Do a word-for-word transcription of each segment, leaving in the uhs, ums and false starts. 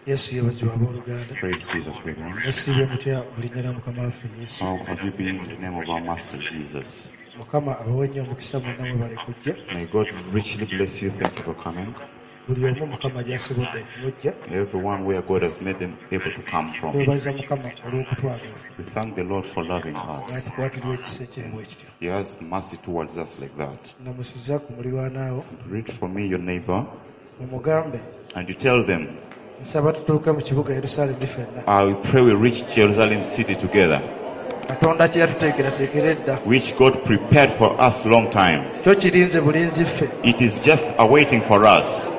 Yesu yebazibwa abooluganda. Praise Jesus, brethren. Musiibye mutya mu linnya lya Mukama waffe Yesu. How have you been in the name of our Master Jesus? Mukama abawe nnyo omukisa mwenna mwe bali kujja. May God richly bless you. Thank you for coming. Buli omu Mukama gy'asobodde okumujja. Everyone where God has made them able to come from. Twebaza Mukama olw'okutwagala. We thank the Lord for loving us. Bw'atukwatirwa ekisa ekirimu ekityo. He has mercy towards us like that. Namusiza ku muliraanaawo. Read for me your neighbor. Omugambe. And you tell them, nsaba tutuuke mu kibuga Yerusaalemi ffenna. I will pray we reach Jerusalem city together. Katonda kye yatuteekerateekera edda. Which God prepared for us long time. Kyo kirinze bulinzi ffe. It is just awaiting for us.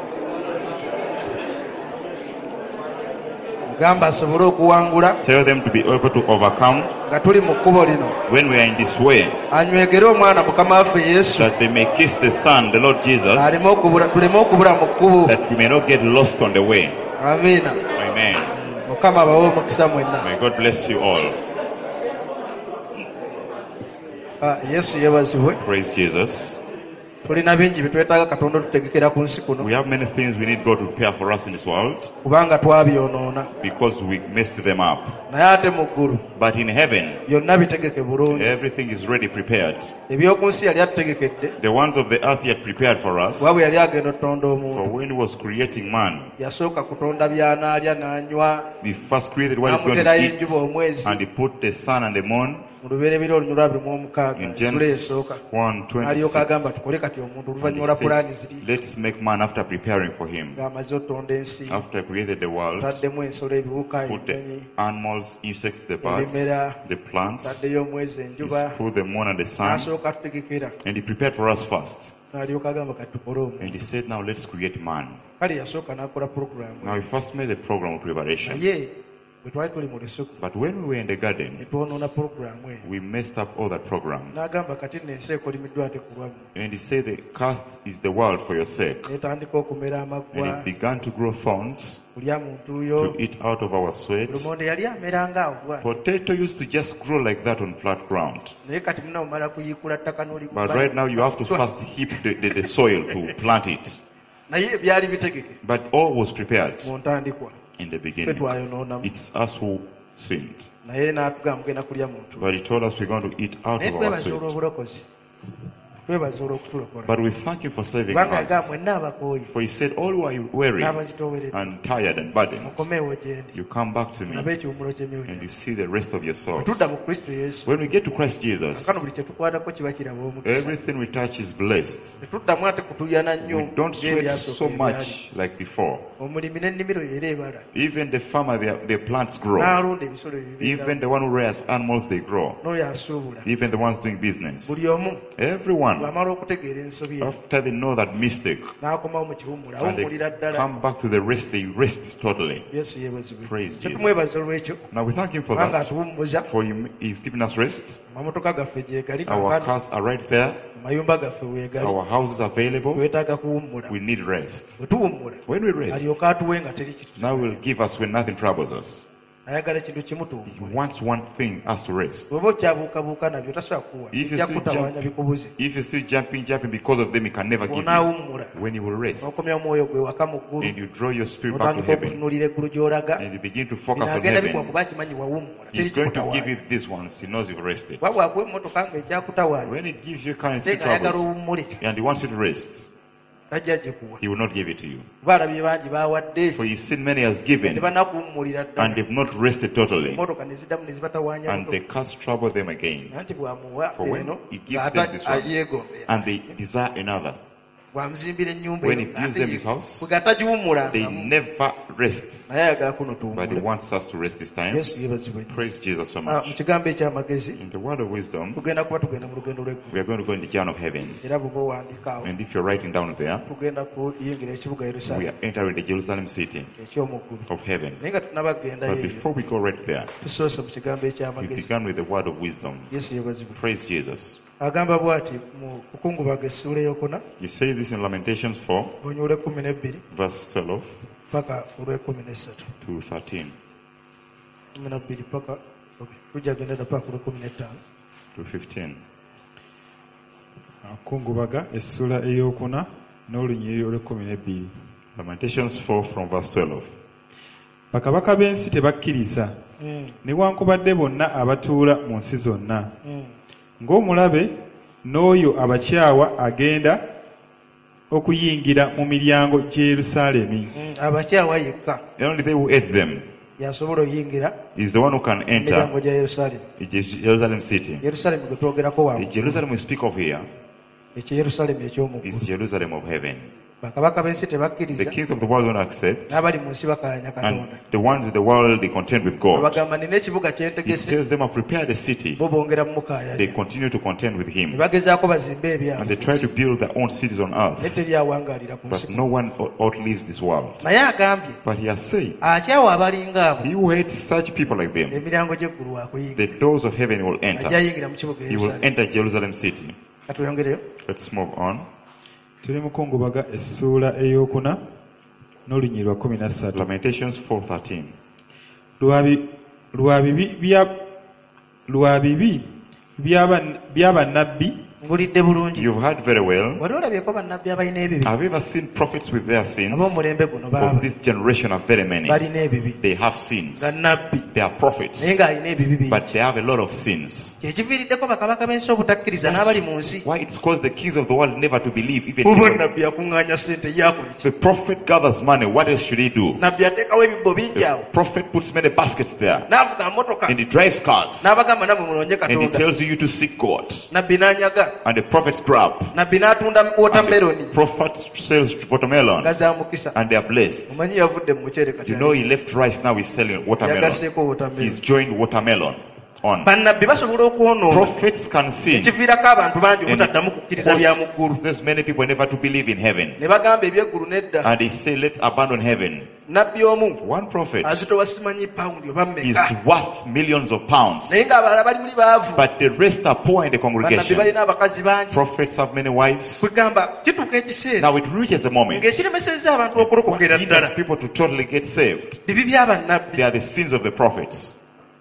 Mugamba asobole okuwangula. Tell them to be able to overcome. Nga tuli mu kkubo lino. When we are in this way. Anywegere omwana Mukama waffe Yesu. That they may kiss the Son, the Lord Jesus. Aleme okubula tuleme okubula mu kkubo. That we may not get lost on the way. Amina. Amen. Mukama abawe omukisa mwenna. May God bless you all. Ah, Yesu yebazibwe. Praise Jesus. Tulina bingi bitwetaaga Katonda tutegekera ku nsi kuno. We have many things we need God to prepare for us in this world. Kubanga twabyonoona. Because we messed them up. Naye ate mu ggulu. But in heaven. Byonna bitegeke bulungi. Everything is ready prepared. Eby'oku nsi yali atutegekedde. The ones of the earth he had prepared for us. Bwabwe yali agenda otonda omuntu. For when he was creating man. Yasooka kutonda by'anaalya n'anywa. He first created what he's going to eat. Enjuba omwezi. And he put the sun and the moon. Mu lubereberye olunywa lwa biri mu omukaaga. Ensula esooka. Alyoka agamba tukole kati omuntu oluvannyuma lwa pulaani ziri. Let's make man after preparing for him. Ng'amaze otonda ensi. After he created the world. Taddemu ensolo ebiwuka put the animals, insects, the birds, the plants. Enjuba. He put the moon and the sun. N'asooka atutegekera. And he prepared for us first. N'alyoka agamba kati tukole omuntu. And he said, now let's create man. Kale yasooka n'akola program. Now he first made the program of preparation. Naye. But when we were in the garden, we messed up all that program. And he said the cast is the world for your sake. And it began to grow thorns to eat out of our sweat. Potato used to just grow like that on flat ground. But right now you have to first heap the, the, the soil to plant it. But all was prepared. In the beginning, it's us who sinned. But he told us we're going to eat out of our sweat. But we thank him for saving us. For he said, all who are weary and tired and burdened, you come back to me and you see the rest of your soul. When we get to Christ Jesus, everything we touch is blessed. We don't sweat so much like before. Even the farmer, their, their plants grow. Even the one who rears animals, they grow. Even the ones doing business. Everyone. After they know that mistake, and they come back to the rest, they rest totally. Praise Jesus. Now we thank him for that. For him, he's giving us rest. Our cars are right there. Our houses are available. We need rest. When we rest, now will give us when nothing troubles us. He wants one thing, us to rest. If you're still, jump, if you're still jumping, jumping because of them, he can never give you. When you will rest, and you draw your spirit back to heaven, and you begin to focus on heaven, he's going to give you these ones. He knows you've rested. When he gives you currency troubles, and he wants you to rest, he will not give it to you. For you've seen many has given, and they've not rested totally. And they cause trouble them again. For when he gives them this one, and they desire another. When he gives them his house, they never rest. But he wants us to rest this time. Praise Jesus so much. In the word of wisdom, we are going to go in the journey of heaven. And if you're writing down there, we are entering the Jerusalem city of heaven. But before we go right there, we began with the word of wisdom. Praise Jesus. You say this in Lamentations four, verse twelve to thirteen. To fifteen. Lamentations four from verse twelve. bakabaka b'ensi tebakkiriza newankubadde bonna abatuula mu nsi zonna ng'omulabe n'oyo abakyawa agenda okuyingira mu miryango gye Yerusaalemi. Abakyawa yekka. Only they who ate them yasobola oyingira is the one who can enter emiryango gya Yerusaalemi. Jerusalem city. Yerusaalemi gwe twogerako The Jerusalem we speak of here ekyo Yerusaalemi eky'omu is Jerusalem of heaven. bakabaka b'ensi tebakkiriza. The kings of the world don't accept. n'abali mu nsi bakaanya And Katonda. the ones in the world they contend with God. bagamba nina ekibuga He kyentegese tells them, I've prepared the city. bo bongera mu mukaaya. They continue to contend with ne him. bagezaako bazimbe ebyabwe. And they try to build their own cities on earth. ne teri awangaalira ku But nsi. no one outlives this world. naye agambye But he has said, akyawa abalinga abo he who hates such people like them, emiryango gy'eggulu wakuyingira. the doors of heaven will ajja enter. ayingira mu kibuga He will Yerusaalemi. enter Jerusalem city. katuyongereyo. Let's move on. Tuli mu kungubaga essuula ey'okuna n'olunyiri lwa kumi na ssatu. Lamentations four thirteen. lwa bibi by'abannabbi ngulidde bulungi. You've heard very well. wali olabyeko bannabbi abalina ebibi. Have you ever seen prophets with their sins? ab'omulembe guno Of baaba this generation are very many. balina ebibi. They have sins. nga nabbi They are prophets. naye ng'alina ebibi bingi. But they have a lot of sins. kyekiviiriddeko bakabaka b'ensi obutakkiriza n'abali mu nsi. Why it's caused the kings of the world never to believe even kuba people. nabbi yakuŋŋaanya ssente yakola ki? The prophet gathers money. What else should he do? nabbi ateekawo ebibbo bingi The awo prophet puts many baskets there. n'avuga motoka And he drives cars. n'abagamba nabwe mulonye And he katonda. tells you to seek God. nabbi n'anyaga. And the prophets grab. nabbi n'atunda And wotameroni the prophet sells watermelon. nga za mukisa. And they are blessed. omanyi yavudde mu muceere kati You know he left rice, now he's selling watermelon. yagasseeko wotameroni. He's joined watermelon on. bannabbi basobola okwonoona. Prophets can sin. ekiviirako abantu bangi And obutaddamu kukkiriza bya mu ggulu. there's many people never to believe in heaven. ne bagamba eby'eggulu nedda. And they say, let's abandon heaven. nabbi omu One prophet azitowa simanyi pawundi oba is mmeka. worth millions of pounds. naye ng'abalala bali muli baavu. But the rest are poor in the bannabbi congregation. balina abakazi bangi. Prophets have many wives. kugamba kituuka ekiseera Now it reaches a moment ng'ekiremesezza abantu what okulokokera hinders ddala people to totally get saved. bibi by'abannabbi. They are the sins of the prophets.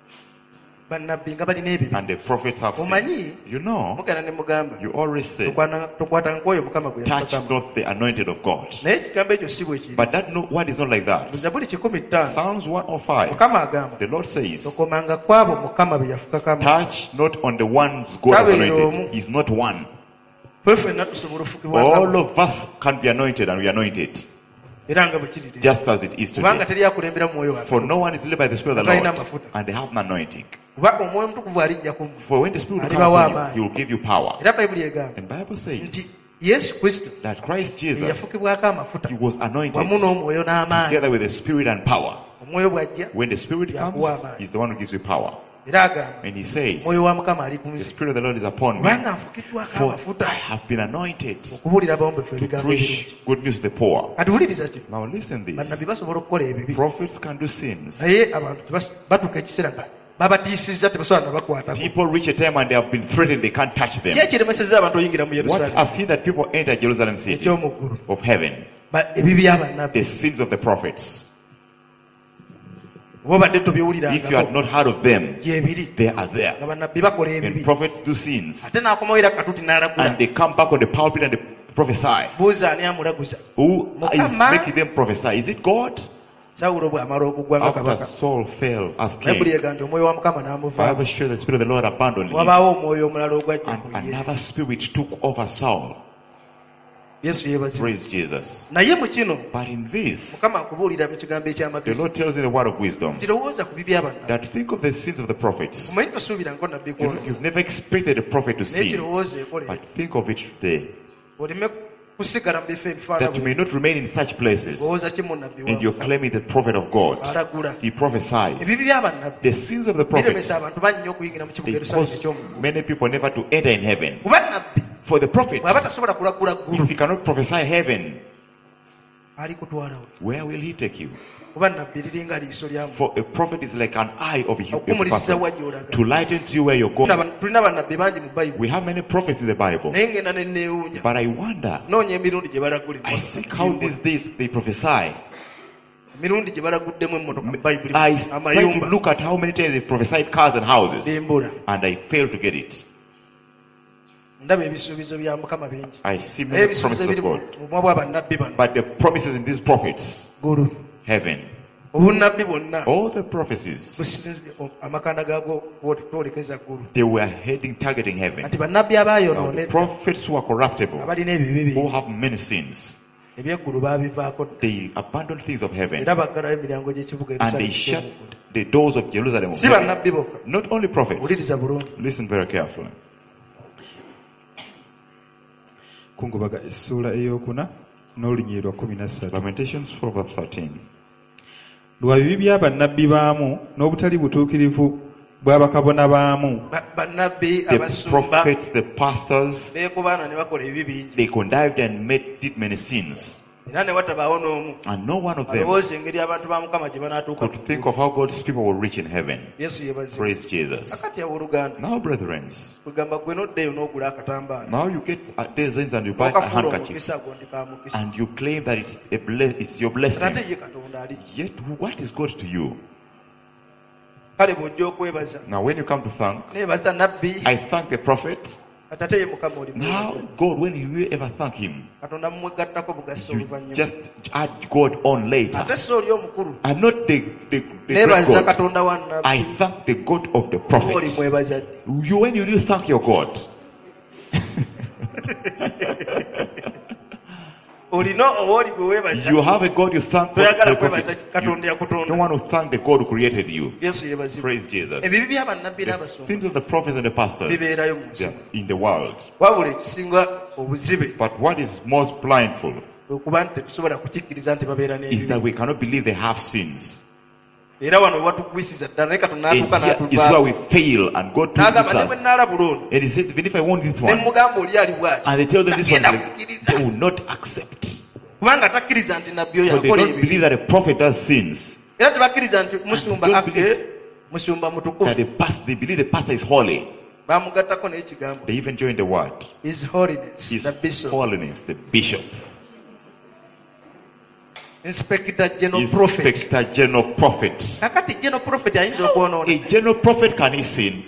bannabbi nga balina ebibi. And the prophets have Omanyi? sins. You know, mugenda ne mugamba you always say, Tokwana- tokwatanga kwoyo mukama gwe touch yatutakamu. not the anointed of God. naye ekigambo ekyo si bwe kiri. But that no, word is not like mu that. zabuli kikumi ttaano Psalms one oh five, mukama agamba the Lord says, tokomanga kwabo mukama be yafukako amafuta. touch not on the ones God has anointed. He's not one. ffe ffenna tusobola ofukibwa All amafuta. of us can be anointed and we are anointed. era nga bwe kiri leero. Just as it is kubanga today. teri akulembera mu mwoyo For waffe. no one is led by the Spirit of the Atalina Lord. amafuta. And they have an anointing. kuba omwoyo omutukuvu alijja ku mmwe. For when the Spirit will come Alibawa upon you, amaanyi. He will give you power. era bayibuli egamba And Bible nti says yesu kristo that Christ Jesus, yafukibwako amafuta He was anointed wamu n'omwoyo n'amaanyi. together with the Spirit and power. omwoyo bw'ajja When the Spirit comes, Yakuwa amaanyi. He's the one who gives you power. era agamba And He says, omwoyo wa mukama ali ku the nsi Spirit of the Lord is upon me. kubanga nfukiddwako For amafuta I have been anointed okubuulira bawombefe to ebigambo preach ebirungi. good news to the poor. kati wuliriza ki Now listen bannabbi this. basobola okukola ebibi Prophets can do sins. naye abantu tebas- batuuka ekiseera nga babatiisizza tebasobola nabakwatako. People reach a time and they have been threatened, they can't touch them. ki ekiremesezza abantu oyingira mu What yerusaalemi has he that people enter Jerusalem city eky'omu ggulu? of heaven? Ba- ebibi by'abannabbi The sins of the prophets. oba obadde If you had tobiwulirangako not heard of them, gyebiri they are nga there. bannabbi bakola And ebibi prophets do sins. ate n'akomawo era katuti n'alagula. And they come back on the pulpit and they prophesy. buuza ani amulaguza. Who is Mukama. making them prophesy? Is it God? sawulo bw'amala okugwa nga After kabaka Saul fell as bayibuli king, ega nti omwoyo wa mukama n'amuvaako. Bible shows the Spirit of the Lord abandoned him. wabaawo omwoyo omulala ogwajja And ku ye. another spirit took over Saul. yesu yeebazibwa. Praise Jesus. naye mu kino But in this, mukama akubuulira mu kigambo the eky'amagezi Lord tells you the word of wisdom nti lowooza ku bibi abannabbi. that think of the sins of the prophets. omanyi tosuubirangako nabbi You- kwona You've never expected a prophet to naye sin, kirowooza ekole but think of it today. oleme kusigala mu bifo ebifaana That you may not remain in such places lowooza ki munabbi and you're wa claiming the prophet of God. alagula. He prophesies. ebibi by'abannabbi The sins of the prophets, biremesa abantu bangi nnyo okuyingira mu kibuga they yerusaalemi cause eky'omu many people never to enter in heaven. kuba nabbi For the prophet, bw'aba tasobola kulagula ggulu if he cannot prophesy heaven, ali kutwalawo. where will he take you? kuba nabbi liringa liiso lyamu For a prophet is like an eye of a human okumulisiza person wa gy'olaga. to lighten to you where you're going. tulina bannabbi bangi mu bayibuli We have many prophets in the Bible, naye ngenda ne neewuunya but I wonder, noonya emirundi gye balagulira I seek how these days they prophesy. emirundi gye balaguddemu emmotoka mu bayibuli I try to amayumba look at how many times they prophesied cars and houses, embula. and I fail to get it. ndaba ebisuubizo bya mukama bingi I see naye many ebisuubizo promises ebiri of mu God, bumwa bw'abannabbi bano but the promises in these prophets, ggulu heaven. All the prophecies, they were heading, targeting heaven. Now, the prophets who are corruptible, who have many sins, they abandon things of heaven and they shut the doors of Jerusalem. Not only prophets. Listen very carefully. Lamentations four verse thirteen. Lwa bibi by'abannabbi baamu n'obutali butuukirivu bw'abakabona baamu. The prophets, the pastors, they connived and made did many sins. And no one of them could think of how God's people will reach in heaven. Praise Jesus. Now, brethren, now you get a dozens and you buy a handkerchief and you claim that it's, a ble- it's your blessing. Yet, what is God to you? Now, when you come to thank, I thank the prophet. Now, God, when you will ever thank him, you just add God on later. I'm not the, the, the great God. I thank the God of the prophet. You, when you do thank your God, you have a God you thank for the prophet. You don't want to thank the God who created you. Praise Jesus. The things of the prophets and the pastors, they are in the world. But what is most blindful is that we cannot believe they have sins. And here is where we fail, and God teaches us. And he says, even if I want this one, and they tell them this one, they will not accept. So they don't believe that a prophet does sins. They don't believe that the pastor, they believe the pastor is holy. They even join the word. His holiness, His the bishop. holiness, the bishop. Inspector General Prophet. Inspector General Prophet. A general prophet can he sin?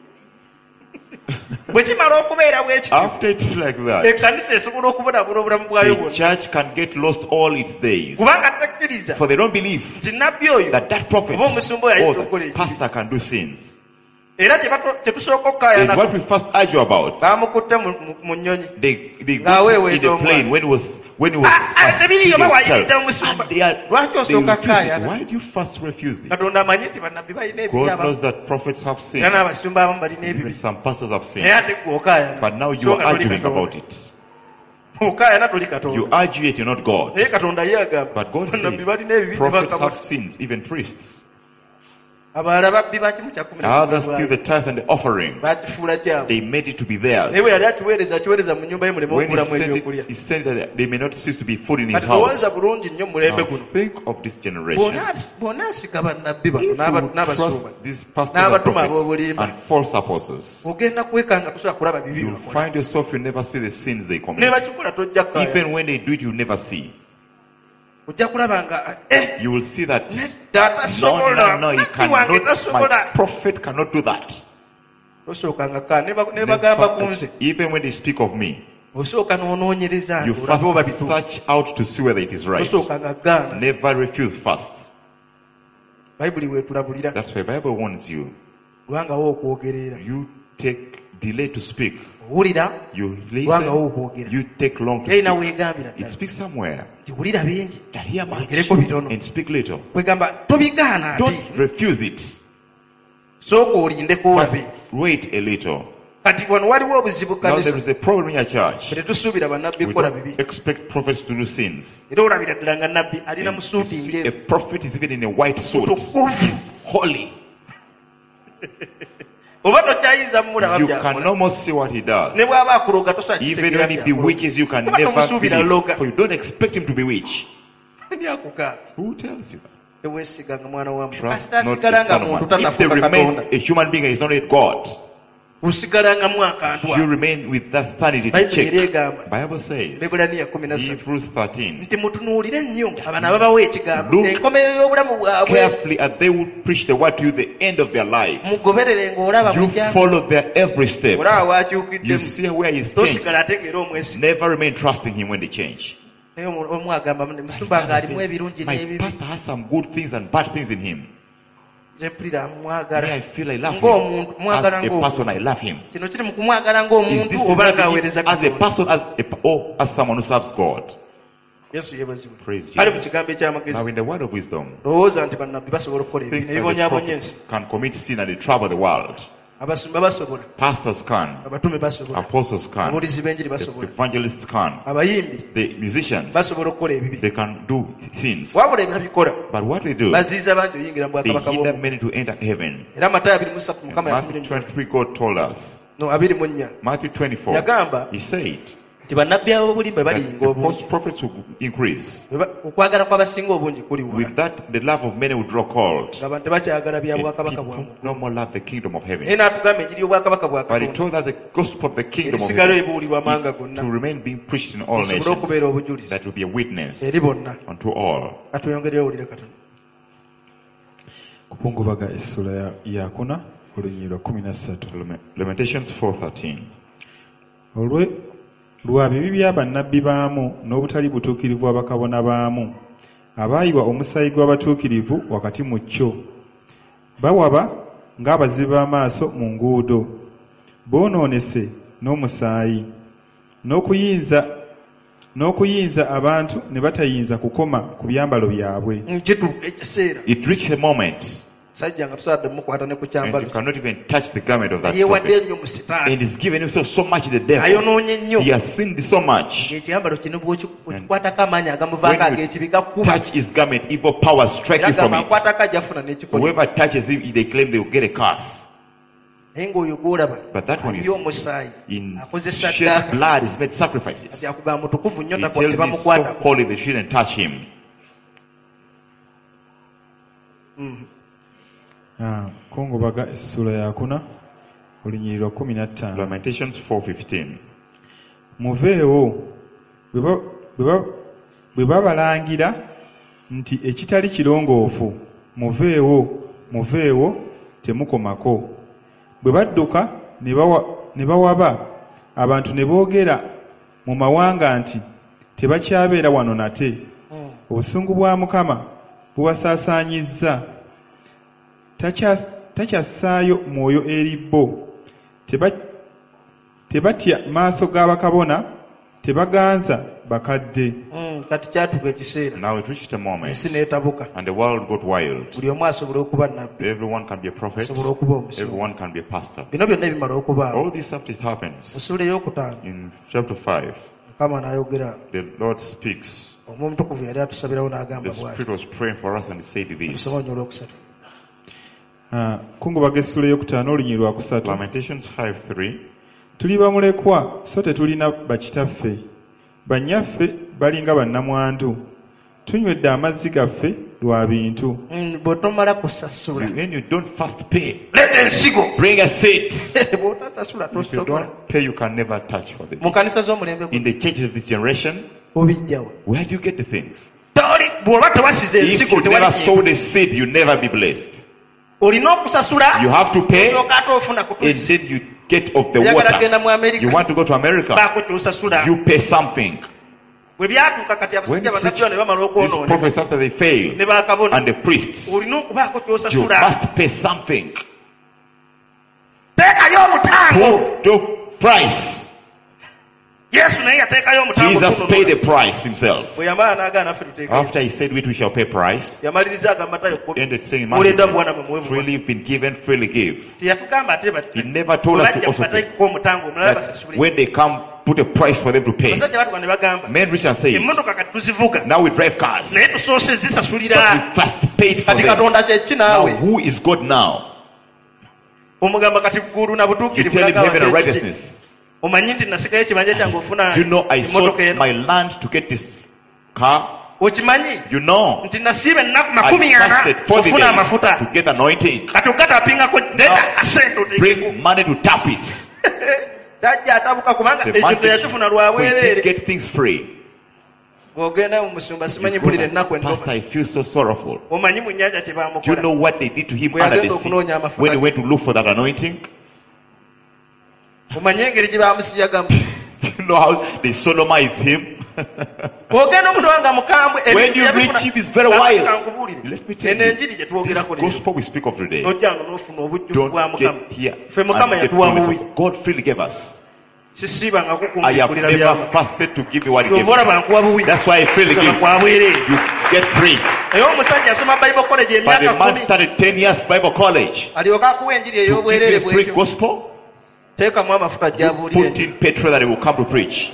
After it's like that, the church can get lost all its days. For they don't believe that that prophet or the pastor can do sins. And what we first argue about, they, they go in the plane when it was when it was and they, are, they refuse it. Why do you first refuse it? God knows that prophets have sinned. Even some pastors have sinned. But now you are arguing about it. You argue it, you're not God. But God says prophets have sins, even priests. Others steal the tithe and the offering. They made it to be theirs. When he sent it, he said that they may not cease to be food in his house. Now think of this generation. If you trust these pastors and prophets and false apostles, you'll find yourself, you never see the sins they commit. Even when they do it, you never see. You will see that no, no, no, he cannot, my prophet cannot do that. Even when they speak of me, you first search out to see whether it is right. Never refuse first. That's why the Bible warns you. You take delay to speak. You listen, you take long to speak. It speaks somewhere. That hear much and speak little. Don't refuse it. First, wait a little. Now there is a problem in your church. We don't expect prophets to do sins. And you see a prophet is even in a white suit. He's holy. You can almost see what he does. Even when he bewitches, you can never believe. For you don't expect him to bewitch. Who tells you that? Trust not the Son of Man. If they remain a human being, is not a God. You remain with that sanity to check. Bible says, Hebrews thirteen, look carefully as they will preach the word to you the end of their lives. You follow their every step. You see where he stands. Never remain trusting him when they change. My pastor has some good things and bad things in him. I feel I love him. As a person, I love him. Is this as a person, as a, or as someone who serves God? Praise Jesus. Now in the word of wisdom, think that the prophets can commit sin and trouble the world. Pastors can, apostles can, the evangelists can, the musicians, they can do sins. But what they do, they hinder many to enter heaven. In Matthew twenty-three, God told us. Matthew twenty-four, he said that the false prophets will increase. With that, the love of many will draw cold. People no more love the kingdom of heaven. But he told that the gospel of the kingdom of heaven to remain being preached in all nations, that will be a witness unto all. Lamentations four thirteen. Lwa bibi bya bannabbi baamu n'obutali butuukirivu abakabona baamu abaayibwa omusaayi gw'abatuukirivu wakati mu kyo bawaba ng'abazibu b'amaaso mu nguudo boonoonese n'omusaayi n'okuyinza n'okuyinza abantu ne batayinza kukoma ku byambalo byabwe. It reached a moment and you cannot even touch the garment of that prophet. And he's given himself so much to the devil. He has sinned so much. And when you touch his garment, evil powers strike you from it. Whoever touches him, they claim they will get a curse. But that one is in shed blood, is made sacrifices. He tells you so holy they shouldn't touch him. Mm. Ah, Kongobaga essula yakuna olunyiriro kumi na ttaano. Lamentations four fifteen. Muveewo bwe babalangira nti ekitali kirongoofu muveewo muveewo temukomako. Bwe badduka ne bawaba abantu ne boogera mu mawanga nti tebakyabeera wano nate. Obusungu bwa Mukama buwasaasaanyizza. Takyasaayo mwoyo eri bo. Tebatya maaso g'abakabona, tebaganza bakadde. Now it reached a moment and the world got wild. Everyone can be a prophet, everyone can be a pastor. All this stuff happens. In chapter five, the Lord speaks. The Spirit was praying for us and he said this. Kungubaga essula eyokutaano olunyiriri lwa kusatu. Lamentations five three. Tuli bamulekwa so tetulina bakitaffe, bannyaffe balinga bannamwandu, tunywedde amazzi gaffe lwa bintu. Bw'otomala kusasula, when you don't first pay, let ensigo, bring a seat. If you don't pay, you can never touch for them. In the churches of this generation, where do you get the things? If you never sow the seed, you never be blessed. You have to pay and then you get off the water. You want to go to America, you pay something. When these prophets, after they fail, and the priests, you must pay something. Put the price. Jesus paid the price himself. After he said which we shall pay price, he ended saying, freely been given, freely give. He never told us to also pay. That when they come, put a price for them to pay. Men rich and say, now we drive cars, but we first paid for them. Now who is God now? You tell him heaven and righteousness. You know, I sold my land to get this car. You know, I fasted forty days to get anointing. Now, bring money to tap it. The man we did get things free. Pastor, I feel so sorrowful. Do you know what they did to him under the sea when he went to look for that anointing? Do you know how they sodomized him? When you reach him, it's very wild. Let me tell you, this gospel we speak of today, don't get here. And the promise of God freely gave us. I have never fasted to give you what he gave me. That's why I freely give. You get free. But the man started ten years Bible college. To give you free gospel, you put in petrol that he will come to preach.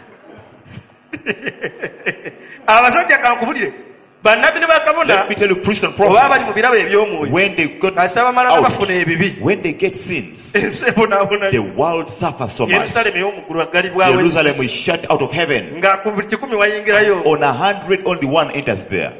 Let me tell you, priests and prophets, when they got out, when they get sins, the world suffers so much. Jerusalem is shut out of heaven. On a hundred, only one enters there.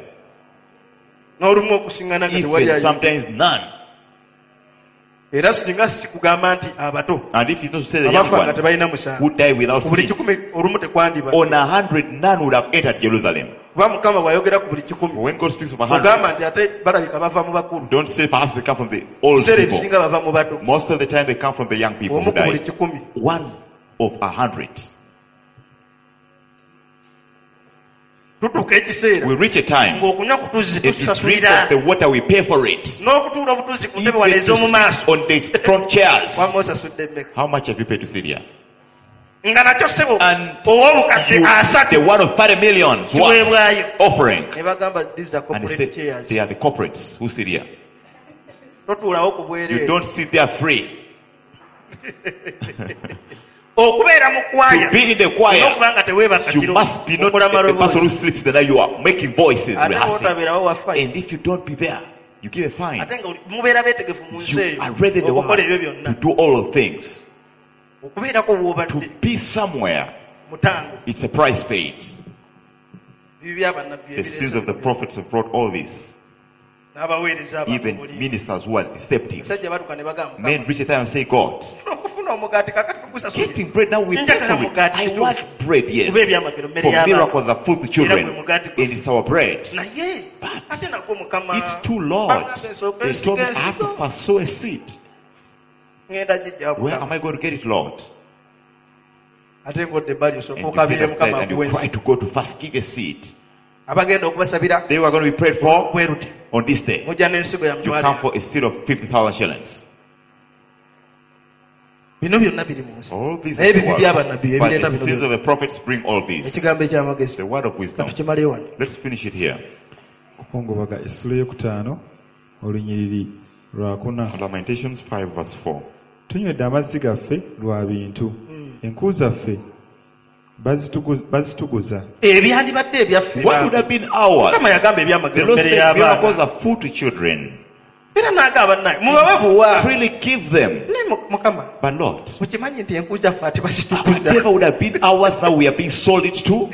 Even sometimes none. And if you don't say the young ones who die without sin, on a hundred, none would have entered Jerusalem. When God speaks of a hundred, don't say perhaps they come from the old people. Most of the time they come from the young people who died. One of a hundred. We reach a time, if you drink of the water, we pay for it. Even on the front chairs. How much have you paid to Syria? And you, the one of thirty millions offering. And he said, they are the corporates who sit here. You don't sit there free. To be in the choir, you must be not a person who sleeps the night. You are making voices, rehearsing. And if you don't be there, you give a fine. You are ready in the world to do all the things. To be somewhere, it's a price paid. The sins of the prophets have brought all this. Even ministers who are deceptive. Men reach a time and say, God, getting bread now we pay for it. I want bread, yes. For miracles are food to children. And it's our bread. But it's too large. They told me I have to first sow a seed. Where am I going to get it, Lord? And you said, and you try to go to first give a seed. They were going to be prayed for on this day. You come for a seed of fifty thousand shillings. All these are the but the sins of the prophets bring all these. The word of wisdom. Let's finish it here. Lamentations five verse four. Tunywedde amazzi gaffe lwa bintu enku zaffe bazituguza. What would have been ours? The Lord said miracles are food to children. Freely give them. But Lord, whatever would have been ours, now we are being sold it to.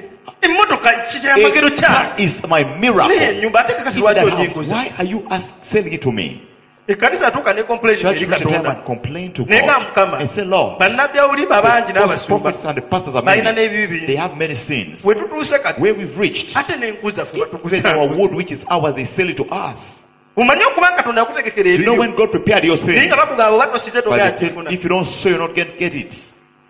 That is my miracle. Why are you ask, selling it to me? Church reach a time and complain to God and say, Lord, the prophets and the pastors are many. They have many sins. Where we've reached, even our wood which is ours, they sell it to us. You know when God prepared your things, but if you don't sow, you're not going to get it.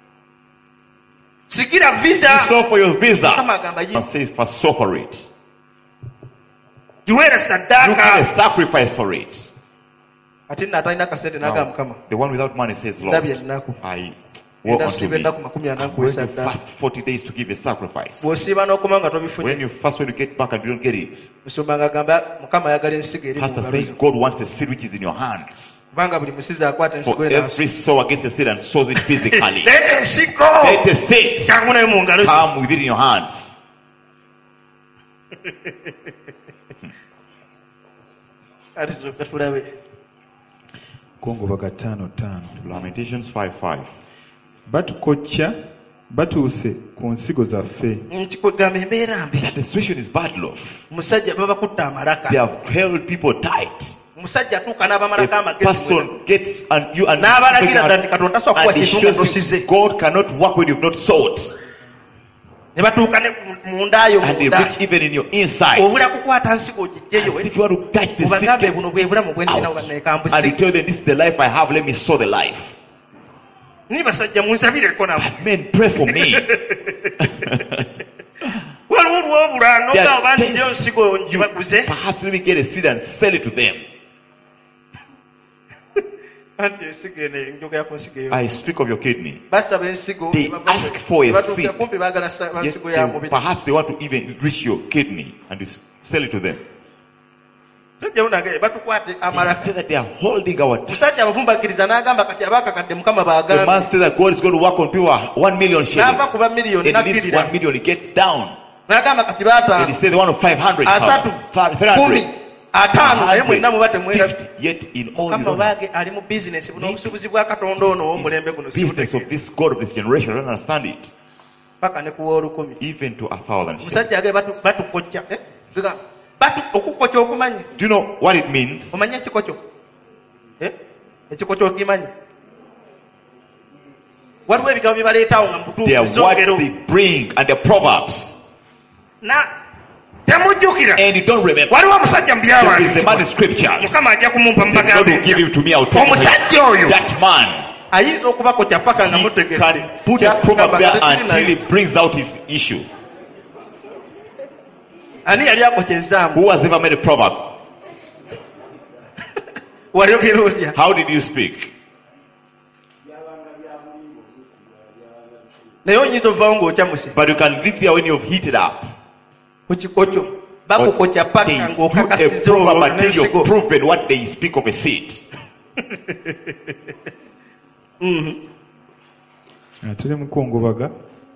You sow for your visa and say, first sow for it. You get a sacrifice for it. Now, the one without money says, Lord, I work unto me. I'm going to fast forty days to give a sacrifice. When you fast, when you get back and you don't get it, Pastor says God wants a seed which is in your hands. For every sower gets a seed and sows it physically. Let the seed come within your hands. Lamentations five five. Batukocca batuuse ku nsigo zaffe. That the situation is bad, Lord. They have held people tight. A person gets and you and, and he shows you God cannot work when you've not sought. And they reach even in your inside. As if you want to touch the secret out. And you tell them, this is the life I have, let me sow the life. Men, pray for me. perhaps let me get a seed and sell it to them. I speak of your kidney. They ask for a seed. Yes, they, perhaps they want to even enrich your kidney and you sell it to them. They say that they are holding our teeth. The man says that God is going to work on people one million shillings. And this one million, it gets down. And he says they want five hundred thousand. three hundred. Yet in all the business of this God of this generation, I don't understand it. Even to a thousand. Do you know what it means? They are what they bring and the proverbs. And you don't remember. There is a man in scriptures. God will give him to me. I'll tell you. That man. He can put a proverb there until he brings out his issue. Who has ever made a proverb? How did you speak? But you can live there when you've heated up. But they put a proverb until you've proven what they speak of a seed. Tuli mukungubaga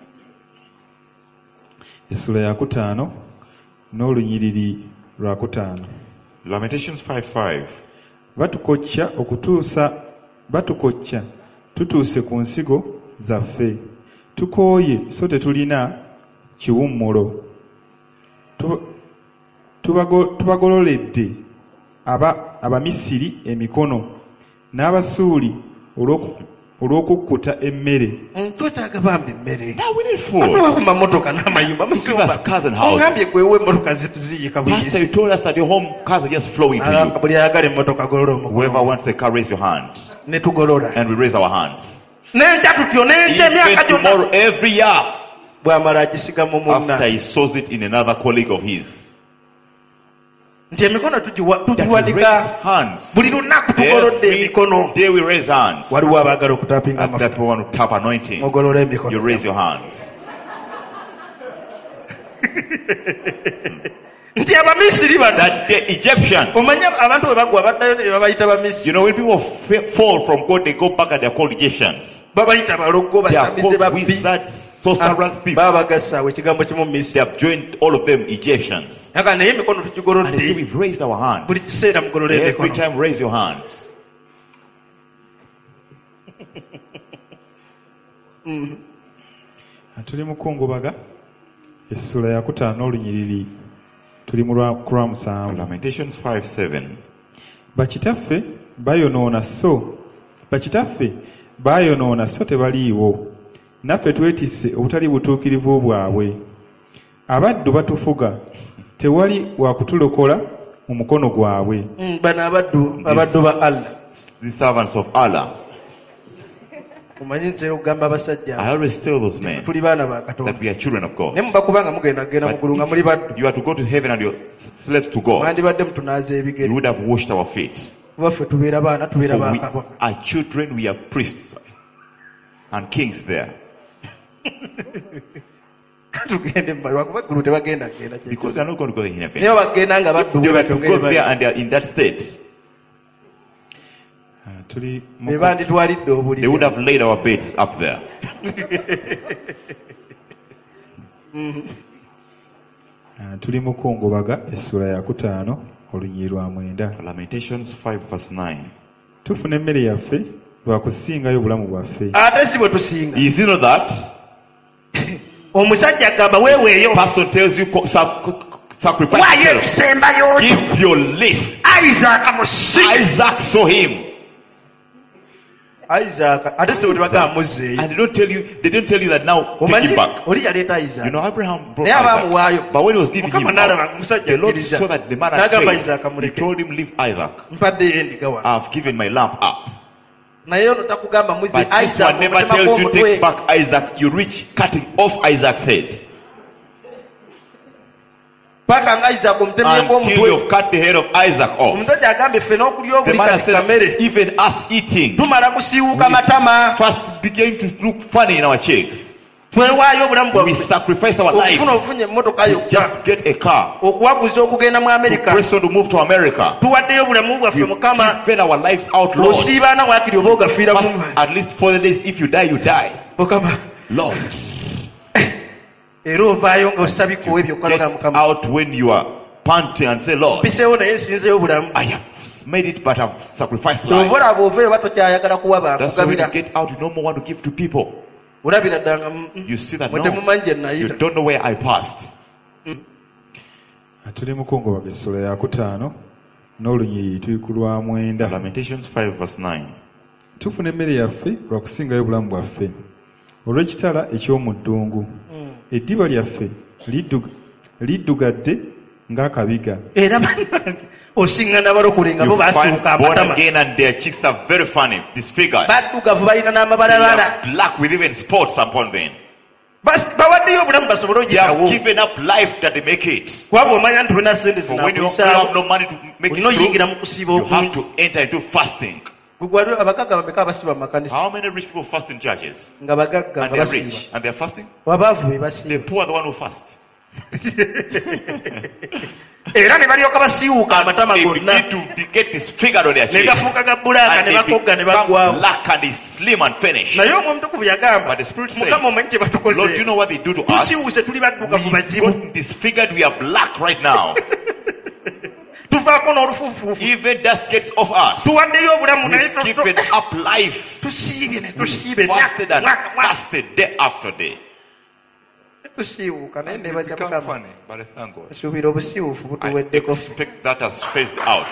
essula ya kutaano n'olunyiriri lwa kutaano. Lamentations five five. Batukocca okutuusa batukocca tutuuse ku nsigo zaffe, tukooye so tetulina kiwummulo, tubagololedde Abamisiri emikono n'Abasuuli olw'okukkuta emmere. Twetaaga bambi emmere. Amamotoka n'amayumba. Give us cars and houses. Ongambye kwewe emmotoka ziyika buyisi. Pastor, you told us that your home cars are just flowing to you. Buli ayagala emmotoka golola omukono. Whoever wants a car, raise your hand. Ne tugolola. And we raise our hands. N'enkya tutyo n'enkya emyaka gyonna. Tomorrow every year. Bw'amala agisiga mu munna. After he sows it in another colleague of his. Nti emikono tugiwadika buli lunaku tugolodde emikono. Day we raise hands. Waliwo abaagala okutapinga amafuta. After people want to tap anointing, mugolole emikono. You raise your hands. Nti Abamisiri bano. That the Egyptians. Omanya abantu bwe bagwa baddayo ne babayita Abamisiri. You know when people fall from God, they go back and they are called Egyptians. Babayita baloggo basamize babbi. Sorcerers, thieves. They have joined all of them Egyptians. And they say we've raised our hands. Every time raise your hands. Tuli mukungubaga essula ya kutaano olunyiriri tuli mu lwa musanvu. Lamentations five seven. Bakitaffe bayonoona so bakitaffe bayonoona so tebaliiwo. Naffe twetisse obutali butuukirivu bwabwe. Abaddu batufuga tewali wa kutulokola mu mukono gwabwe. Bano abaddu abaddu ba Allah. The servants of Allah. Kumanyi nze ogamba abasajja. I always tell those men tuli baana ba Katonda. That we are children of God. Ne mubakubanga mugenda genda mu ggulu nga muli baddu. You are to go to heaven and your slaves to God. Mwandibadde mutunaaza ebigere. You would have washed our feet. Baffe tubeera baana tubeera ba Kabaka. Our children, we are priests and kings there. Because they are not going to go in heaven. They have to go there and they are in that state. They would have laid our beds up there. Tuli mukungubaga essula ya kutaano olunyiriri lwa mwenda. Lamentations five verse nine. Tufuna emmere yaffe lwa kusingayo obulamu bwaffe. Ate si bwe tusinga. Is it not that? Omusajja agamba weeweeyo. Pastor tells you sacrifice yourself. Give your least. Isaac amusika. Isaac saw him. Isaac, ate se bwe bagamba muzzeeyo. And they don't tell you, they don't tell you that now take him back. Oli yaleeta Isaac. You know Abraham brought Isaac. But when he was leaving him, the Lord saw that the man had faith. He told him, leave Isaac. I've given my lamp up. But this one never tells you take back Isaac. You reach cutting off Isaac's head. until you've cut the head of Isaac off. The man said, even us eating, we first begin to look funny in our cheeks. We sacrifice our lives to just get a car. To press on to move to America. We spend our lives out, Lord. First, at least for the days, if you die, you die. Lord. You get out when you are panting and say, Lord, I have made it, but I've sacrificed life. That's why when you get out, you no more want to give to people. You see that no, you don't know where I passed. Lamentations five verse nine. Tufuna emmere yaffe lwa kusingayo obulamu bwaffe olw'ekitala eky'omu ddungu eddiba lyaffe liddugadde ng'akabiga era osingana balokole nga bo basibuka amatama again and their cheeks are very funny, disfigured. Baddugavu balina n'amabalabala black with even spots upon them. bawaddeyo obulamu basobole ogirawo. They have given up life that they make it. Kwabo omanya nti tulina sente zina when you have no money to make it through, you have to enter into fasting. How many rich people fast in churches? And they are rich and they are fasting? The poor are the one who fast. Era ne balyoka basiiwuka amatama gonna to get this figure on their cheeks. Ne gafuuka ga bbulaaka ne bakogga ne baggwawo. Black and is slim and finished. Naye omwoyo omutukuvu yagamba, but the Spirit said, Mukama omanyi kye batukoze. Lord, do you know what they do to us? Tusiiwuse tuli baddugavu bazibu. We've gotten disfigured, we are black right now. Tuvaako n'olufuufuufu. Even dust gets off us. Tuwaddeyo obulamu naye we've given up life. Tusiibye ne tusiibe. We fasted and fasted day after day. Tusiiwuka naye ne bajja Mukama. But I thank God. Suubira obusiiwuufu butuweddeko. I expect that has phased out.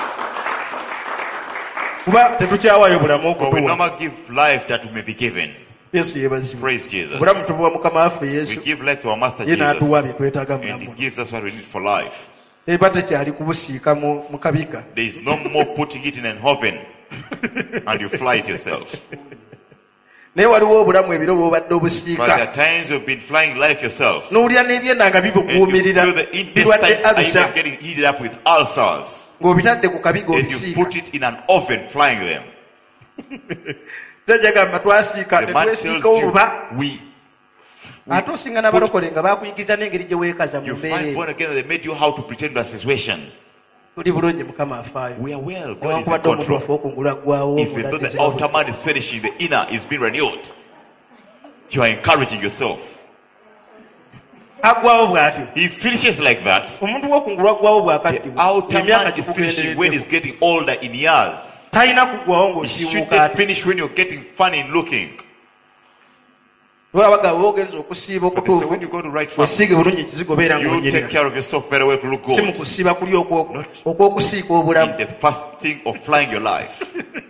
Kuba tetukyawaayo bulamu okutuwa. We never give life that we may be given. Yesu yeebazibwe. Praise Jesus. Obulamu tubuwa Mukama waffe Yesu. We give life to our Master Jesus. Ye n'atuwa bye twetaaga mu and He gives us what we need for life. Eba tekyali kubusiika mu kabiga. There is no more putting it in an oven and you fly it yourself. Naye waliwo obulamu ebiro bw'obadde obusiika. But there are times you've been flying life yourself. N'owulira n'ebyenda nga bibukuumirira. Birwadde ulcer. Getting heated up with ulcers. Ng'obitadde ku kabiga obisiika. And you put it in an oven flying them. Jjajja gamba twasiika ne twesiika obuba. We ate osinga n'abalokole nga bakuyigiza n'engeri gye weekaza mu mbeera eyo. Born again, they made you how to pretend that situation. Tuli bulungi Mukama afaayo. We are well. God is in control. Even though the outer man is finishing, the inner is being renewed. You are encouraging yourself. He finishes like that. The outer man is finishing when he's getting older in years. He shouldn't finish when you're getting funny looking. But when you go to right fast, you take care of yourself very well to look good. Not in the fasting of flying your life.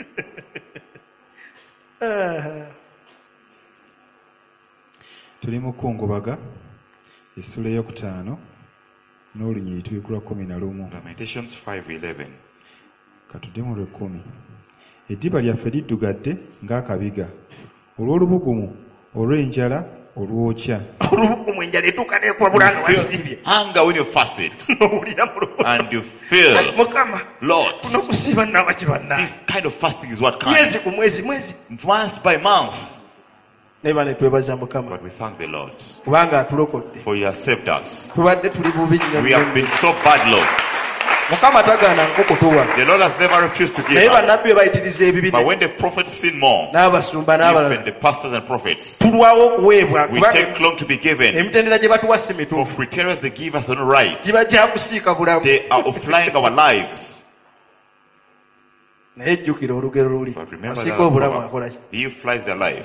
Tuli mu kungubaga essula eyokutaano n'olunyiriri lwa kumi na lumu. Lamentations five eleven. Katudde mu lw'ekkumi. Eddiba lyaffe liddugadde ng'akabiga olw'olubugumu olw'enjala olwokya. Olubugumu enjala etuuka n'ekwabulanga wasiibye. Hunger when you fasted. And you feel, Mukama, Lord, kuno kusiiba nnaaba kibanna. This kind of fasting is what comes. Mwezi ku mwezi mwezi. Once by month. Neba ne twebaza Mukama. But we thank the Lord. Kubanga atulokodde. For He has saved us. Tubadde tuli bubi nnyo. We have been so bad, Lord. Mukama tagaana nkokutuwa. The Lord has never refused to give us. But when the prophets sin more, n'abasumba n'abalala, even the pastors and prophets, tulwawo okuweebwa. We take long to be given. Emitendera gye batuwa si mituufu. For criteria they give us on right. Giba gya kusiika bulamu. They are offlying our lives. Naye jjukira olugero luli. Asiika obulamu akola ki? He flies their life.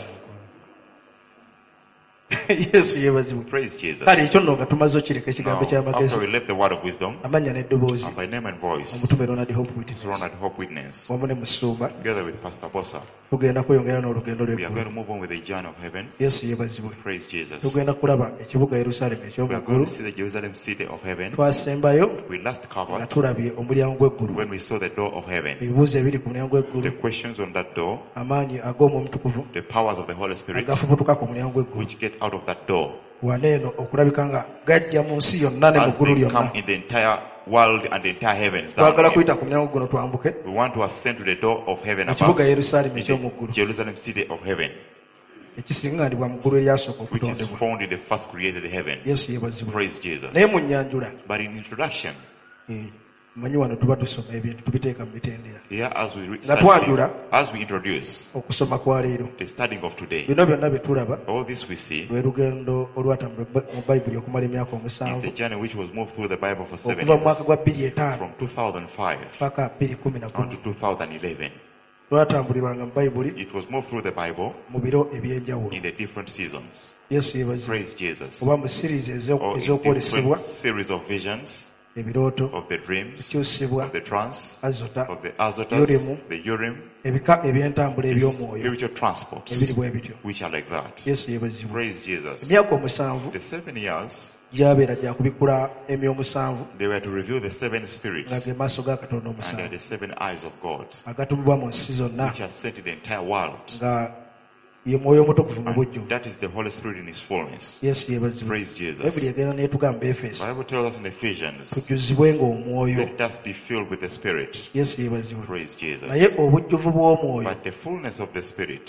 Yesu yeebazibwe. Praise Jesus. Kale ekyo nno nga tumaze okireka ekigambo ky'amagezi. After we left the word of wisdom, amanya n'eddoboozi. And by name and voice, omutume Ronald Hope Witness. Ronald Hope Witness. Wamu ne Musumba. Together with Pastor Bossa. Tugenda kweyongera n'olugendo lw'eggulu. We are going to move on with the journey of heaven. Yesu yeebazibwe. Praise Jesus. Tugenda kulaba ekibuga Yerusalemu eky'omu ggulu. We are going to see the Jerusalem city of heaven. Twasembayo. We last covered. Nga tulabye omulyango gw'eggulu. When we saw the door of heaven. Ebibuuzo ebiri ku mulyango gw'eggulu. The questions on that door. Amaanyi ag'Omwoyo Omutukuvu. The powers of the Holy Spirit. Agafubutuka ku mulyango gw'eggulu. Which get out out of that door. Waneeno okulabika nga gajja mu nsi yonna ne mu ggulu lyonna. Come in the entire world and the entire heavens. Twagala kuyita ku myango guno twambuke. We want to ascend to the door of heaven above. Ekibuga Yerusaalemi eky'omu ggulu. Jerusalem city of heaven. Ekisingaanibwa mu ggulu eryasooka okutondebwa. Which is found in the first created heaven. Yesu yeebazibwe. Praise Jesus. Naye mu nnyanjula. But in introduction. Manyi wano tuba tusoma ebintu tubiteeka mu mitendera. Here as we read, as we introduce okusoma kwa leero. The studying of today. Bino byonna bye tulaba. All this we see. Lwe lugendo olwatambula mu Bayibuli okumala emyaka omusanvu. The journey which was moved through the Bible for seven years. Okuva mu mwaka gwa bbiri etaano. From two thousand five. Paka bbiri kumi na kkumi. To two thousand eleven. Lwatambulirwanga mu Bayibuli. It was moved through the Bible. Mu biro ebyenjawulo. In the different seasons. Yesu yeebazibwe. Praise Jesus. Oba mu series ez'okwolesebwa. Series of visions. Ebirooto, of the dreams, of the trance, azota, of the azotas, the urim, ebika ebyentambula eby'omwoyo, spiritual transport, ebiri bwe bityo. Which are like that. Yesu yeebazibwe. Praise Jesus. Emyaka omusanvu, the seven years, gyabeera gya kubikula emyomusanvu, they were to reveal the seven spirits, nga ge maaso ga Katonda omusanvu, and the seven eyes of God, agatumibwa mu nsi zonna, which are sent to the entire world. Nga ye mwoyo omutukuvu mu bujjuvu. That is the Holy Spirit in his fullness. Yesu yeebazibwe. Praise Jesus. Bayibuli egenda n'etugamba Efeso. Bible tells us in Ephesians. Tujjuzibwenga omwoyo. Let us be filled with the Spirit. Yesu yeebazibwe. Praise Jesus. Naye obujjuvu bw'omwoyo. But the fullness of the Spirit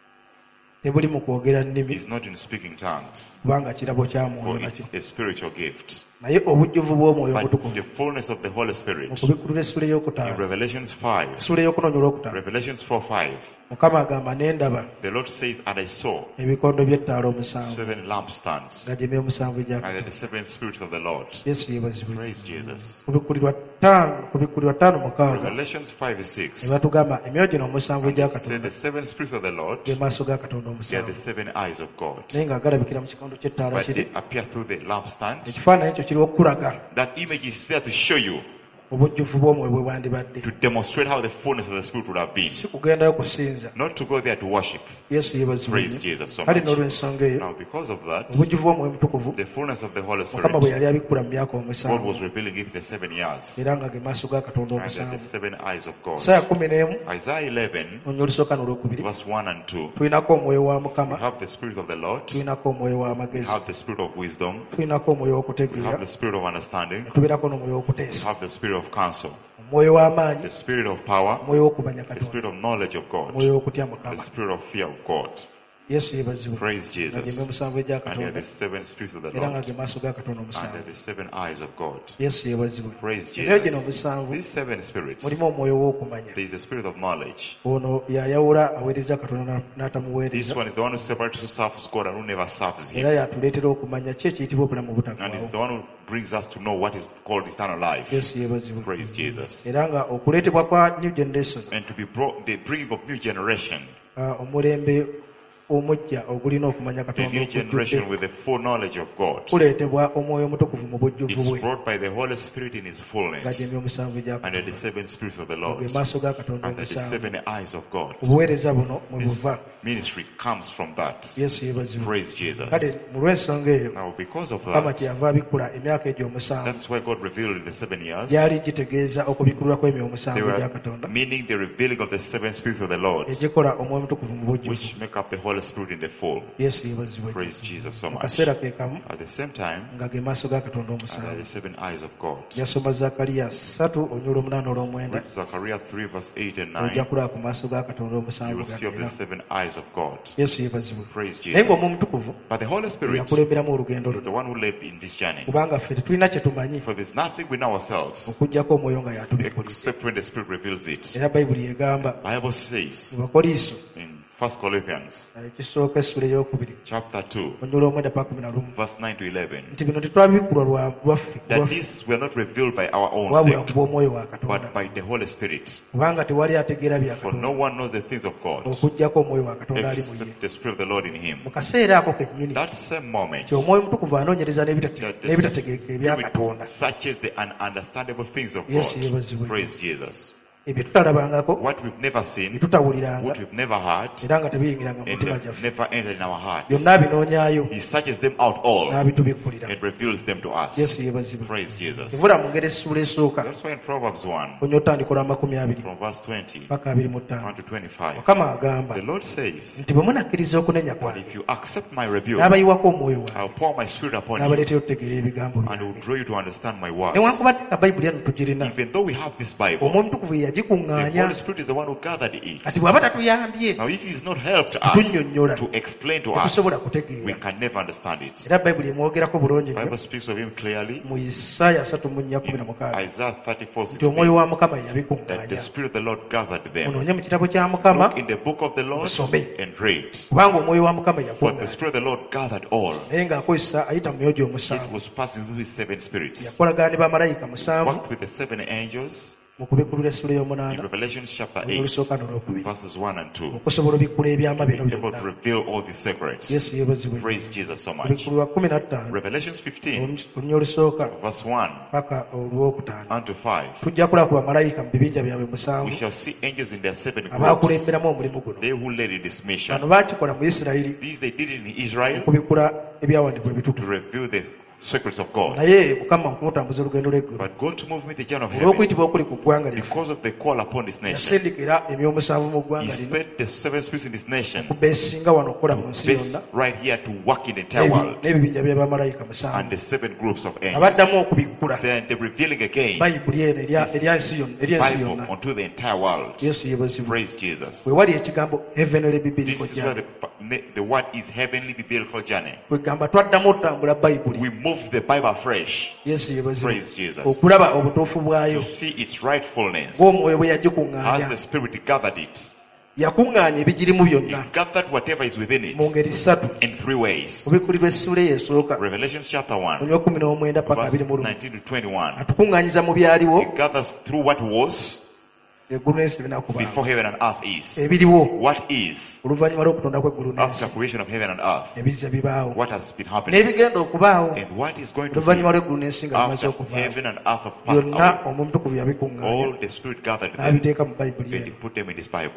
tebuli mu kwogera nnimi. Is not in speaking tongues. Kubanga kirabo kya mwoyo nakyo. It's a spiritual gift. Naye obujjuvu bw'omwoyo omutukuvu. The fullness of the Holy Spirit. Okubikulula essula ey'okutaano. In Revelations five. Essula ey'okunoonya olwokutaano. Revelations four five. Mukama agamba ne ndaba. The Lord says, and I saw. Ebikondo by'ettaala omusanvu. Seven lampstands. Nga gy'emyoyo omusanvu egya Katonda. And the seven spirits of the Lord. Yesu yeebazibwe. Praise Jesus. Kubikulirwa ttaano, kubikulirwa ttaano mukaaga. Revelations five six. Ne batugamba emyoyo gino omusanvu egya Katonda. The seven spirits of the Lord. Ge maaso ga Katonda omusanvu. They are the seven eyes of God. Naye nga galabikira mu kikondo ky'ettaala kiri. But they appear through the lampstand. Ekifaananyi ekyo kiriwo okukulaga. That image is there to show you. Obujjuvu bw'omwoyo bwe bwandibadde. To demonstrate how the fullness of the Spirit would have been. Si kugendayo kusinza. Not to go there to worship. Yesu yeebazibwe. Praise Jesus so much. Kale n'olw'ensonga eyo. Now because of that. Obujjuvu bw'omwoyo mutukuvu. The fullness of the Holy Spirit. Mukama bwe yali abikkula mu myaka omusanvu. God was revealing it in the seven years. Era nga ge maaso ga Katonda omusanvu. And the seven eyes of God. Isaiah kumi n'emu. Isaiah eleven. Olusoka n'olwokubiri. Verse one and two. Tulinako omwoyo wa Mukama. We have the Spirit of the Lord. Tulinako omwoyo w'amagezi. We have the Spirit of wisdom. Tulinako omwoyo w'okutegeera. We have the Spirit of understanding. Tubeerako n'omwoyo w'okuteesa. We have the Spirit of counsel. Omwoyo w'amaanyi. The Spirit of power. Omwoyo w'okumanya Katonda. The Spirit of knowledge of God. Omwoyo w'okutya Mukama. The Spirit of fear of God. Yesu yeebazibwe. Praise Jesus. Nga gy'emyoyo omusanvu egya Katonda. And the seven spirits of the Lord. Era nga ge maaso ga Katonda omusanvu. And the seven eyes of God. Yesu yeebazibwe. Praise Jesus. Emyoyo gino omusanvu. These seven spirits. Mulimu omwoyo w'okumanya. There is the spirit of knowledge. Ono yayawula aweereza Katonda n'atamuweereza. This one is the one who separates who serves God and who never serves him. Era yatuleetera okumanya ki ekiyitibwa obulamu obutaggwaawo. And it's the one who brings us to know what is called eternal life. Yesu yeebazibwe. Praise Jesus. Era nga okuleetebwa kwa new generation. And to be brought, the bringing of new generation. Uh, omulembe omujja ogulina okumanya Katonda kuleetebwa omwoyo omutukuvu mu bujjuvu bwe nga gy'emyoyo omusanvu egya Katonda ge maaso ga Katonda omusanvu obuweereza buno mwe buva. Yesu yeebazibwe. Kale mu lw'ensonga eyo Mukama kyeyava abikkula emyaka egyo omusanvu gyali gitegeeza okubikkulwa kw'emyoyo omusanvu egya Katonda egikola omwoyo omutukuvu mu bujjuvu. Spirit in the full. Yes, he was with Praise Jesus so much. At the same time, and the seven eyes of God. Yasoma Zakaria satu onyulo munano olw'omwenda. Read Zechariah three verse eight and nine. Ojja kulaba ku maaso ga Katonda omusanvu. You will see of the seven eyes of God. Yesu yeebazibwe. Praise Jesus. Naye ng'omwoyo omutukuvu But the Holy Spirit yakulemberamu olugendo is the one who led in this journey. Kubanga ffe tetulina kye tumanyi. For there's nothing we know ourselves. Okuggyako omwoyo nga yatubikkulira. Except when the Spirit reveals it. Era Bayibuli egamba. Bible says. Mu Bakoliiso. First Corinthians chapter two verse nine to eleven. That these were not revealed by our own sake, but by the Holy Spirit. For no one knows the things of God except the Spirit of the Lord in him. That same moment, the Spirit searches the ununderstandable things of God. Praise Jesus. what we've never seen, what we've never heard, and never entered in our hearts. He searches them out all and reveals them to us. Praise Jesus. That's why in Proverbs one, from verse twenty one to twenty-five, the Lord says, "But if you accept my rebuke, I'll pour my spirit upon you, and will draw you to understand my words." Even though we have this Bible, the Holy Spirit is the one who gathered it. Now, if He has not helped us to explain to us, we can never understand it. The Bible speaks of Him clearly. In Isaiah thirty-four sixteen, that the Spirit of the Lord gathered them. Look in the book of the Lord and read. For the Spirit of the Lord gathered all. It was passing through His seven spirits. Worked with the seven angels. In Revelation chapter eight, verses one and two, able to reveal all the secrets. Praise Jesus so much. Revelation fifteen, verse one and to five, we shall see angels in their seven groups, they who led this mission. These they did in Israel to reveal the secrets of God. But God to move me the journey of heaven because of the call upon this nation. He set the seven spirits in this nation right here to work in the entire world. And the seven groups of angels. Then the revealing again Bible unto the entire world. Praise Jesus. This is where the, the word is heavenly biblical journey. We move the Bible afresh. Praise Jesus. To see its rightfulness as the Spirit gathered it. He gathered whatever is within it in three ways. Revelation chapter one, verse nineteen to twenty-one. He gathers through what was before heaven and earth is. What is after creation of heaven and earth? What has been happening? And what is going to be after heaven and earth have passed away? All the Spirit gathered them and He put them in this Bible.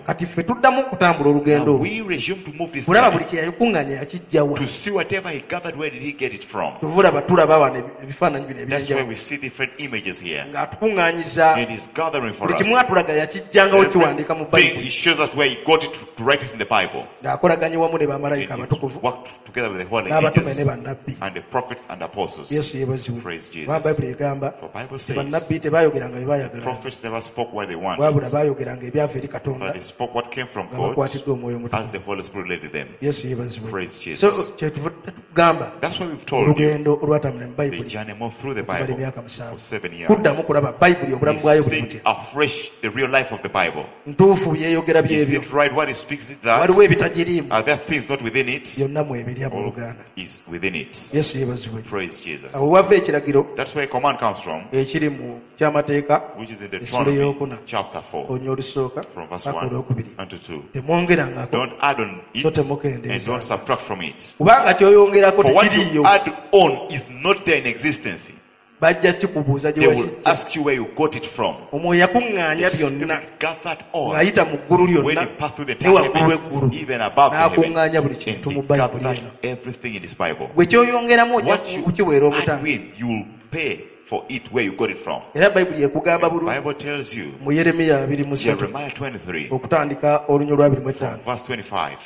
Now we resume to move this Bible to see whatever He gathered. Where did He get it from? That's why we see different images here. It is gathering for us. He shows us where He got it to write it in the Bible. He worked together with the holy angels and the prophets and apostles. Praise Jesus. For Bible says the prophets never spoke what they wanted, but they spoke what came from God as the Holy Spirit led them. Praise Jesus. That's why we've told you the journey moved through the Bible for seven years. We see afresh the real life of the Bible. Is it right what He speaks? Is that? Are there things not within it? All is within it. Praise Jesus. That's where a command comes from, which is in Deuteronomy chapter four, from verse one and to two. Don't add on it and don't subtract from it. For what you add on is not there in existence. They will ask you where you got it from. The Spirit gathered all when He passed through the heavens, even above the heavens, and He gathered everything in this Bible. What you add with, you will pay for it where you got it from. The Bible tells you, Jeremiah twenty-three, verse twenty-five,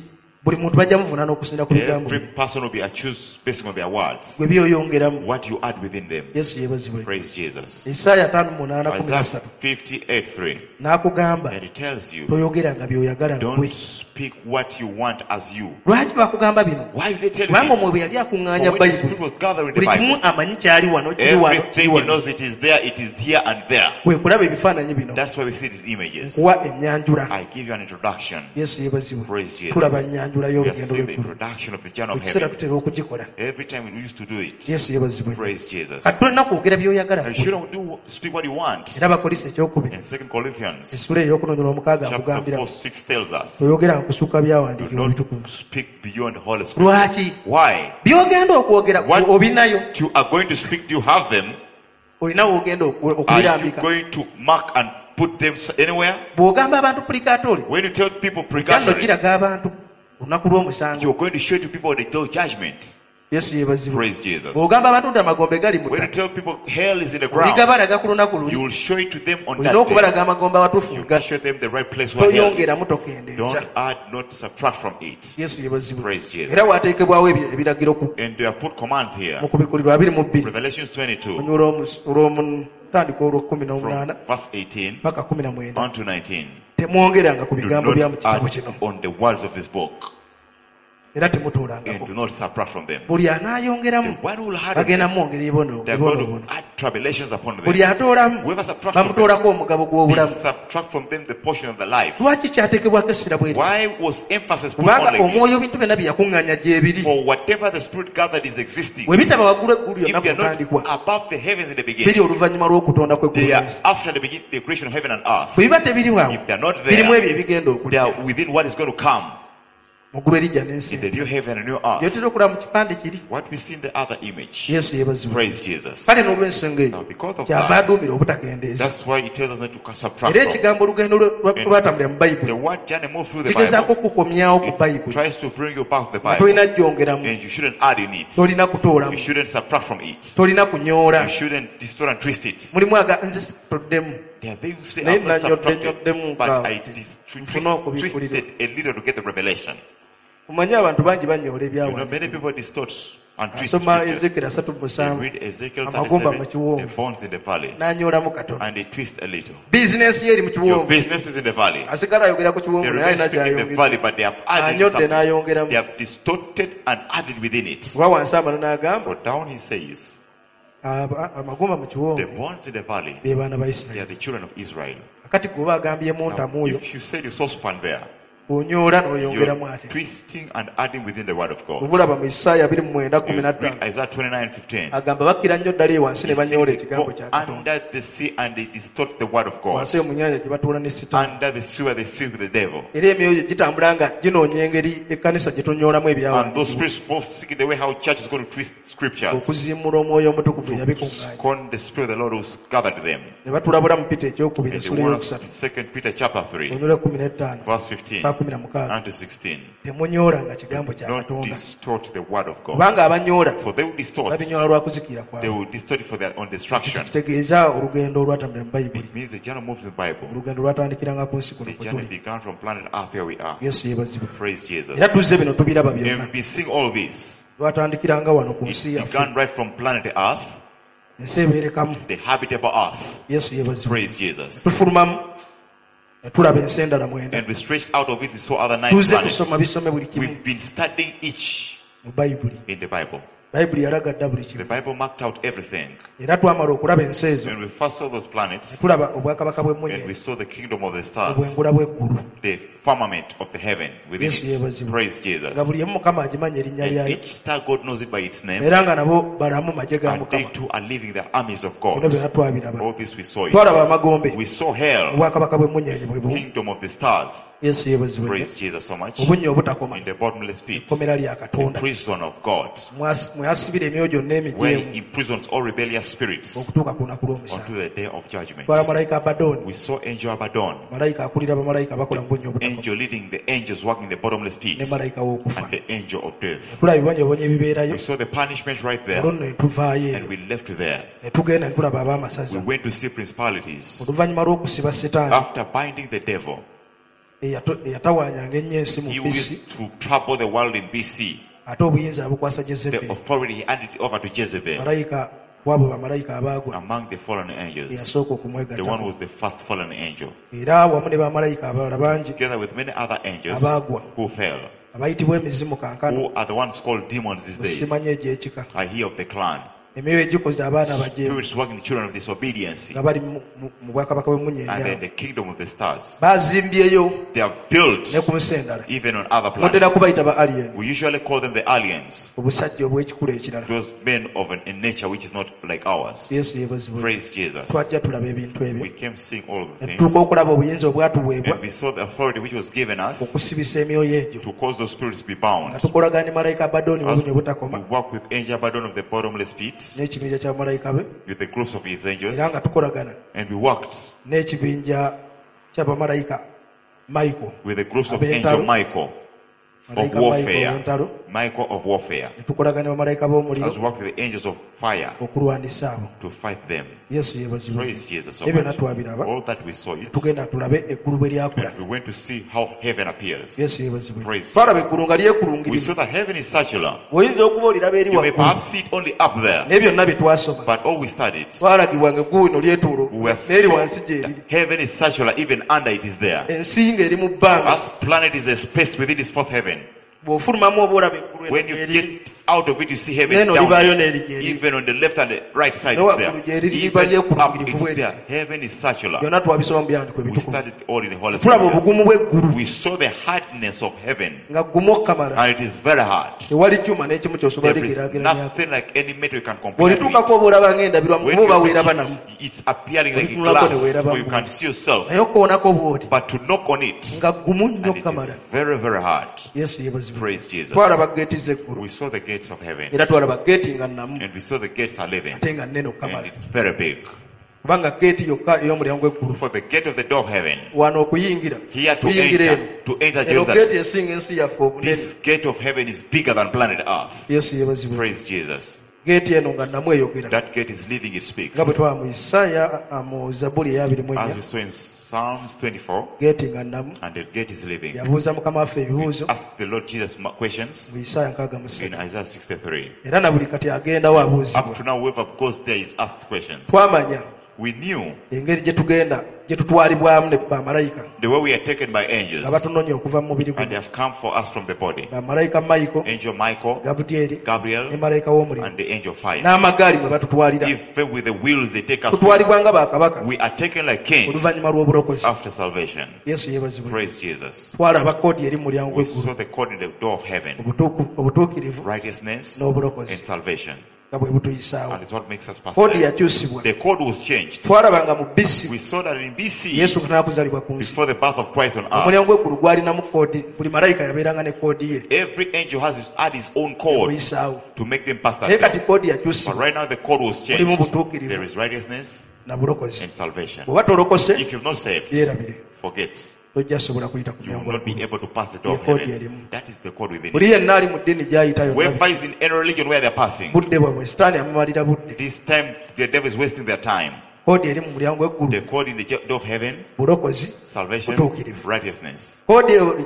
every person will be accused based on their words. What you add within them. Praise Jesus. Isaiah fifty-eight three. And it tells you, don't speak what you want as you. Why do they tell you this? For when the Spirit was gathering the Bible, everything He knows it is there, it is here and there. That's why we see these images. I give you an introduction. Praise Jesus. We are seeing the introduction of the journey of heaven. Every time we used to do it. Praise Jesus. You shouldn't do speak what you want. In Second Corinthians chapter four six tells us, don't speak beyond the Holy Spirit. Why? What you are going to speak, do you have them? Are you going to mark and put them anywhere. When you tell people purgatory, you're going to show to people the day of judgment. Yes, praise Jesus. When you tell people hell is in the ground, you will show it to them on that day. You can show them the right place where hell is. Don't add, not subtract from it. Yes, praise Jesus. And they have put commands here. Revelation twenty-two. From verse eighteen on to nineteen. Do not add on the words of this book. And do not subtract from them. The one will add them, they are going to add tribulations upon them. Whoever subtracts from them, they subtract from them the portion of the life. Why was emphasis put on like this? For whatever the Spirit gathered is existing. If they are not above the heavens in the beginning, they are after the beginning, the creation of heaven and earth. If they are not there, they are within what is going to come. In the new heaven and new earth. What we see in the other image. Yes, praise Jesus. Now, because of that, that's why it tells us not to subtract from. The word journey moves through the Bible. It tries to bring you back to the Bible. And you shouldn't add in it. You shouldn't subtract from it. You shouldn't distort and twist it. Yeah, they will say I'm not subtracted, but I twisted a little to get the revelation. You know, many people distort and twist scriptures. They read Ezekiel thirty-seven, the bones in the valley, and they twist a little. Your business is in the valley. They remain speaking in the valley, but they have added something. They have distorted and added within it. But down he says, the bones in the valley, they are the children of Israel. Now, if you say the saucepan there, you're twisting and adding within the word of God. You read Isaiah twenty-nine fifteen. Under the sea and they distort the word of God. Under the sea where they sleep with the devil. And those spirits both seek the way how church is going to twist scriptures. To scorn the spirit of the Lord who's gathered them. And Second Peter chapter three, verse fifteen. And to sixteen. Don't distort the word of God. For they will distort. They will distort it for their own destruction. It means the journey moves in the Bible. The journey began from planet Earth where we are. Praise Jesus. And we've been seeing all this. It began right from planet Earth, the habitable earth. Praise Jesus. And we stretched out of it, we saw other nine planets. We've been studying each in the Bible. The Bible marked out everything. When we first saw those planets, and we saw the kingdom of the stars, the firmament of the heaven within it. Praise Jesus. And each star, God knows it by its name. And they too are leading the armies of God. All this we saw it. We saw hell, kingdom of the stars. Praise Jesus so much. In the bottomless pit, the prison of God, where he imprisons all rebellious spirits unto the day of judgment. We saw angel Abaddon, angel leading the angels working in the bottomless pit, and the angel of death. We saw the punishment right there, and we left there. We went to see principalities. After binding the devil, he used to trouble the world in B C. The authority he handed over to Jezebel. Among the fallen angels, the one who was the first fallen angel, together with many other angels who fell, who are the ones called demons these days. I hear of the clan. Spirits working the children of disobedience, and then the kingdom of the stars. They are built even on other planets. We usually call them the aliens, those men of an, a nature which is not like ours. Praise Jesus. We came seeing all of the things, and we saw the authority which was given us to cause those spirits to be bound. As we work with angel Abaddon of the bottomless pit, it with the groups of his angels, and we worked with the groups of angel Michael of warfare, Michael of warfare, as worked with the angels of fire to fight them. Praise Jesus so much. All that we saw it, and we went to see how heaven appears. Praise Jesus. We saw that heaven is circular. You may perhaps see it only up there, but all we studied, we were that heaven is circular, even under it is there. As planet is a space within this fourth heaven. When you get out of it, you see heaven down there. Even on the left and the right side is there. Even up it's there. Heaven is circular. We studied all in the Holy Spirit. We saw the hardness of heaven. And it is very hard. There is nothing like any metal you can compare to it. When you it, it's appearing like a glass where you can see yourself. But to knock on it, and it is very, very hard. Praise Jesus. We saw the gates of heaven, and we saw the gates are living, and it's very big. For the gate of the door of heaven, here to enter, to enter Jerusalem, this gate of heaven is bigger than planet Earth. Praise Jesus. That gate is living, it speaks. As we saw in Psalms twenty-four, and the gate is living. We ask the Lord Jesus questions in Isaiah sixty-three. Up to now, whoever goes there is asked questions. We knew the way we are taken by angels, and they have come for us from the body. Angel Michael, Gabriel, and the angel fire. Even with the wheels they take us to, we are taken like kings after salvation. Praise Jesus. We saw the code in the door of heaven, righteousness and salvation. And it's what makes us pass. The code was changed. We saw that in B C, before the birth of Christ on earth, every angel has his, had his own code to make them pass that door. But right now the code was changed. There is righteousness and salvation. If you've not saved, forget. You will not be able to pass the door of heaven. That is the code within it. Whoever is in any religion where they are passing, this time the devil is wasting their time. The code in the door of heaven, salvation, righteousness. We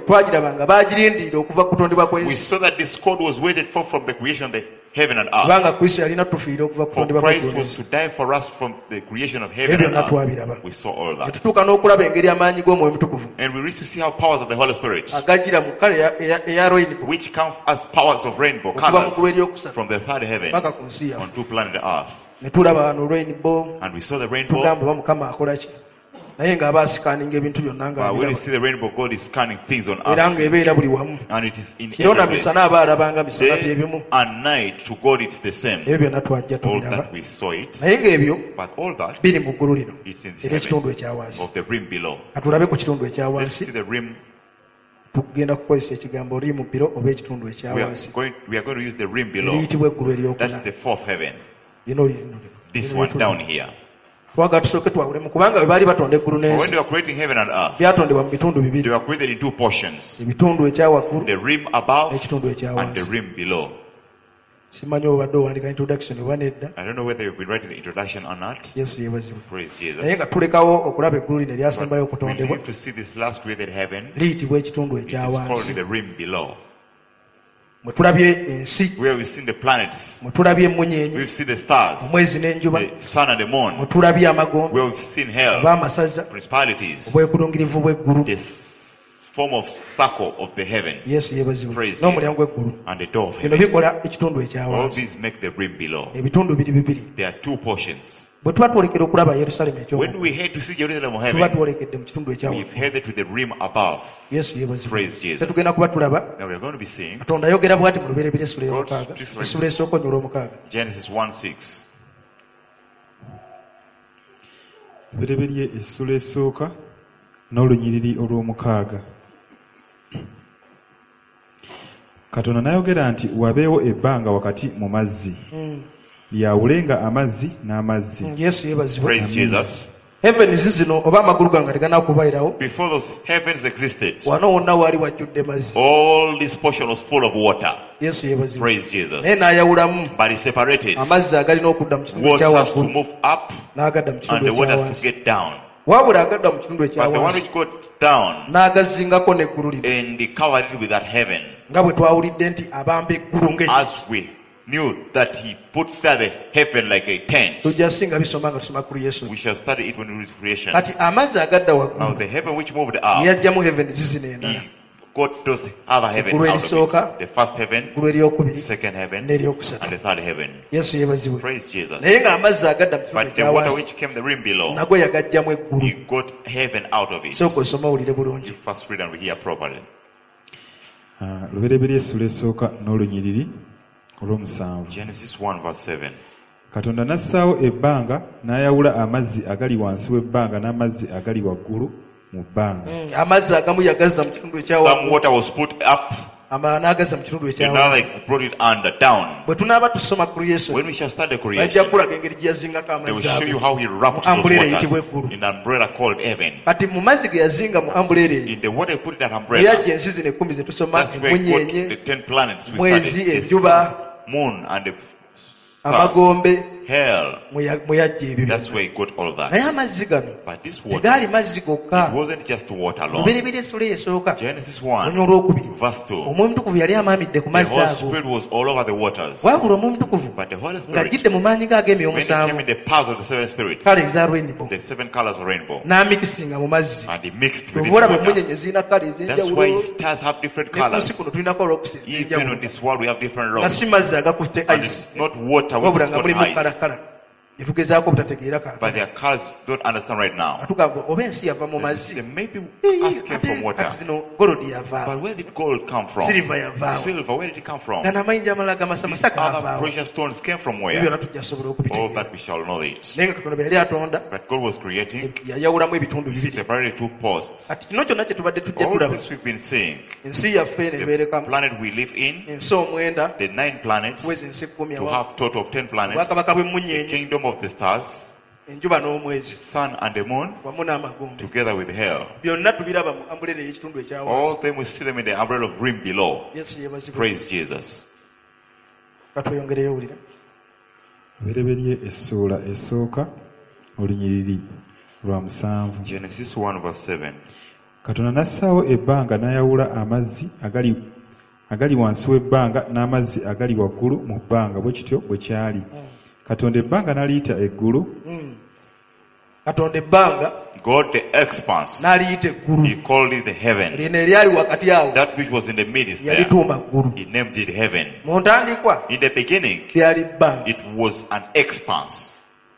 saw that this code was waited for from the creation of the heaven and earth. For Christ was to die for us from the creation of heaven and earth. We saw all that. And we reached to see how powers of the Holy Spirit, which come as powers of rainbow, colors from the third heaven onto planet earth. And we saw the rainbow. But when you see the rainbow, God is scanning things on earth, and it is in every place. Day and night to God it's the same. All that we saw it, but all that it's in the heaven of the rim below. Let's see the rim. We are going, we are going to use the rim below. That's the fourth heaven. This one down here. When they were creating heaven and earth, they were created in two portions. The rim above and the rim below. I don't know whether you've been writing the introduction or not. Yes, praise Jesus. But we need to see this last created heaven. It is called the rim below. Where we've seen the planets, we've seen the stars, the sun and the moon, where we've seen hell, principalities, this form of circle of the heaven, praise Jesus, and the door of heaven. All these make the rim below. There are two portions. When we head to see Jerusalem of heaven, we've headed to the rim above. Praise Jesus. Now we are going to be seeing Genesis one six. Bireberye essula esooka n'olunyiriri olw'omukaaga. Katonda n'ayogera nti wabeewo ebbanga wakati mu mazzi. byawulenga amazzi n'amazzi. Yesu yebazibwe. Praise Jesus. Heavens zino oba amagulu gange tegana kubairawo. Before those heavens existed, wano wonna wali wajjudde mazzi. all this portion was full of water. Yesu yebazibwe. Praise Jesus. Naye n'ayawulamu. But he separated. Amazzi agalina okudda mu kitundu ekya Waters to waggulu. move up N'agadda mu and kitundu the ekya waters wansi. to get down. Wabula agadda mu kitundu ekya But the one wansi. which got down N'agazingako n'eggulu lino. and he covered it with that heaven. Nga bwe twawulidde nti abamba eggulu ng'ekyo. As we knew that he put there the heaven like a tent. Tujja singa bisoma nga tusoma creation. We shall study it when we read creation. Kati amazzi agadda Now waggulu. the heaven which moved up, Yajjamu heaven zizino endala. he got those other heavens Eggulu out of erisooka, it. The first heaven, eggulu eryokubiri, the second heaven, n'eryokusatu. and the third heaven. Yesu yebazibwe. Praise Jesus. Naye ng'amazzi agadda mu kitundu But the ekya water wansi which came the rim below, nago yagajjamu eggulu. he got heaven out of it. Sooka osoma owulire bulungi. You first read and we hear properly. Ah, lubereberye essula esooka n'olunyiriri olw'omusanvu. Genesis one verse seven. Katonda n'assaawo ebbanga n'ayawula amazzi agali wansi w'ebbanga n'amazzi agali waggulu mu bbanga. Mm, amazzi agamu yagazza mu kitundu ekya Some waggulu, water was put up, amalala n'agazza mu kitundu ekya another wansi. they brought it under, down. Bwe tunaaba tusoma creation, When we shall study bajja creation, kulaga engeri gye yazingako they will amazzi show you ago. how he wrapped Mu those umbrella eyitibwa waters eggulu. in an umbrella called heaven. Kati mu mazzi ge yazinga mu umbrella eyo, In the water he put in that bwe umbrella, yajja ensi zino ekkumi ze tusoma, that's where he got emunyeenye, the ten planets we mwezi, studied. The enjuba, sun, moon and the stars, amagombe, hell. mwe ya- mwe yajja ebyo That's byonna. where he got all Naye that. amazzi gano But this water, tegaali mazzi gokka. it wasn't just water alone. Lubereberye essula esooka Genesis olunya one olwokubiri, verse two. omwoyo omutukuvu yali amaamidde ku The mazzi Holy ago, Spirit was all over the waters. wabula omwoyo omutukuvu But the Holy Spirit, ng'ajjidde mu maanyi ge ag'emyoyo when he came omusanvu, in the powers of the seven spirits, kale eza rainbow, the seven colors of rainbow, n'amikisinga mu mazzi. and he mixed with Obuwala it bwe water. munyenye zirina kale That's why ez'enjawulo, stars have different ne ku nsi colors. kuno tulinako olw'okusa Even on ez'enjawulo, this world we have different nga robes. si mazzi agakutte And ice, it's not water which wabula is nga got mulimu ice. kalakala bye tugezaako obutategeera But kaakano. their colors don't understand right now. Nga tugamba oba ensi yava mu mazzi, They maybe Ee, earth came from ate water. kati zino golodi yavaawo, But where did gold come from? siriva yavaawo, Silver, where did it come from? nga n'amayinja amalala gamasamasa These other gaavaawo. precious stones came from Ebyo where? byonna tujja sobola All okubitegeera. that we shall know it. Naye nga Katonda bwe yali atonda, But God was creating, yayawulamu ebitundu He bibiri. separated two posts. Kati kino kyonna kye tubadde tujja All tulaba, this we've been seeing, ensi yaffe eno the ebeerekamu planet we live in, ensi omwenda, the nine planets, mwezi ensi ekkumi to awamu, have total of ten planets, obwakabaka the bw'emmunyeenye, kingdom of the stars, enjuba n'omwezi, sun and the moon, wamu n'amagombe. together with hell. Byonna tubiraba mu ambulera ey'ekitundu ekya All wansi. of them we see them in the umbrella of rim below. Yesu yeebazibwe. Praise Jesus. Katweyongereyo owulira. Lubereberye essuula esooka olunyiriri lwa musanvu. Genesis one verse seven. Katonda n'assaawo ebbanga n'ayawula amazzi agali agali wansi w'ebbanga n'amazzi agali waggulu mu bbanga, bwe kityo bwe kyali. Katonda ebbanga n'aliyita eggulu, Mm. Katonda ebbanga God the expanse, n'aliyita eggulu. He called it the heaven. Lino eryali wakati awo That which was in the midst there, yalituuma ggulu. He named it heaven. Mu ntandikwa In the beginning, lyali bbanga, it was an expanse.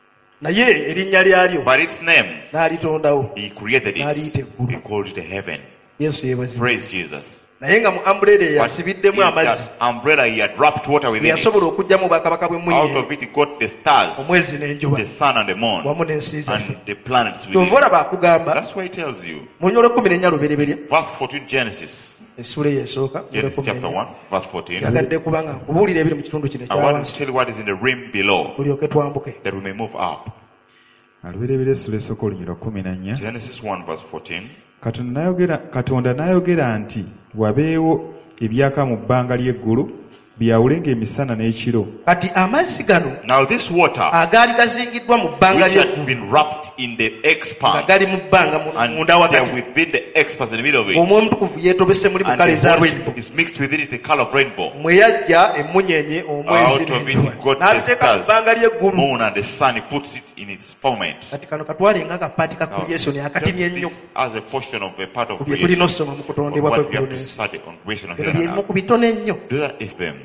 naye erinnya lyalyo But its name, n'alitondawo. He created N'aliyita it. eggulu. He called it heaven. Yesu yeebazibwe. Praise Jesus. Naye nga mu ambulera eyo But in asibiddemu amazzi, that umbrella, He had wrapped water bwe within it. yasobola okugyamu obwakabaka Out bw'emmunyeenye, of it, He got the stars, omwezi n'enjuba, the sun and the moon, wamu n'ensi zaffe. and the planets Kyova within. olaba akugamba That's why He tells you. mu nnyolo ekkumi n'ennya lubereberye, Verse fourteen, Genesis. essula eyo esooka, Genesis chapter one, verse fourteen. yagadde kubanga nkubuulira ebiri mu kitundu kino I want to ekyawansi, tell you what is in the rim below, tulyoke twambuke. that we may move up. alubereberye essula esooka olunyiriri lwa kumi na nnya. Genesis one, verse fourteen. Katonda n'ayogera Katonda n'ayogera nti wabeewo ebyaka mu bbanga ly'eggulu byawulenga emisana n'ekiro. Kati amazzi gano Now this water, agaali gazingiddwa mu bbanga which had ly'eggulu, been wrapped in the nga expanse, gali mu bbanga mu- and munda they are wakati, within the expanse in the middle of it, omwoyo omutukuvu yeetobese muli mu and kale the eza Holy rainbow, Spirit is mixed within it the color of rainbow, mwe yajja emmunyeenye, omwezi Out of it n'enjuba, got the n'abiteeka mu stars, bbanga ly'eggulu. moon and the sun. He puts it in its format. Kati kano katwale nga akapaati ka Now, creation just akatimye ennyo this as a portion of a part of ku bye creation, tulina osoma mu of kutondebwa what we kw'eggulu have to n'ensi. study on creation of Bino heaven and byerimu earth. ku bitono ennyo. Those are if them.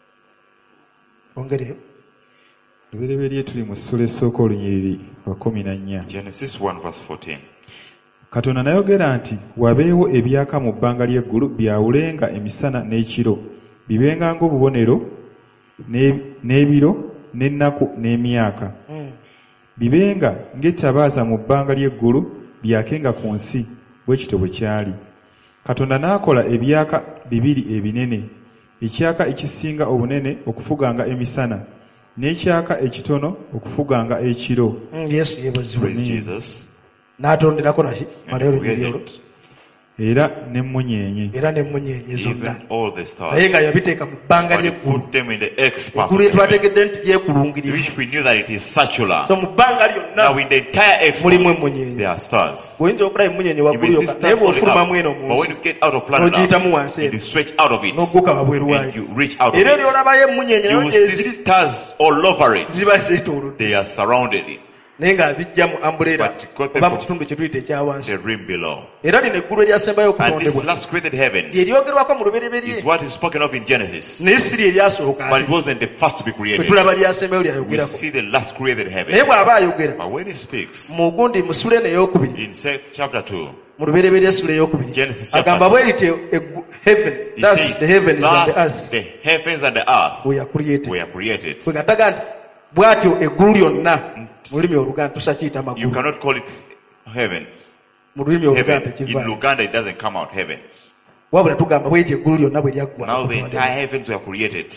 Ongereyo. Lubereberye tuli mu ssula esooka olunyiriri lwa kumi na nnya. Genesis one, verse fourteen. Katonda n'ayogera nti wabeewo ebyaka mu bbanga ly'eggulu byawulenga emisana n'ekiro, bibenga ng'obubonero n'e- n'ebiro n'ennaku n'emyaka. Mm. Bibenga ng'ettabaaza mu bbanga ly'eggulu, byakenga ku nsi, bwe kityo bwe kyali. Katonda n'akola ebyaka bibiri ebinene, ekyaka ekisinga obunene okufuganga emisana, n'ekyaka ekitono okufuganga ekiro. Yesu yeebazibwe. Praise Jesus. N'atonderako naki malayo lunyiriro. Era n'emmunyeenye. Era n'emmunyeenye zonna. All the stars. Naye nga yabiteeka mu bbanga ly'eggulu. Put them in the X-path. Eggulu etwategedde nti lyekulungirivu. Which we knew that it is circular. So mu bbanga lyonna. Now in the entire X-path. Mulimu emmunyeenye. There are stars. Oyinza okulaba emmunyeenye waggulu yokka. Naye bw'ofulumamu eno mu nsi. But when you get out of planet Earth, you stretch out of it. N'ogguka wabweru waayo. And you reach out of it. Era it. ebyolabayo emmunyeenye nayo gyeziri. Stars all over it. Ziba zeetoolodde. They are surrounded it. Naye nga bijja mu umbrella oba mu kitundu kye tuyita ekyawansi. Era lino eggulu eryasembayo okutondebwa lye lyogerwako mu lubereberye naye si lye eryasooka ffe tulaba lyasembayo lyayogerako naye bw'aba ayogera mu gundi mu sula eno ey'okubiri mu lubereberye esula ey'okubiri agamba bwe lityo heaven thus the heavens and the earth we are created kwe gataga nti bw'atyo eggulu lyonna mu lulimi oluganda tusakiyita magulu. You cannot call it heavens. Mu lulimi oluganda in Luganda it doesn't come out heavens. Wabula tugamba bw'etyo eggulu lyonna bwe lyaggwa. Now the entire heavens were created.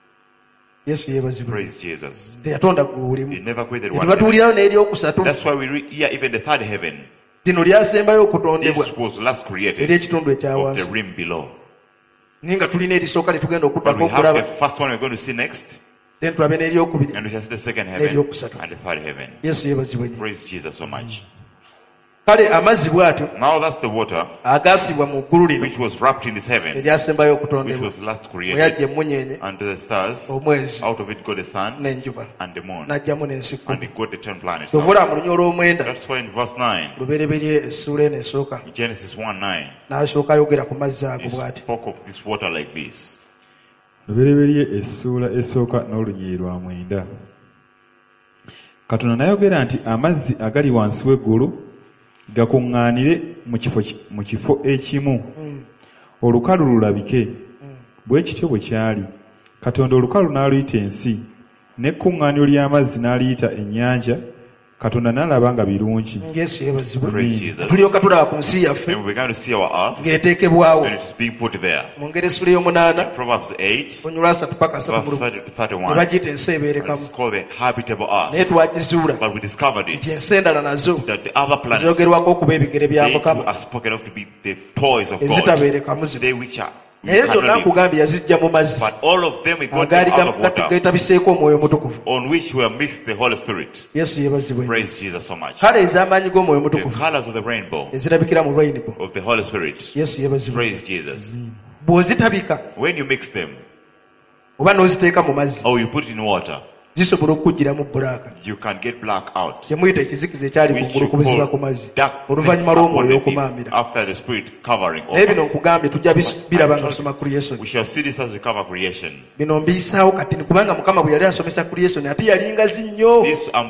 Yesu yeebazibwe. Praise Jesus. Teyatonda ggulu limu. He never created one. Batuwulirayo n'eryokusatu. That's why we read here even the third heaven. Lino lyasembayo okutondebwa. This was last created. Ery'ekitundu ekyawansi. Of the rim below. Ninga tulina erisooka lye tugenda okuddako okulaba. We have the first one we're going to see next. Then tulabe n'eryokubiri. And we shall see the second heaven and the third heaven. Yesu yeebazibwe. Praise Jesus so much. Kale amazzi bw'atyo. Now that's the water. Agaasibwa mu ggulu lino. Which was wrapped in this heaven. Eryasembayo okutondebwa. Which was last created. Mweyajja emmunyeenye. And the stars. Omwezi. Out of it got the sun. N'enjuba. And the moon. N'ajjamu n'ensi kkumi. And it got the ten planets. Tuvula mu lunya olw'omwenda. That's why in verse nine. Lubereberye essuula eno esooka. Genesis one nine. N'asooka ayogera ku mazzi ago bw'ati. He spoke of this water like this. Lubereberye essuula esooka n'olunyiriri lwa mwenda. Katonda n'ayogera nti amazzi agali wansi w'eggulu gakuŋŋaanire mu kifo ekimu olukalu lulabike bwe kityo bwe kyali. Katonda olukalu n'aluyita ensi n'ekkuŋŋaaniro ly'amazzi n'aliyita ennyanja. Katonda n'alaba nga birungi. Yesu yeebazibwe. Tulyoka tulaba ku nsi yaffe ng'eteekebwawo mu ngeri esula ey'omunaana olunyiriri asatu paka asatu ne bagiyita ensi ebeerekamu naye twagizuula nti ensi endala nazo zoogerwako okuba ebigere bya Mukama ezitabeerekamu zino naye zonna nkugambye yazijja mu mazzi agaali geetabiseeko omwoyo omutukuvu. Yesu yeebazibwe. Kale ez'amaanyi g'omwoyo omutukuvu ezirabikira mu rainbow. Yesu yeebazibwe. Bw'ozitabika oba n'oziteeka mu mazzi zisobola okukugiramu bbulaaka. Kye muyita ekizikiza ekyali kungulu kubizibwa ku mazzi oluvannyuma lw'omwoyo okumaamira. Naye bino nkugambye tujja biraba nga tusoma creation. Bino mbiyisaawo kati kubanga Mukama bwe yali asomesa creation ate yalingazi nnyo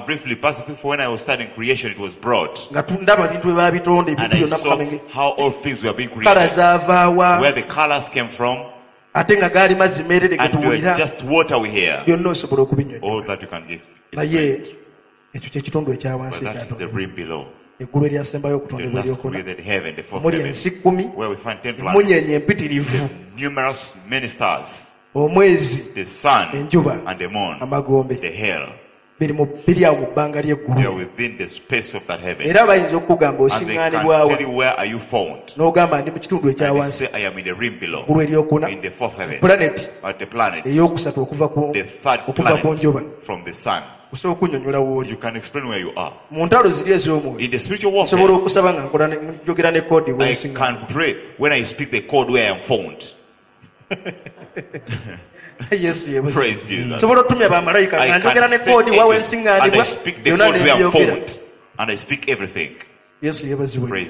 nga tundaba bintu bwe baabitonda ebintu byonna Mukama kala zaavaawa ate nga gaali mazzi meerere ge tuwulira byonna osobola okubinywa naye ekyo kyekitundu ekyawansi eggulu eryasembayo okutondebwa eryokuna omuli ensi kkumi emmunyeenye empitirivu omwezi enjuba amagombe biri awo mu bbanga ly'eggulu era bayinza okukugamba osiŋŋaanibwawa n'ogamba ndi mu kitundu ekyawansi eggulu eryokuna pulaneti ey'okusatu okuva ku njuba osobola okunnyonnyola w'oli mu ntalo ziri ez'omwoyo nsobola okusaba nga njogera ne koodi Yesu yeebazibwe. Nsobola otumya bamalayika nga njogera ne koodi wawe ensiŋŋaanibwa byonna n'ebyogera. Yesu yeebazibwe.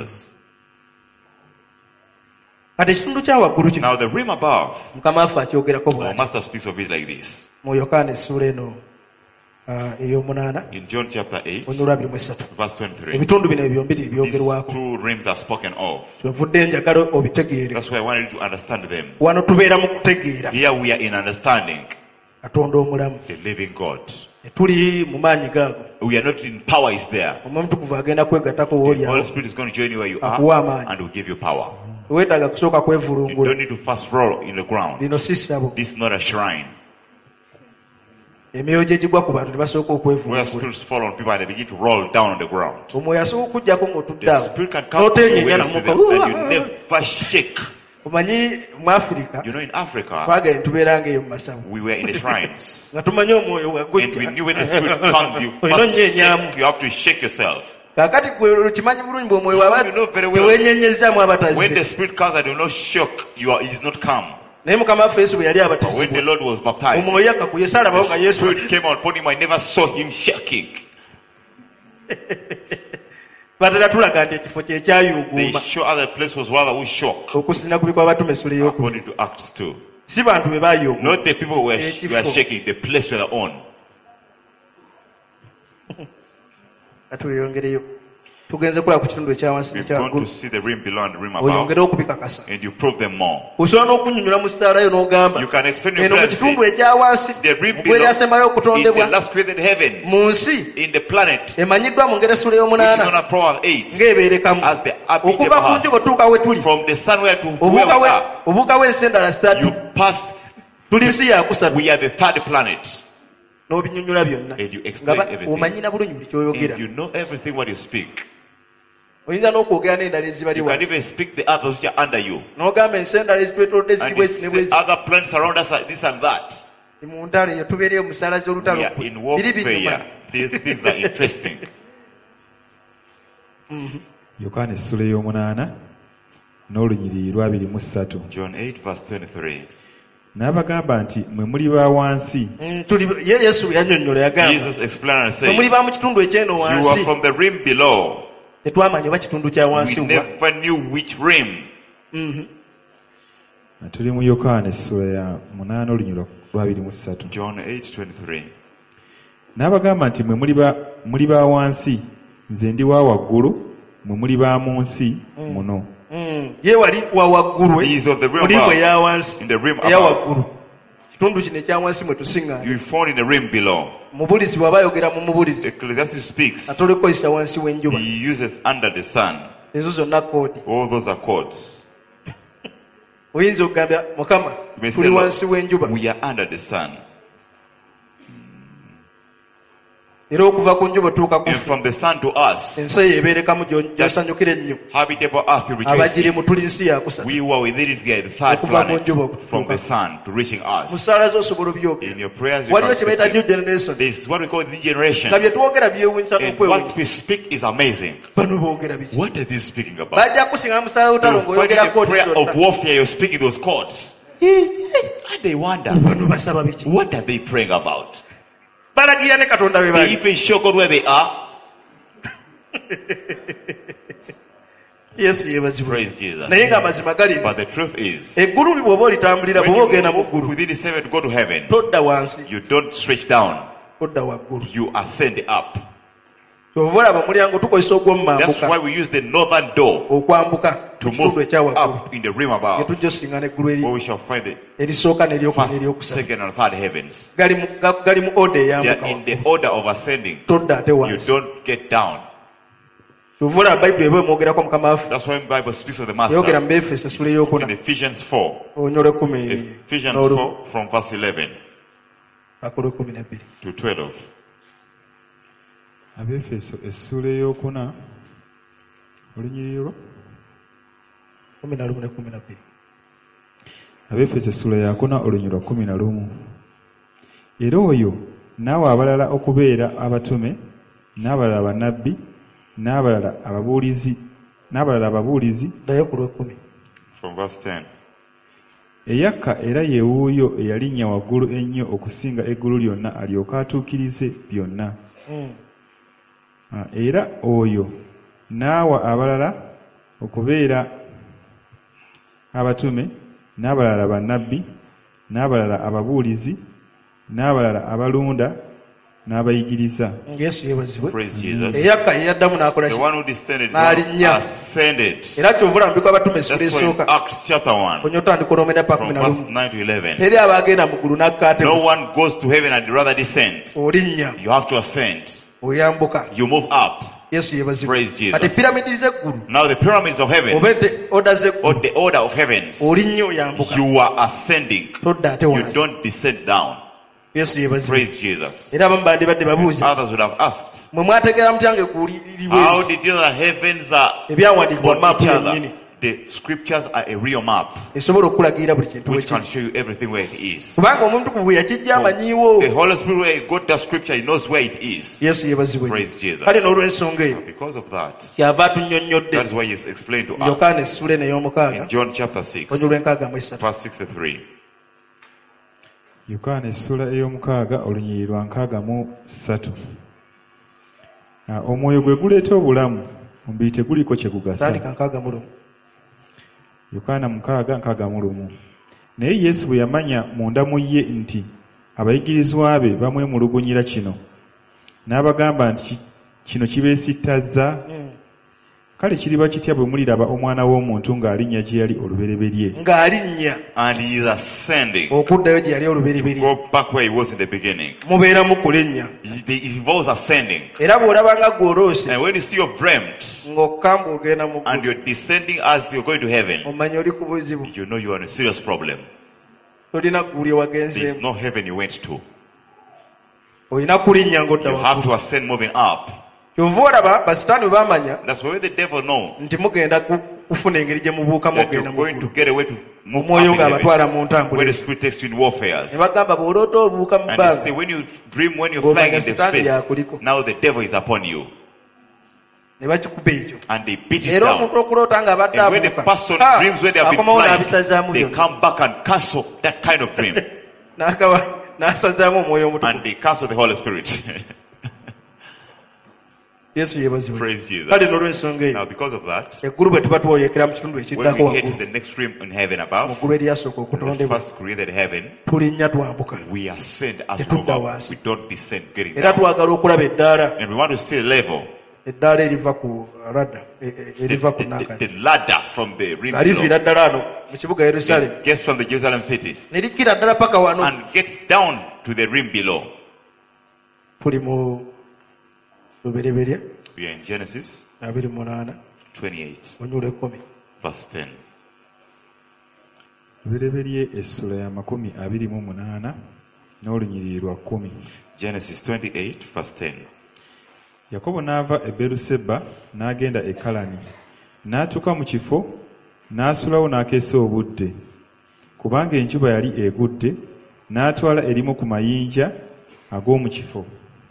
Ate ekitundu kya waggulu kino Mukama waffe akyogerako bw'ati mu Yokaana essuula eno ey'omunaana olwabiri mu esatu ebitundu bino ebyombiri byogerwako kyevudde njagala obitegeere wano tubeera mu kutegeera Katonda omulamu tuli mu maanyi gaago Omwoyo Omutukuvu agenda kwegattako w'olyawo akuwa amaanyi weetaaga kusooka kwevulungula lino si ssabo emyoyo gye gigwa ku bantu ne basooka Where okwevumbula. spirits fall on people and they begin to roll down on the ground. Omwoyo asobola okujjako ng'otudde The awo spirit can come to you n'oteenyenya when you see them namuka. and you never shake. Omanyi mu Africa You know, in Africa, twagala tubeera ng'eyo mu masavu we were in the shrines. nga tumanyi omwoyo And we wagujja knew when the spirit comes, you olina must onnyenyaamu. shake. You have to shake yourself. Kaakati gwe kimanyi bulungi bw'omwoyo waba You know very well. teweenyenyezaamu When the abatazize. spirit comes and you not shock, you are, it is not calm. Naye Mukama waffe Yesu bwe yali But when the abatizibwa Lord was baptized, omwoyo yakka ku Yesu alabawo nga the Yesu spirit came out upon him. I never saw him shaking. batera tulaga nti ekifo kye They kyayuuguuma show other place was rather we shock. okusinga ku bikwa batume Essula ey'okubiri. According to Acts two. Si bantu be baayuuguuma. Not the people who were, Ekifo. were shaking, the place were their own. Katweyongereyo. Tugenze kulaba ku kitundu ekya wansi We've gone to n'ekyaggulu. see the rim below and the rim Oyongere above, okubikakasa. and you prove them more. Osobola n'okunnyonnyola mu ssaalayo n'ogamba. You can explain your Eno mu plan. kitundu Say, ekya wansi the rim mu gweri below asembayo in the okutondebwa last created heaven, mu nsi in the planet, emanyiddwa mu ngero Essula which is on ey'omunaana a proverb eight, ng'ebeerekamu. as the abbey Okuva ku njuba otuuka we tuli. from the sun where to Obuuka whoever we- are, obuuka w'ensi endala ssatu. you pass. Tuli nsi yakusatu. We are the third planet, N'obinnyonnyola byonna. and you Nga explain ba- everything. omanyina bulungi buli ky'oyogera. And you know everything what you speak. Oyinza n'okwogera n'endala ezibali You can wansi. even speak the others which are under you. N'ogamba ensi endala ezitwetoolodde ziri And bwe you zi ne say bwe zi. other planets around us are this and that. Ni mu ntalo eyo tubeereyo mu ssaala z'olutalo. We are in Biri binyuma. warfare. These things are interesting. Mhm. Yokaana essula ey'omunaana n'olunyiriri lwabiri mu ssatu. John eight verse twenty-three. N'abagamba nti mwe muli ba wansi Mm, tuli ye Yesu yannyonnyola yagamba. Jesus explained and Mwe muli said, ba mu kitundu eky'eno you are wansi. from the rim below. Tetwamanya oba kitundu kya wansi We wa. never knew which rim. Mhm. tuli mu Yokaana essula ya munaana olunyiriri lwabiri mu ssatu. John eight twenty-three. N'abagamba nti mwe muli ba muli ba wansi nze ndi wa waggulu mwe muli ba mu nsi muno. Mm. Ye wali wa waggulu He is of the rim muli mwe above. eya wansi. In the rim Eya above. waggulu. Kitundu kino ekya wansi mwe tusiŋŋaana. You found in the rim below. Mubulizi bw'aba ayogera mu mubulizi. Ecclesiastes speaks. Ate olikozesa wansi w'enjuba. He uses under the sun. Ezo zonna koodi. All those are codes. Oyinza okugamba Mukama You may tuli say, wansi w'enjuba. Lord, we are under the sun. Era okuva ku njuba otuuka ku And ffe. from the sun to us, Ensi eyo ebeerekamu gy'o- gy'osanyukira ennyo. habitable earth you rejoice. Abagirimu tuli nsi yakusatu. We were within it, we are the third Okuva ku planet njuba okutuuka. from the sun to reaching Mu us. ssaala z'osobola obyogera. In your prayers, you Waliyo can kye bayita speak new it. generation. This is what we call the generation. Nga bye twogera byewuunyisa And n'okwewuunyisa. what we speak is amazing. Bano boogera biki? What are they speaking about? Bajja kusinga mu ssaala y'olutalo You're finding ng'oyogera the koodi prayer of zonna. warfare, you're speaking those chords. And they wonder, Bano basaba biki? what are they praying about? Balagira ne Katonda be They bali. even show God where they are. Yesu yeebazibwe. Praise Jesus. Naye ng'amazima gali. But the truth is, Eggulu bw'oba olitambulira when bw'oba ogenda mu you ggulu. move within the seven to go to heaven, Todda wansi, you don't stretch down, todda waggulu. you ascend up. Kyova olaba omulyango tukozesa ogw'omu That's mambuka why we use the northern door okwambuka to mu kitundu move ekya waggulu. up in the rim Gye above, tujja osinga n'eggulu eri- where we shall find the erisooka n'eryokuna first, n'eryokusatu. second, and third heavens. Gali mu ga- gali mu oda They are eyambuka. in the order of ascending. Todda ate You wansi. don't get down. Kyova olaba Bayibuli eba emwogerako Mukama waffe. That's why the Bible speaks of the Yayogera mu Master Befeso essula in ey'okuna. Ephesians four. Onyole kumi Ephesians n'olumu. four from verse eleven Akolo kumi n'ebbiri. to twelve. Abefeso essula ey'okuna olunyiriri lwa Kumi na lumu ne kumi na bbiri. Abefeso essula ya kuna olunyiriri lwa kumi na lumu. Era oyo n'awa abalala okubeera abatume n'abalala bannabbi n'abalala ababuulizi n'abalala ababuulizi Ddayo ku lw'ekkumi. From verse ten. eyakka era ye wuuyo eyalinnya waggulu ennyo okusinga eggulu lyonna alyoke atuukirize byonna. Mm. Ah, era oyo n'awa abalala okubeera abatume n'abalala bannabbi n'abalala ababuulizi n'abalala abalunda n'abayigiriza. Yesu yeebazibwe. Praise Jesus. Eyakka ye yaddamu n'akola The ki? one who descended, the N'alinnya. one who ascended. Era kyova olaba mu bikwa abatume That's essula why in esooka. Acts chapter one, Onya otandika olw'omwenda paka from kumi na verse lumu. nine to eleven. Teri abagenda mu ggulu n'akkaate No gusa. one goes to heaven and rather descend. Olinnya, You have to ascend. oyambuka. You move up. Yesu yeebazibwe. Praise Jesus. Kati piramidi z'eggulu Now the pyramids of heaven, oba ente oda or z'eggulu the order of heavens, olinnya oyambuka. you are ascending. Todda ate You wansi. don't descend down. Praise Jesus. Others would have asked, how did you know that heavens are on each other? The scriptures are a real map which can show you everything where it is. So the Holy Spirit got the scripture, he knows where it is. Praise Jesus. Because of that, that is why he is explained to us in John chapter six, verse sixty-three. Yokaana essula ey'omukaaga olunyiriri lwa nkaaga mu ssatu. Omwoyo gwe guleeta obulamu, omubiri teguliko kye gugasa. Yokaana mukaaga nkaaga mu lumu. Naye Yesu bwe yamanya munda mu ye nti abayigirizwa be bamwemulugunyira kino, n'abagamba nti kino kibeesittazza, kale kiriba kitya bwe muliraba omwana w'omuntu ng'alinnya gye yali olubereberye. Ng'alinnya. And he is ascending. Okuddayo gye yali olubereberye. Go back where he was in the beginning. Mubeera mu kulinnya. He involves ascending. Era bw'olaba nga gw'oloose. And when you see you're dreamt, ng'okamba ogenda mu ggulu, and you're descending as you're going to heaven, omanya oli ku buzibu. You know you are in a serious problem. Olina ggulu lye wagenzeemu. There is no heaven you went to. Olina kulinnya ng'odda waggulu. You have to ascend moving up. Kyova olaba basitaani bwe baamanya that's why the devil know nti mugenda kufuna engeri gye mubuukamu ogenda mu ggulu. Omwoyo ng'abatwala mu ntambula. When the spirit takes you in warfare. Ne bagamba bw'oloota obuuka mu bbanga. And they say when you dream when you're flying in the space, now the devil is upon you. Ne bakikuba ekyo. And they beat it down. Era omuntu okulota ng'abadde abuuka. And when the person ah, dreams when they have been flying, they come back and cancel that kind of dream. N'asazaamu omwoyo omutukuvu. And they cancel the Holy Spirit. Yesu yebazibwe. Praise Jesus. Kale n'olw'ensonga eyo. Now because of that, eggulu bwe tuba twoyekera mu kitundu ekiddako waggulu, when we get to the next realm in heaven above, mu ggulu eryasooka okutondebwa, first created heaven, tulinnya twambuka. We ascend as we move up. We don't descend getting down. Era twagala okulaba eddaala. And we want to see the level. Eddaala eriva ku ladder, eriva ku nakani. The ladder from the rim below. Aliviira ddala ano mu kibuga Yerusalemu. Gets from the Jerusalem city. Ne likkira ddala paka wano. And gets down to the rim below. Tuli mu lubereberye. We are in Genesis twenty-eight, verse ten. Lubereberye essula ya makumi abiri mu munaana n'olunyiriri lwa kkumi. Genesis twenty-eight, verse ten. Yakobo n'ava e Beeruseba n'agenda e Kalani, n'atuuka mu kifo n'asulawo n'akeesa obudde, kubanga enjuba yali egudde, n'atwala erimu ku mayinja ag'omu kifo.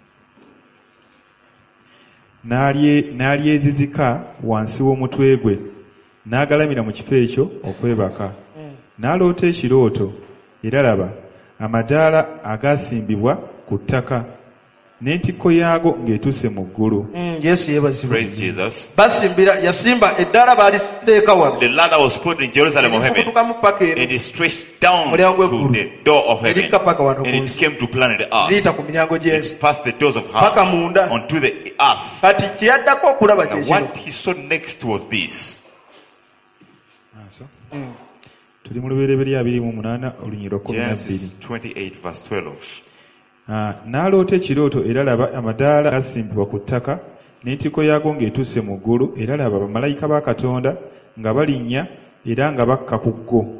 N'alyezizika wansi w'omutwe gwe, n'agalamira mu kifo ekyo okwebaka. N'aloota ekirooto, era laba, amadaala agaasimbibwa ku ttaka, n'entikko yaago ng'etuuse mu ggulu. Yesu yeebazibwe. Praise Jesus. Basimbira, yasimba eddaala baaliteeka wano. The ladder was put in Jerusalem of heaven. And it stretched down to the door of heaven. And it came to planet Earth. It passed the doors of heaven onto the earth. Now what he saw next was this. Genesis twenty-eight, verse twelve. N'aloota ekirooto, era laba amadaala gasimbibwa ku ttaka, n'entikko yaago ng'etuuse mu ggulu, era laba bamalayika ba Katonda nga balinnya era nga bakka ku go.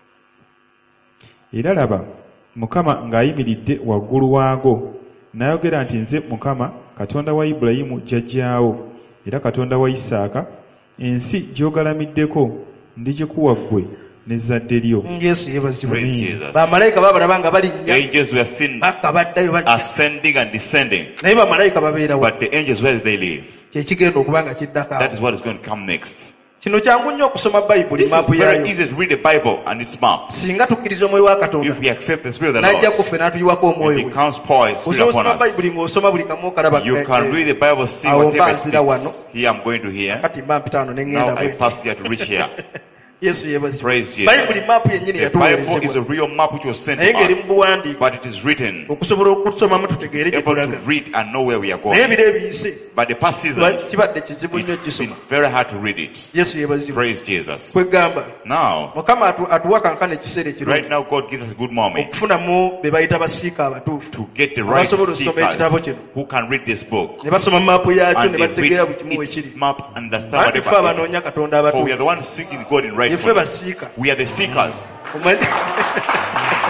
Era laba Mukama ng'ayimiridde waggulu waago, n'ayogera nti, nze Mukama, Katonda wa Ibulayimu jjajjaawo, era Katonda wa Isaaka, ensi gy'ogalamiddeko ndigikuwa ggwe n'ezzadde lyo. Yesu yebazibwe. Bamalayika babalaba nga balinnya. Angels were seen ascending and descending. Naye bamalayika babeera wa. But the angels, where they live? Kye kigenda okuba nga kiddako. That is what is going to come next. Kino kyangu nnyo okusoma Bayibuli maapu yaayo. It is very easy to read the Bible and its map. Singa tukkiriza omwoyo wa Katonda. If we accept the spirit of the Lord. N'ajja kuffe n'atuyiwako omwoyo we. He comes pour his spirit upon us. Bayibuli ng'osoma buli kamu okalaba. You can read the Bible, see whatever it speaks. Here I'm going to hear. Kati mba mpitaano ne ngenda bwe. Now I pass here to reach here. Yesu yebazibwe. Praise Jesus. Bayibuli maapu yennyini yatuweerezebwa. The Bible is a real map which was sent to us. Naye ng'eri mu buwandiike. But it is written. Okusobola okusomamu tutegeere gye tulaga. Able to read and know where we are going. Naye ebiro ebiyise. But the past seasons. Kibadde kizibu nnyo gisoma. It's been very hard to read it. Yesu yebazibwe. Praise Jesus. Kwegamba. Now. Mukama atuwa kankana ekiseera ekirungi. Right now God gives us a good moment. Okufunamu be bayita basiika abatuufu. To get the right seekers who can read this book. Ne basoma maapu yaakyo ne And bategeera buli kimu weekiri. Map, understand whatever. Ffe abanoonya Katonda abatuufu. For we are the ones seeking God in right. Ffe basiika. We are the seekers.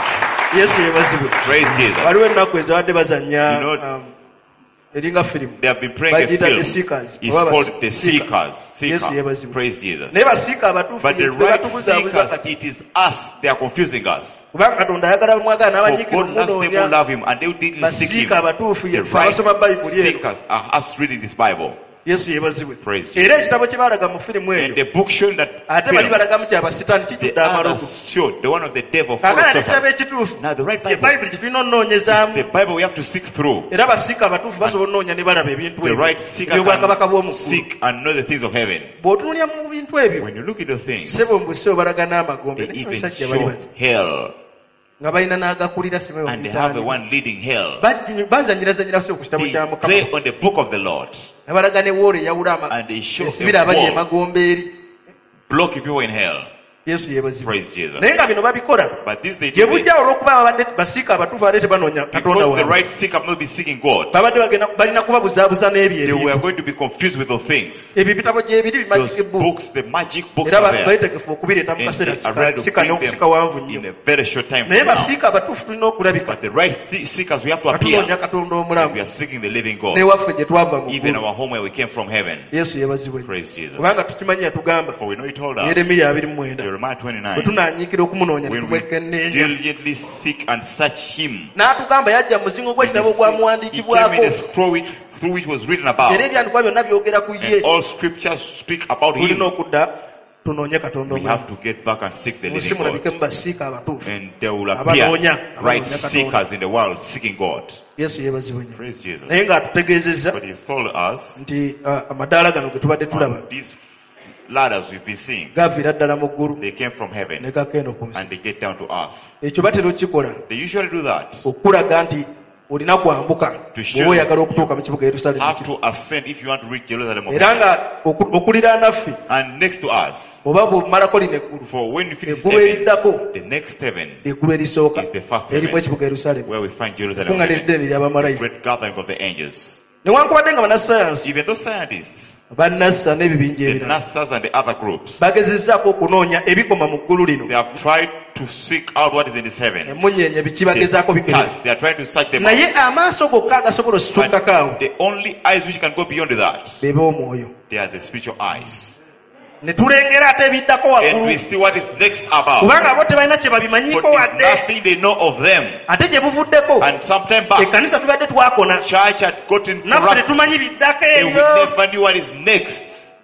Yesu yebazibwe. Praise Jesus. Waliwo ennaku ezo badde bazannya You know, um, eringa film. They have been praying a Bagiyita film. the seekers. It's called the seekers. Yesu Seekers. yebazibwe. Praise Jesus. Naye basiika abatuufu But the ye right batubuzabuza seekers, kati. it is us. They are confusing us. Kubanga Katonda ayagala bamwagala For n'abanyiikira God loves them who omunoonya. love Him, and they will seek Him. Basiika abatuufu ye The ffe abasoma right Bayibuli eno. seekers are us reading this Bible. Yesu yebazibwe. Praise Era Jesus. ekitabo kye baalaga mu firimu And eyo the book showing that ate bali film, balagamu kyabasitaani the kijjudde amalogo. others showed the one of the devil. full of Kaakano ekitabo sorcery. ekituufu Now the right ye Bible, Bayibuli kye tulina onoonyezaamu. the Bible we have to seek through. Era basiika abatuufu basobola onoonya ne balaba ebintu The ebyo right seeker ebyobwakabaka can bw'omu ggulu. seek and know the things of heaven. Bw'otunuulira mu bintu ebyo When you look at the things, ssebo mbuse obalaga n'amagombe they naye even abasajja bali show bati hell, nga balina n'agakulira simewo and they have the one leading hell. bazanyirazanyira se ku kitabo They kya play Mukama on the book of the Lord, ne balaga ne woolo eyawula ama- and they show esibira a abali wall emagombe eri. blocking people in hell. Yesu yebazibwe. Praise Jesus. Naye nga bino babikola But this they gye do this bujja olw'okuba babadde basiika abatuufu abadde tebanoonya Katonda because the waabwe. right seeker have not been seeking God. babadde bagenda balina kubabuzaabuza n'ebyo They ebyo. were going to be confused with the things. ebyo bitabo gyebiri Those bimagic book. books, the magic books Era are there. bategefu okubireeta mu And kaseera they are ready to sika bring n'okusika wanvu them nnyo. in a very short time Naye from now. basiika abatuufu tulina okulabika But the right th- seekers, we have to katunoonya appear. Katonda And we omulamu are seeking the living God. n'ewaffe gye twava mu Even ggulu. our home where we came from heaven. Yesu yebazibwe. Praise Jesus. Kubanga tukimanyi yatugamba For we know He told us, Yeremiya abiri mu mwenda Jeremiah bwe twenty-nine, tunaanyiikira okumunoonya ne when we tumwekenneenya. diligently seek and search Him, N'atugamba yajja mu muzingo gw'ekitabo He came in ogwamuwandiikibwako. the scroll which, through which was written about. Era ebyandikwa byonna byogera ku ye. And all scriptures speak about Tulina Him. okudda tunoonye Katonda We omulamu. have to get back and seek the Munsi living mulabike God. mu basiika abatuufu. And there will Abanoonya, appear right abanoonya Katonda. seekers in the world seeking God. Yesu yeebazibwe nnyo. Praise Jesus. Naye ng'atutegeezezza But He's told us nti ah, amadaala gano ge tubadde tulaba on these ladders we've been seeing, gaviira ddala mu ggulu they came from ne heaven gakeeno ku nsi. and they get down to earth. Ekyo batera okikola They usually do that. okulaga nti olina kwambuka To show bw'oba oyagala okutuuka mu kibuga Yerusaalemi Have kino. to ascend if you want to reach Jerusalem. of Era heaven. nga oku- okuliraana ffe And next to us, oba bw'omalako lino eggulu for when you finish eggulu heaven, eriddako the next heaven eggulu erisooka is the first erimu heaven, ekibuga Yerusaalemi where we find Jerusalem, of kunganira heaven, eddene ly'abamalayika. great gathering of the angels. Newankubadde nga bannasayansi Even those scientists, bannassa n'ebibinja the ebirala NASAs and the other groups, bagezezzaako okunoonya ebikoma mu ggulu lino they have tried to seek out what is in this heaven. emunyeenye biki The bagezaako bikere stars, they are trying to search them out. naye amaaso gokka agasobola osituukako awo But the only eyes which can go beyond that, be b'omwoyo. they are the spiritual eyes. Ne tulengera ate ebiddako And we waggulu see what is next about. kubanga abo tebalina kye But babimanyiko it's wadde nothing they know of them. ate gye buvuddeko And sometime back, ekkanisa tubadde twakona church had gotten naffe corrupt. tetumanyi biddako And we ebyo never knew what is next.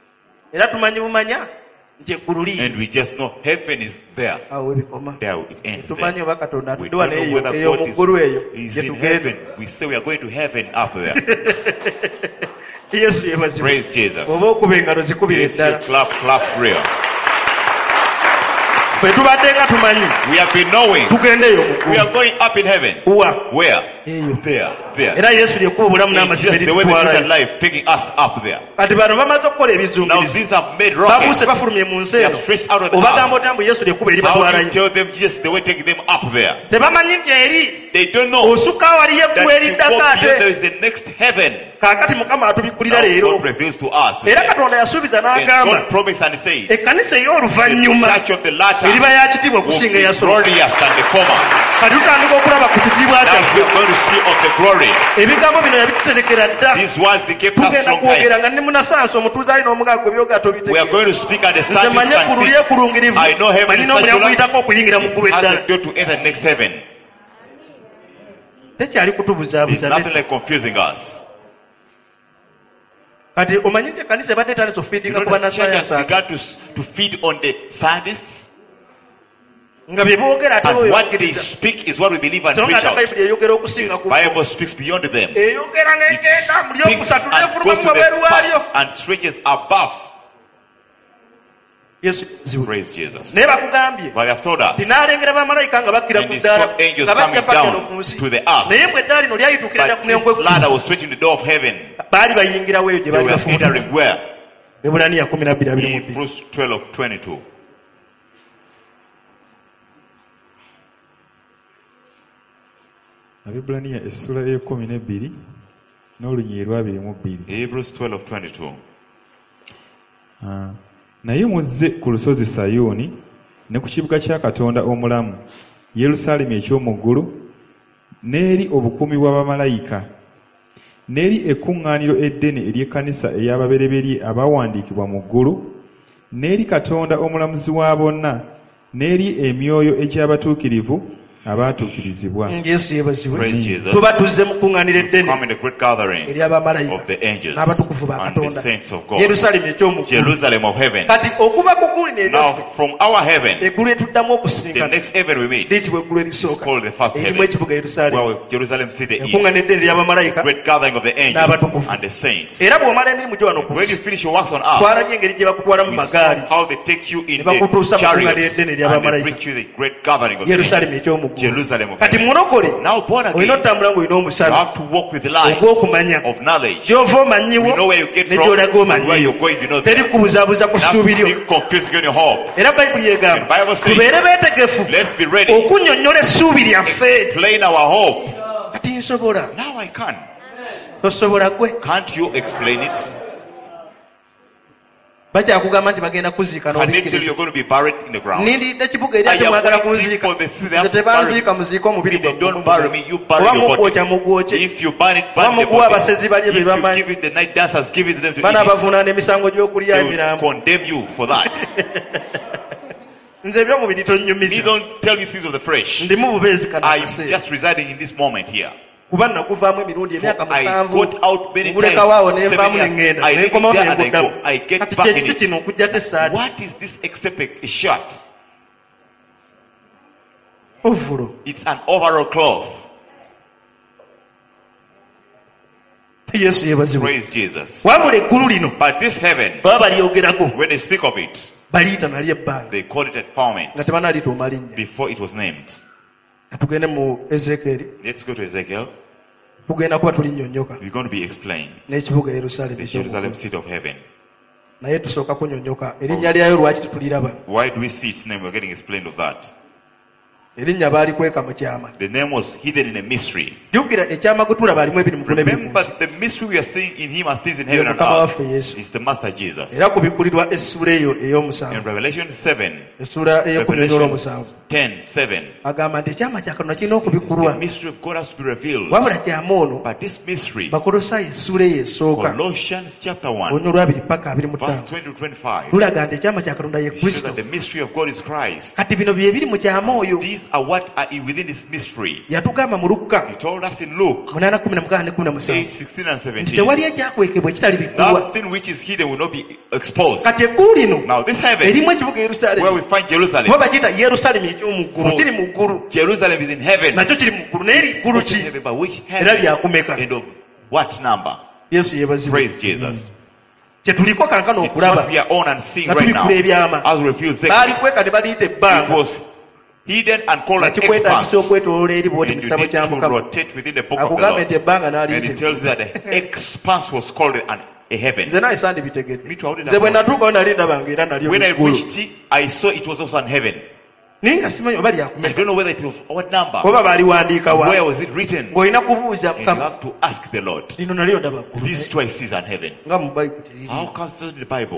era tumanyi bumanya nti eggulu liri And we just know heaven is there. awo ebikoma There it ends tumanyi there. oba Katonda We atudde don't wano know eyo whether eyo God mu is, ggulu eyo is gye in tugenda heaven. We say we are going to heaven up there. yesu yebazibwe Praise Jesus. oba okuba engalo zikubira If you eddala clap, clap real. ffe tubadde nga tumanyi We have been knowing tugende eyo mu we ggulu are going up in heaven. wa Where? eyo There. There. era yesu lyekuba obulamu It's n'amazima just the way the eritutwalayo Christian life taking us up there. kati bano bamaze okukola Now ebizungirizi these have made babuuse rockets. bafulumye mu nsi They eno have stretched out of the obagamba earth. otya mbu yesu lyekuba eri How do you batwalayo tell them just the way taking them up there? tebamanyi nti eri They don't know osukka waliyo eggulu that to eriddako go beyond there ate is the next heaven. kaakati mukama atubikkulira Now leero God reveals to us. era today. katonda yasuubiza And n'agamba God promised and says, ekkanisa the ey'oluvannyuma church of the latter eriba ya kitiibwa will okusinga be eyasooka glorious than the former. kati tutandika okulaba ku kitiibwa Now kyaffe we're going to see of the glory. ebigambo bino yabituterekera dda These words he kept us tugenda long kwogera time. nga ne munasansi omutuuze alina omugaago byogera We are tobitegeera going to speak at the nze service manye eggulu and lyekulungirivu I know heaven manyi is n'omulyango such a guyitako okuyingira mu ggulu it has eddala a door to enter the next heaven. tekyali It's kutubuzaabuza nothing like confusing us. kati omanyi nti ekkanisa ebadde etandisa You ofiidinga know ku the church has bannasayansi begun to, to feed on the scientists. nga bye boogera ate And bo what they byokkiriza speak is what we believe and so nga preach ate out. bayibuli eyogera okusinga ku The Bible speaks beyond them. eyogera n'egenda mu Speaks lyokusatu and nefuluma goes mu to wabweru the waalyo back and stretches above. yesu ziwe Praise Jesus. naye bakugambye But they have told us, tinaalengera bamalayika nga bakkira and ku he ddaala saw angels nga bajja coming paka eno down ku nsi to the earth. naye bwe eddaala lino lyayituukira dda But ku this mulyango gw'eggulu ladder was straight in the door of heaven. baali bayingirawo eyo gye They baali were bafuutira entering where? ebulaniya kumi na bbiri abiri mu bbiri Hebrews twelve twenty-two. Abebulaniya essula ey'ekkumi n'ebbiri n'olunyiriri lw'abiri mu bbiri. Hebrews twelve twenty-two. Ah, naye muzze ku lusozi Sayuuni ne ku kibuga kya Katonda omulamu Yerusaalemi eky'omu ggulu, n'eri obukuumi bw'abamalayika, n'eri ekkuŋŋaaniro eddene ery'ekkanisa ey'ababereberye abaawandiikibwa mu ggulu, n'eri Katonda omulamuzi wa bonna, n'eri emyoyo egy'abatuukirivu abaatuukirizibwa. Yesu yeebazibwe. Tuba tuzze mu kkuŋŋaaniro eddene ery'abamalayika n'abatukuvu ba Katonda. Yerusaalemi eky'omu ggulu. Kati okuva ku ggulu n'eryo eggulu etuddamu okusinkana liyitibwa eggulu erisooka erimu ekibuga Yerusaalemi. Ekkuŋŋaaniro eddene ery'abamalayika n'abatukuvu. Era bw'omala emirimu gyo wano ku nsi twalabye engeri gye bakutwala mu magaali ne bakutuusa mu kkuŋŋaaniro eddene ery'abamalayika Yerusaalemi eky'omu ggulu. Kati mulokole olina otambula ng'olina omusana ogw'okumanya gy'ova omanyiwo ne gy'olaga omanyiyo. Teri kubuzaabuza ku ssuubi lyo. Era Bayibuli egamba tubeere beetegefu okunnyonnyola essuubi lyaffe. Kati nsobola. Tosobola gwe. Bakyakugamba nti bagenda kuziika n'olindidde ekibuga eri ate mwagala kunziika. Nze tebanziika muziika omubiri gwammwe. Oba mugwokya mugwokye. Oba muguwa abasezi balye be bamanyi. Banaabavunaana emisango gy'okulya emirambo. Nze eby'omubiri tonnyumiza. Ndimu bubeezi kano akaseera. Kuba nakuvaamu emirundi emyaka musanvu ngulekawaawo ne nvaamu ne ŋŋenda ne nkomawo ne nguddamu. Kati kyekiti kino okuggyako essaati. Ovulo. Yesu yeebazibwe. Wabula eggulu lino baba balyogerako baliyita nalyo ebbanga nga tebanaalita omalinnya. Tugende mu Ezekiel. Let's go to Ezekiel. Tugenda kuba tulinnyonnyoka. We're going to be explained. N'ekibuga Yerusaalemi. The Jerusalem seat of heaven. Naye tusooka kunnyonnyoka erinnya lyayo lwaki tetuliraba. Why do we see its name? We're getting explained of that. Erinnya baali kweka mu kyama. The name was hidden in a mystery. Jjukira ekyama gwe tulaba alimu ebiri mu ggulu n'ebiri mu nsi. Remember the mystery we are seeing in him are things in heaven and earth. Is the Master Jesus. Era kubikkulirwa essuula eyo ey'omusanvu. In Revelation seven. Essuula ey'ekkumi n'olw'omusanvu. ten seven. Agamba nti ekyama kya Katonda kirina okubikkulwa. The mystery of God has to be revealed. Wabula kyama ono. But this mystery. Bakolosaayo essuula eyo esooka. Colossians chapter one. Olunya olwabiri paka abiri mu ttaano. Verse twenty to twenty-five. Lulaga nti ekyama kya Katonda ye Kristo. The mystery of God is Christ. Kati bino bye biri mu kyama oyo. These are what are within this mystery. Yatugamba mu Lukka. He told us in Luke. Munaana kumi na mukaaga ne kumi na musanvu. Page sixteen and seventeen. Nti tewali ekyakwekebwa ekitali bikkulwa. Nothing which is hidden will not be exposed. Kati eggulu lino. Now this heaven. Erimu ekibuga Yerusaalemi. Where we find Jerusalem. Bo bakiyita Yerusaalemi eky'omu ggulu. Kiri mu ggulu. Jerusalem is in heaven. Nakyo kiri mu ggulu. N'eri ggulu ki? Era lyakumeka. And of what number? Yesu yeebazibwe. Praise Jesus. Kye tuliko kankano okulaba. We are on and seeing right now. As we refuse sex. Baali kweka ne baliyita ebbanga. Hidden and called an expanse. And you need to rotate within the book of the Lord. And it tells you that the expanse was called an, a heaven. Me too, when I reached it, I saw it was also an heaven. I don't know whether it was what number. Where was it written? And you have to ask the Lord. These twice an heaven. How comes it in the Bible?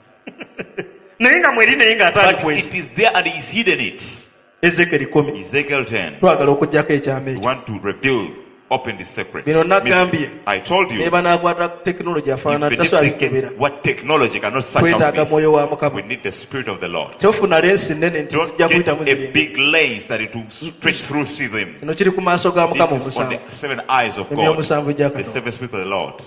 But it is there and he is hidden it. Ezekiel ten. We want to reveal, open the secret. I told you, even what technology cannot search out this, we need the Spirit of the Lord. Don't get a big lens that it will stretch through, see them. This is on the seven eyes of God, the seven Spirit of the Lord.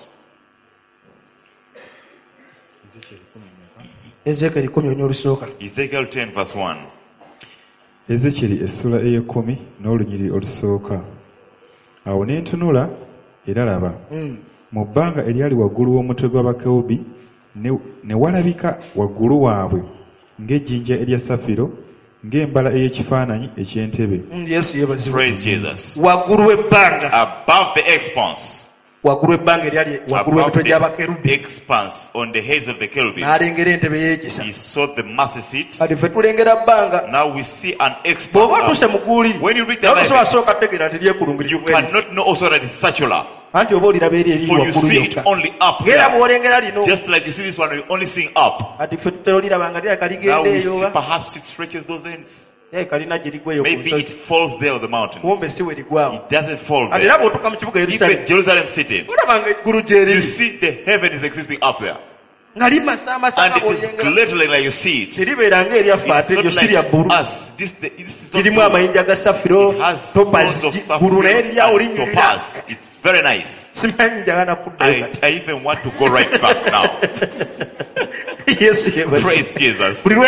Ezekiel ten verse one. Ezekieri essula ey'ekkumi n'olunyiri olusooka. Awo ne ntunula era laba. Mu bbanga eryali waggulu w'omutwe gw'abakerubi ne walabika waggulu waabwe ng'ejjinja erya safiro ng'embala ey'ekifaananyi eky'entebe. Praise Jesus. Waggulu w'ebbanga. Above the expanse. Waggulu ebbanga eryali waggulu w'emitwe gy'abakerubi. Expanse on the heads of the cherubim. N'alengera entebe y'ekisa. He saw the mercy seat. Kati ffe tulengera bbanga. Now we see an expanse. Bw'oba tuse mu ggulu. When you read the Bible, asooka tegeera nti lyekulungirivu. You cannot know also that it's circular. Anti oba oliraba eri eri waggulu yokka. For you see it only up. Ng'era bw'olengera lino. Just like you see this one, you only seeing up. Kati ffe tuloliraba nga lyaka ligenda eyo. Now we see perhaps it stretches those ends. Maybe it falls there on the mountain. It doesn't fall there. Even Jerusalem city, you see the heaven is existing up there. And it is glittering like you see it. It's not like us. This, this is not it has stones of sapphire and topaz. It's very nice. I, I even want to go right back now. Yes, praise Jesus. I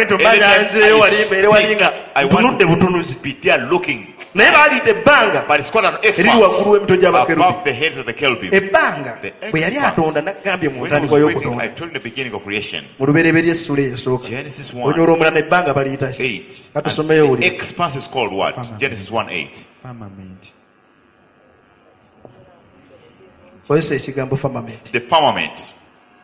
want to be there looking. But it's called an expert above the heads of the cherubim. The expert. When I was waiting, I told in the beginning of creation. Genesis one eight. The expanse is called what? Genesis one eight. The firmament.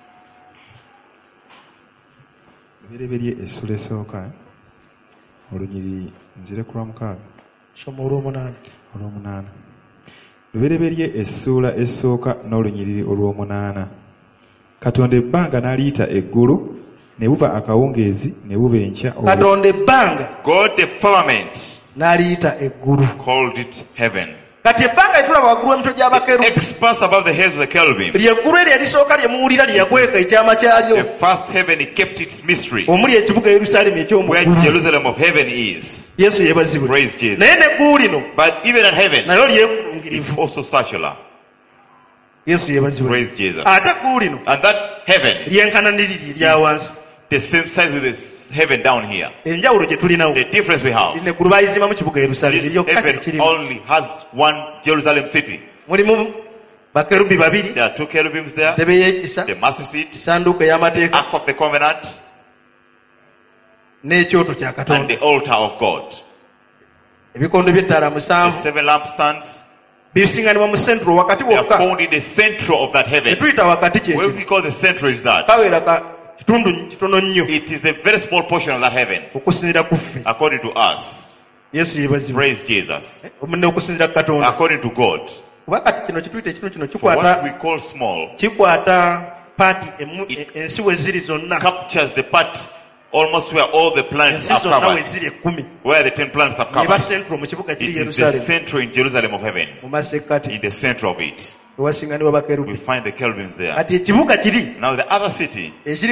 Ebireberye essula esooka olunyiri nzire ku lwamukaaga soma olw'omunaana olw'omunaana lubereberye essuula esooka n'olunyiriri olw'omunaana. Katonda ebbanga n'aliyita eggulu ne buba akawungeezi ne buba enkya. Katonda ebbanga God the firmament n'aliyita eggulu called it heaven. Kati ebbanga etulaba waggulu emitwe gy'abakerubi expanse above the heads of the cherubim. Lyeggulu eryo erisooka lye muwulira lye yakweka ekyama kyalyo. The first heaven it kept its mystery. Omuli ekibuga Yerusaalemi eky'omugulu. Where Jerusalem of heaven is. Yesu yeebazibwe. Praise Jesus. Naye n'eggulu lino. But even at heaven. Nalyo lyekungirivu. It's also circular. Yesu yeebazibwe. Praise Jesus. Ate eggulu lino. And that heaven. Lyenkananiriri erya wansi. The same size with this heaven down here. Enjawulo gye tulinawo. The difference we have. Eggulu baayizimba mu kibuga Yerusaalemi. This heaven only has one Jerusalem city. Mulimu bakerubi babiri. There are two cherubims there. Ntebe y'ekisa. The mercy seat. Sanduuko ey'amateeka. Ark of the covenant. N'ekyoto kya Katonda. And the altar of God. Ebikondo by'ettaala musanvu. The seven lampstands. Bisinganibwa mu central wakati wokka. They are found in the central of that heaven. Etuyita wakati kye. What we call the central is that. Kawera ka kitundu kitono nnyo. It is a very small portion of that heaven. Okusinziira ku ffe. According to us. Yesu yeebazibwe. Praise Jesus. Omunne okusinziira ku Katonda. According to God. Kuba kati kino kituyita ekinu kino kikwata. What we call small. Kikwata party ensi we ziri zonna. Captures the part almost where all the planets are covered. Where the ten planets are covered. It is the center in Jerusalem of heaven. In the center of it. We find the cherubims there. Now the other city,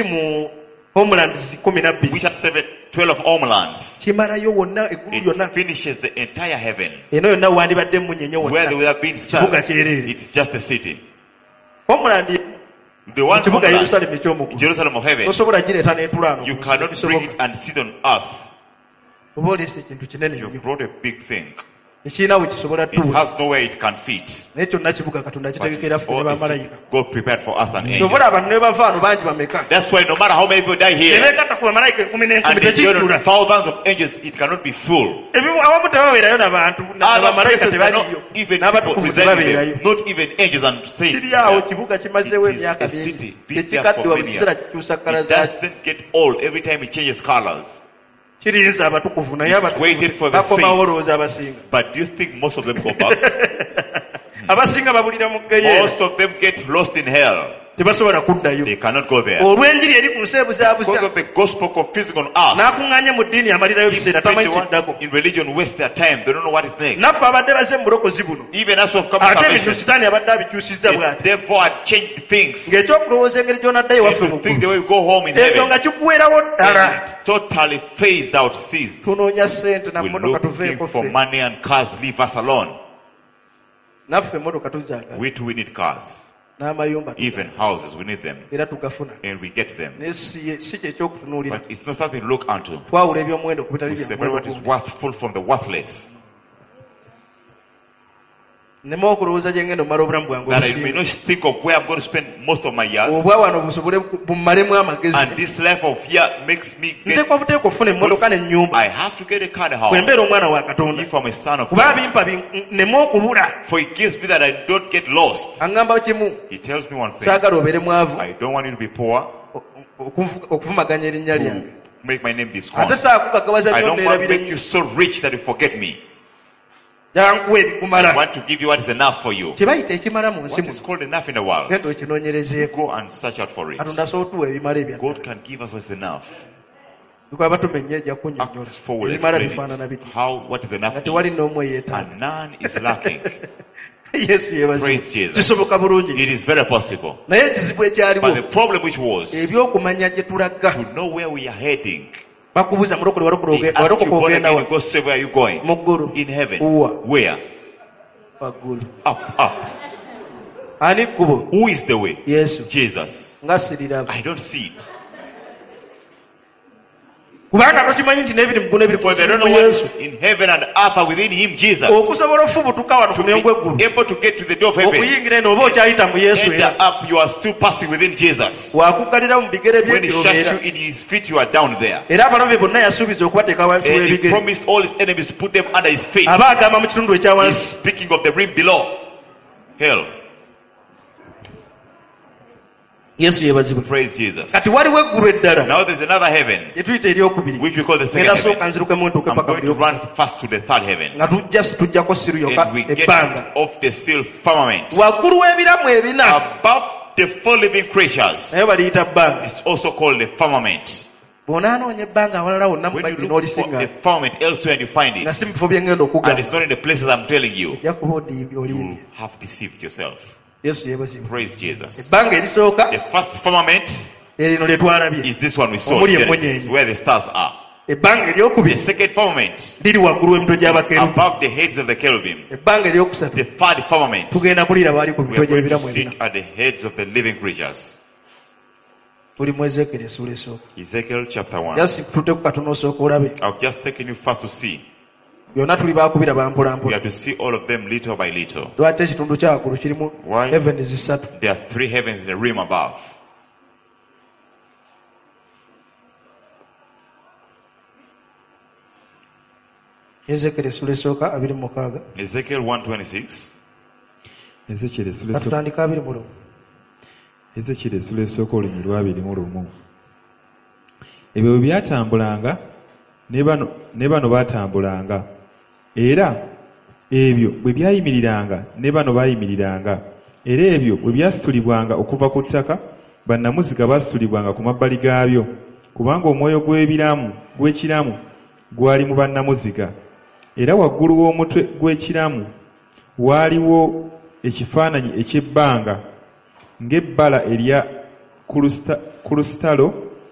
which has seven, twelve homelands, it finishes the entire heaven. Where there would have been stars, it is just a city. The one homeland, Jerusalem of heaven, you cannot bring it and sit on earth. You brought a big thing. It has nowhere it can fit. God prepared for us an angel. That's why no matter how many people die here, and the thousands of angels, it cannot be full. Other places are not even people residing there, not even angels and saints. It is a city, been there for many years. It doesn't get old every time it changes colors. It's waited for the saints. But do you think most of them go back? Most of them get lost in hell. They cannot go there. Because of the gospel confusing on earth. In religion waste their time. They don't know what is next. Even as we have come to salvation, the devil had changed things. They think the way we go home in heaven. It's totally phased out, ceased. We look looking for money and cars. Leave us alone. We too we need cars. Even houses, we need them. And we get them. But it's not something to look unto. We separate what is worthful from the worthless. That I may not think of where I'm going to spend most of my years. And this life of here makes me get good. I have to get a car and a house. If I'm a son of God. For it gives me that I don't get lost. He tells me one thing. I don't want you to be poor. To make my name discount. I don't want to make you so rich that you forget me. I want to give you what is enough for you. What is called enough in the world? Go and search out for it. God can give us what is enough. Acts four will explain it. How, what is enough is, and none is lacking. Praise Jesus. It is very possible. But the problem which was to know where we are heading. They ask you, born again, go say, where are you going? In heaven. Where? Up, up. Who is the way? Jesus. I don't see it. For they don't know what in heaven and earth are within him, Jesus. To be able to get to the door of heaven, enter up, you are still passing within Jesus. When he shuts you in his feet, you are down there. And he promised all his enemies to put them under his feet. He's speaking of the rim below. Hell. Yes, praise Jesus. Now there's another heaven, which we call the second heaven. I'm going to run first to the third heaven. And we get off the still firmament. Above the four living creatures, it's also called the firmament. When you look for the firmament elsewhere and you find it, and it's not in the places I'm telling you, you have deceived yourself. Praise Jesus. The first firmament is this one we saw in Genesis, where the stars are. The second firmament is above the heads of the cherubim. The third firmament, we are going to sit at the heads of the living creatures. Ezekiel chapter one. I've just taken you first to see. We have to see all of them little by little. Why? There are three heavens in the rim above. Ezekiel one twenty-six. Ezekiel essula esooka olunyiri lwabiri mu lumu. Ebyo bwe byatambulanga ne bano ne bano baatambulanga. Era ebyo bwe byayimiriranga ne bano baayimiriranga. Era ebyo bwe byasitulibwanga okuva ku ttaka, bannamuziga baasitulibwanga ku mabbali gaabyo, kubanga omwoyo gw'ebiramu gw'ekiramu gwali mu bannamuziga. Era waggulu w'omutwe gw'ekiramu waaliwo ekifaananyi eky'ebbanga ng'ebbala erya kulusitalo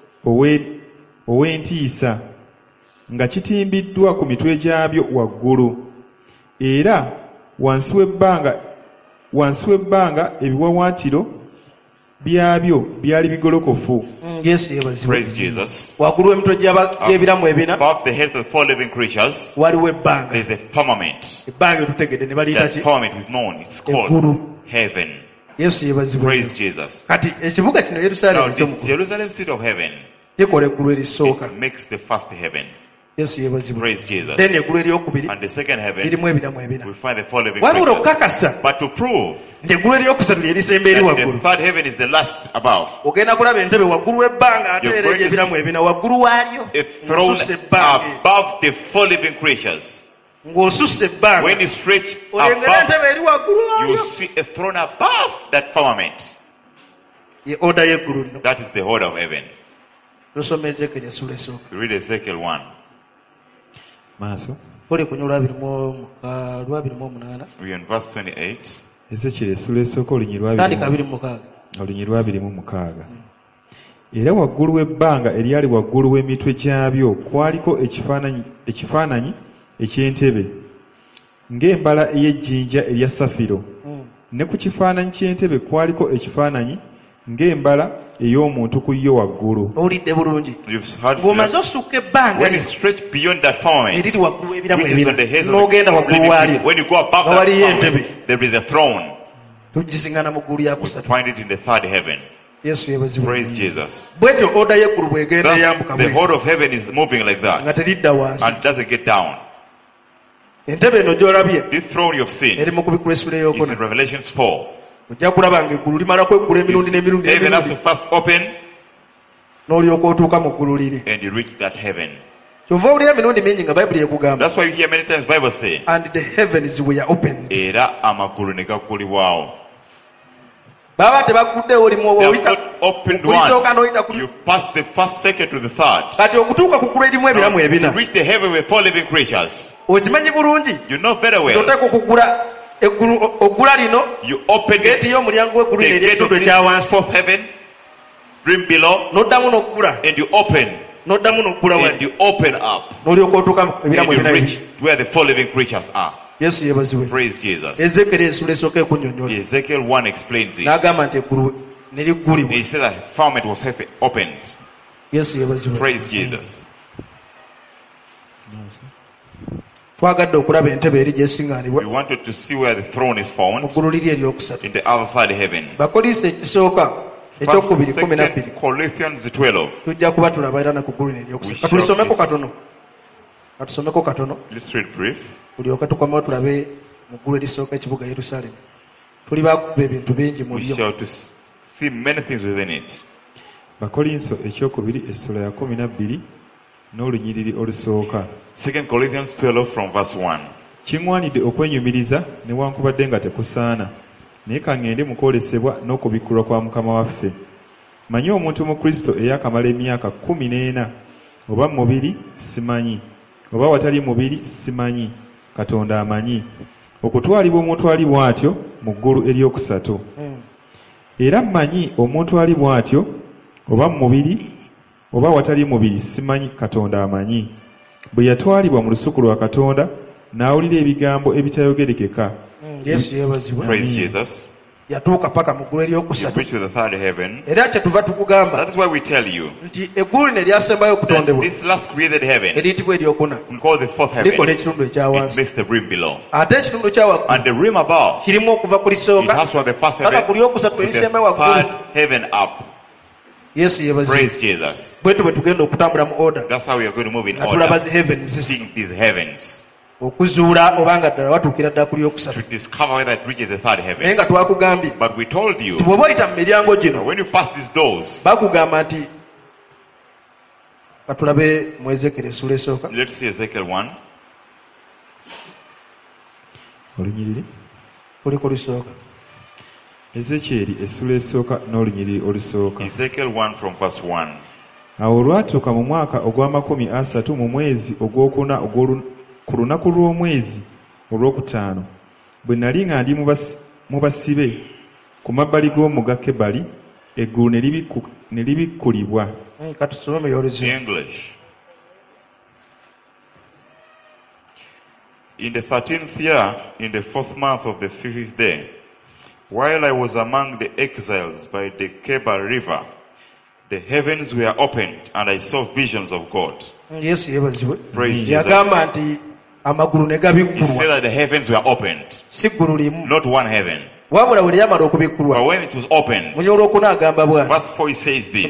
ow'entiisa, nga kitimbiddwa ku mitwe gyabyo waggulu. Era wansi w'ebbanga wansi w'ebbanga ebiwawaatiro byabyo byali bigolokofu. Praise Jesus. Waggulu w'emitwe gy'ebiramu ebina, above the heads of the four living creatures, waliwo ebbanga. There is a firmament. Ebbanga etutegedde ne baliyita ki? That firmament we've known, it's called heaven. Praise Jesus. Kati ekibuga kino Yerusalemu, now this Jerusalem city of heaven, kikola eggulu erisooka. It makes the first heaven. Praise Jesus. Then eggulu eryokubiri, and the second heaven, lirimu ebiramu ebina. We find the four living creatures. But to prove eggulu eryokusatu lye lisemba eri waggulu, the third heaven is the last above, ogenda kulaba entebe waggulu w'ebbanga ate era ebiramu ebina waggulu waalyo, a throne above the four living creatures. Ng'osusse ebbanga, when you stretch above, you see a throne above that firmament. Ye order y'eggulu nno. That is the order of heaven. Tusome Ezekiel essula esooka. Read Ezekiel one. Maaso. Oli ku lwabiri mu lwabiri mu omunaana. We are in verse twenty-eight. Ezekiel essula esooka olunyiri lwabiri. Tandika abiri mu mukaaga. Olunyiri lwabiri mu mukaaga. Era waggulu w'ebbanga eryali waggulu w'emitwe gyabyo kwaliko ekifaananyi ekifaananyi eky'entebe ng'embala ey'ejjinja erya safiro. Ne ku kifaananyi ky'entebe kwaliko ekifaananyi ng'embala ey'omuntu ku yo waggulu. Owulidde bulungi. Bw'omaze osukka ebbanga, when you stretch beyond that firmament, eriri waggulu ebiramu ebina, n'ogenda waggulu waalyo, when you go above that firmament, there is a throne. Tugisiŋŋaana mu ggulu lya kusatu. Find it in the third heaven. Yesu yebazibwa. Praise Jesus. Bwetyo order y'eggulu bw'egenda eyambuka, the whole of heaven is moving like that, nga teridda wansi, and doesn't get down. Entebe eno gy'olabye, this throne you've seen, eri mu kubikula essula ey'okuna, is in Revelations four. Ojja kulaba ng'eggulu limala kweggula emirundi n'emirundi heaven has to first open, n'olyoka otuuka mu ggulu liri, and you reach that heaven. Kyova owulira emirundi mingi nga Bayibuli ekugamba. That's why you hear many times Bible say, and the heavens were opened. Era amagulu ne gaggulibwawo. baba tebagudde oli mu oyita opened one. You pass the first second to the third. Kati okutuuka ku ggulu erimu ebiramu ebina. To reach the heaven with four living creatures. Okimanyi bulungi. You know very well. Toteeka okugula eggulu ogula lino. You open gate y'omulyango w'eggulu n'ekitundu ekyawansi. Fourth heaven. Dream below. N'oddamu n'okugula. And you open. N'oddamu n'okugula wali. And you open up. N'olyoka otuuka ebiramu ebina. And you reach where the four living creatures are. Yesu yebaziwe. Praise Jesus. Ezekiel esula esooka ekunnyonnyola. Ezekiel one explains it. N'agamba nti eggulu ne liggulibwa. He said that firmament was opened. Yesu yebaziwe. Praise Jesus. Twagadde okulaba entebe eri gy'esiŋŋaanibwa. We wanted to see where the throne is found. Mu ggulu liri eryokusatu. In the other third heaven. Bakolisi ekisooka ekyokubiri kumi na bbiri. Corinthians twelve. Tujja kuba tulaba era ne ku ggulu eryokusatu. Katulisomeko katono. Katusomeko katono. Let's read brief. Tulyoke tukomewo tulabe mu ggulu erisooka ekibuga Yerusaalemi. Tuli bakuba ebintu bingi mu lyo. We shall to see many things within it. Bakolinso ekyokubiri essula ya kumi na bbiri n'olunyiriri olusooka. Second Corinthians twelve from verse one. Kiŋŋwanidde okwenyumiriza newankubadde nga tekusaana, naye ka ŋŋende mu kwolesebwa n'okubikkulwa kwa Mukama waffe. Manyi omuntu mu Kristo eyakamala emyaka kkumi n'ena, oba mubiri simanyi, oba watali mubiri simanyi, Katonda amanyi. Okutwalibwa omuntu ali bw'atyo mu ggulu eryokusatu. Era mmanyi omuntu ali bw'atyo, oba mubiri oba watali mubiri simanyi, Katonda amanyi. Bwe yatwalibwa mu lusuku lwa Katonda n'awulira ebigambo ebitayogerekeka. Yesu yeebazibwe. Praise Jesus. Yatuuka paka mu ggulu eryokusatu. You reach to the third heaven. Era kyetuva tukugamba. That is why we tell you. Nti eggulu ne lyasembayo okutondebwa. This last created heaven. Eriyitibwa eryokuna. We call the fourth heaven. Likola ekitundu ekyawansi. It makes the rim below. Ate ekitundu ekyawaggulu. And the rim above. Kirimu okuva ku lisooka. It has from the first heaven. Paka ku lyokusatu erisemba waggulu. waggulu. Third heaven up. Yesu yeebazibwe. Praise Jesus. Bwetu bwe tugenda okutambula mu order. That's how we are going to move in order. Natulaba zi heavens. Seeing these heavens. Okuzuula obanga ddala watuukira ddala ku lyokusatu. To discover whether it reaches the third heaven. Naye nga twakugambye. But we told you. Bw'oba oyita mu miryango gino. When you pass these doors. Bakugamba nti katulabe mu Ezekiel essula esooka. Let's see Ezekiel one. Olunyiriri. Kuliko lusooka. Ezekiel essula esooka n'olunyiriri olusooka. Ezekiel one from verse one. Awo olwatuuka mu mwaka ogw'amakumi asatu mu mwezi ogwokuna ku lunaku lw'omwezi olwokutaano, bwe nali nga ndi mu basibe ku mabbali g'omugga Kebali, eggulu ne libikkulibwa. English. In the thirteenth year, in the fourth month of the fifth day, while I was among the exiles by the Kebal River, the heavens were opened, and I saw visions of God. Yes, praise Jesus. He said that the heavens were opened, not one heaven. But when it was opened, verse four he says this.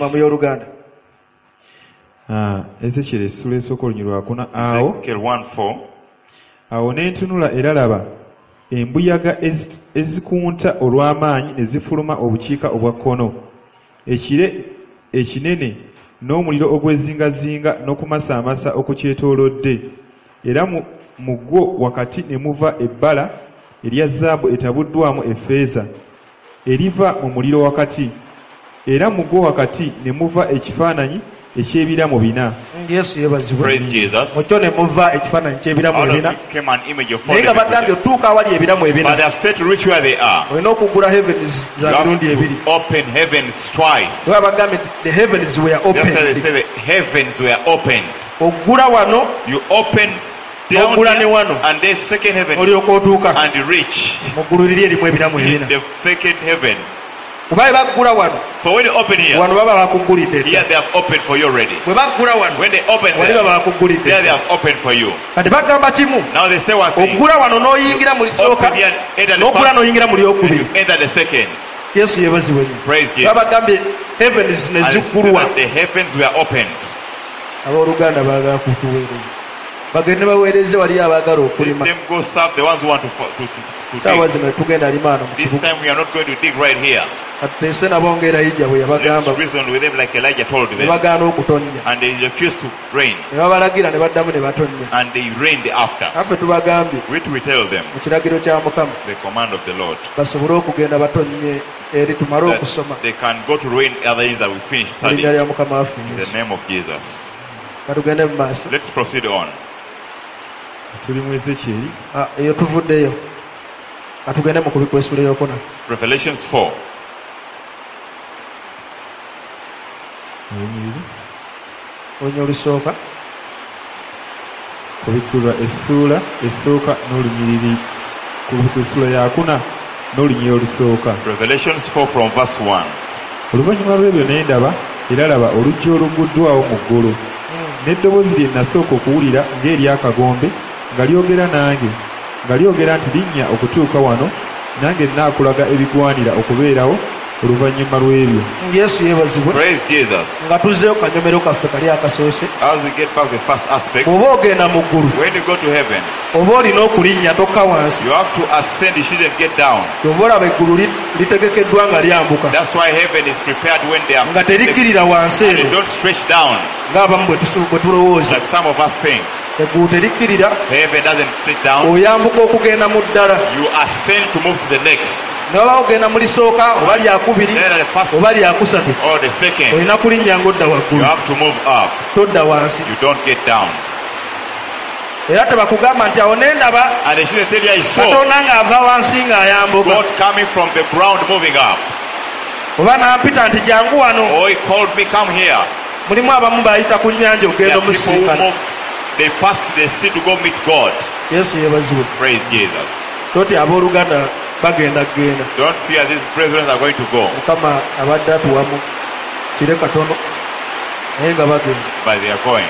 Ezekiel one four. Awo ne ntunula era laba embuyaga ezikunta olw'amaanyi ne zifuluma obukiika obwa kkono, ekire ekinene n'omuliro ogwezingazinga n'okumasaamasa okukyetoolodde, era mu gwo wakati ne muva ebbala erya zaabu etabuddwamu effeeza eriva mu muliro wakati, era mu gwo wakati ne muva ekifaananyi eky'ebiramu bina. Yesu yebazibwe. Praise Jesus. Okyo ne muva ekifaananyi ky'ebiramu ebina. Naye nga bagambye otuuka awali ebiramu ebina. But they have said to reach where they are. Olina okugula heavens za mirundi ebiri. Open heavens twice. Bwe bagambye the heavens were opened. That's why they say the heavens were opened. Ogula wano. You open down here, and the second heaven. Olyoka otuuka. And you reach. Mu ggulu liri erimu ebiramu ebina. The second heaven. Kubaye bagula wano. For when they open here, wano baba bakugulidde. Here they have opened for you already. Bwe bagula wano. When they open there, baba bakugulidde. There they have opened for you. Kati bagamba kimu. Now they say one thing. Ogula wano n'oyingira mu lisooka. N'ogula n'oyingira mu lyokubiri. Enter the second. Yesu yebazibwe. Praise Jesus. Babagambye heavens ne ziggulwa. The heavens were opened. Abooluganda baagala kutuweereza. bagende baweereze wali abaagala okulima. Let them go serve the ones who want to to to saawa zino tugenda lima ano mu This kibuga. time we are not going to dig right here. Atese nabo ng'Erayija bwe yabagamba Let's reason with them like Elijah told ne them. bagaana okutonnya And they refused to rain. ne babalagira ne baddamu ne batonnya. And they rained after. Naffe tubagambye Which we tell them, mu kiragiro kya Mukama the command of the Lord, basobole okugenda batonnye eri tumale that okusoma they can go to rain other things that we finish mu linnya studying. lya Mukama waffe In the Yesu. name of Jesus. Katugende mu maaso. Let's proceed on. tuli mu Ezekieri Ah, eyo tuvuddeyo. Katugende mu kubikwa essula eyokuna. Revelations four. olunyiriri Olunya olusooka. kubikkulwa essuula esooka n'olunyiriri kubikkulwa essula yakuna n'olunyiriri olusooka. Revelations four from verse one. Oluvannyuma lw'ebyo ne ndaba era laba oluggi olugguddwawo mu ggulu n'eddoboozi lye nasooka okuwulira ng'ery'akagombe nga lyogera nange nga lyogera nti linnya okutuuka wano nange nnaakulaga ebigwanira okubeerawo oluvannyuma lw'ebyo. Yesu yeebazibwe. Praise Jesus. Nga tuzzeeyo kanyomero kaffe kali akasoose. As we get back to the first aspect, Bw'oba ogenda mu ggulu when you go to heaven, oba olina okulinnya tokka wansi. you have to ascend, you shouldn't get down. Oba olaba eggulu li- litegekeddwa nga lyambuka That's why heaven is prepared when they are nga terikkirira wansi and they eno don't stretch down ng'abamu bwe tusu- bwe tulowooza. like some of us think. Eggulu terikkirira Heaven doesn't stretch down. oyambuka okugenda mu ddala. You ascend to move to the next. Ne waba ogenda mu lisooka oba lyakubiri Then at the first oba lyakusatu or the second, olina kulinnya ng'odda you waggulu have to move up. todda wansi. You don't get down. Era tebakugamba nti awo ne ndaba And they shouldn't tell you I saw Katonda ng'ava wansi ng'ayambuka God coming from the ground moving up. oba n'ampita nti jangu wano. Oh, he called me, come here. Mulimu abamu bayita ku nnyanja There ogenda are people who omusinkana. move, they passed the sea to go meet God. Yesu yeebazibwe. Praise Jesus. Toti abooluganda bagenda genda. Don't fear, these brethren are going to go, Mukama abadde atuwamu kire katono naye nga bagenda. but they are going.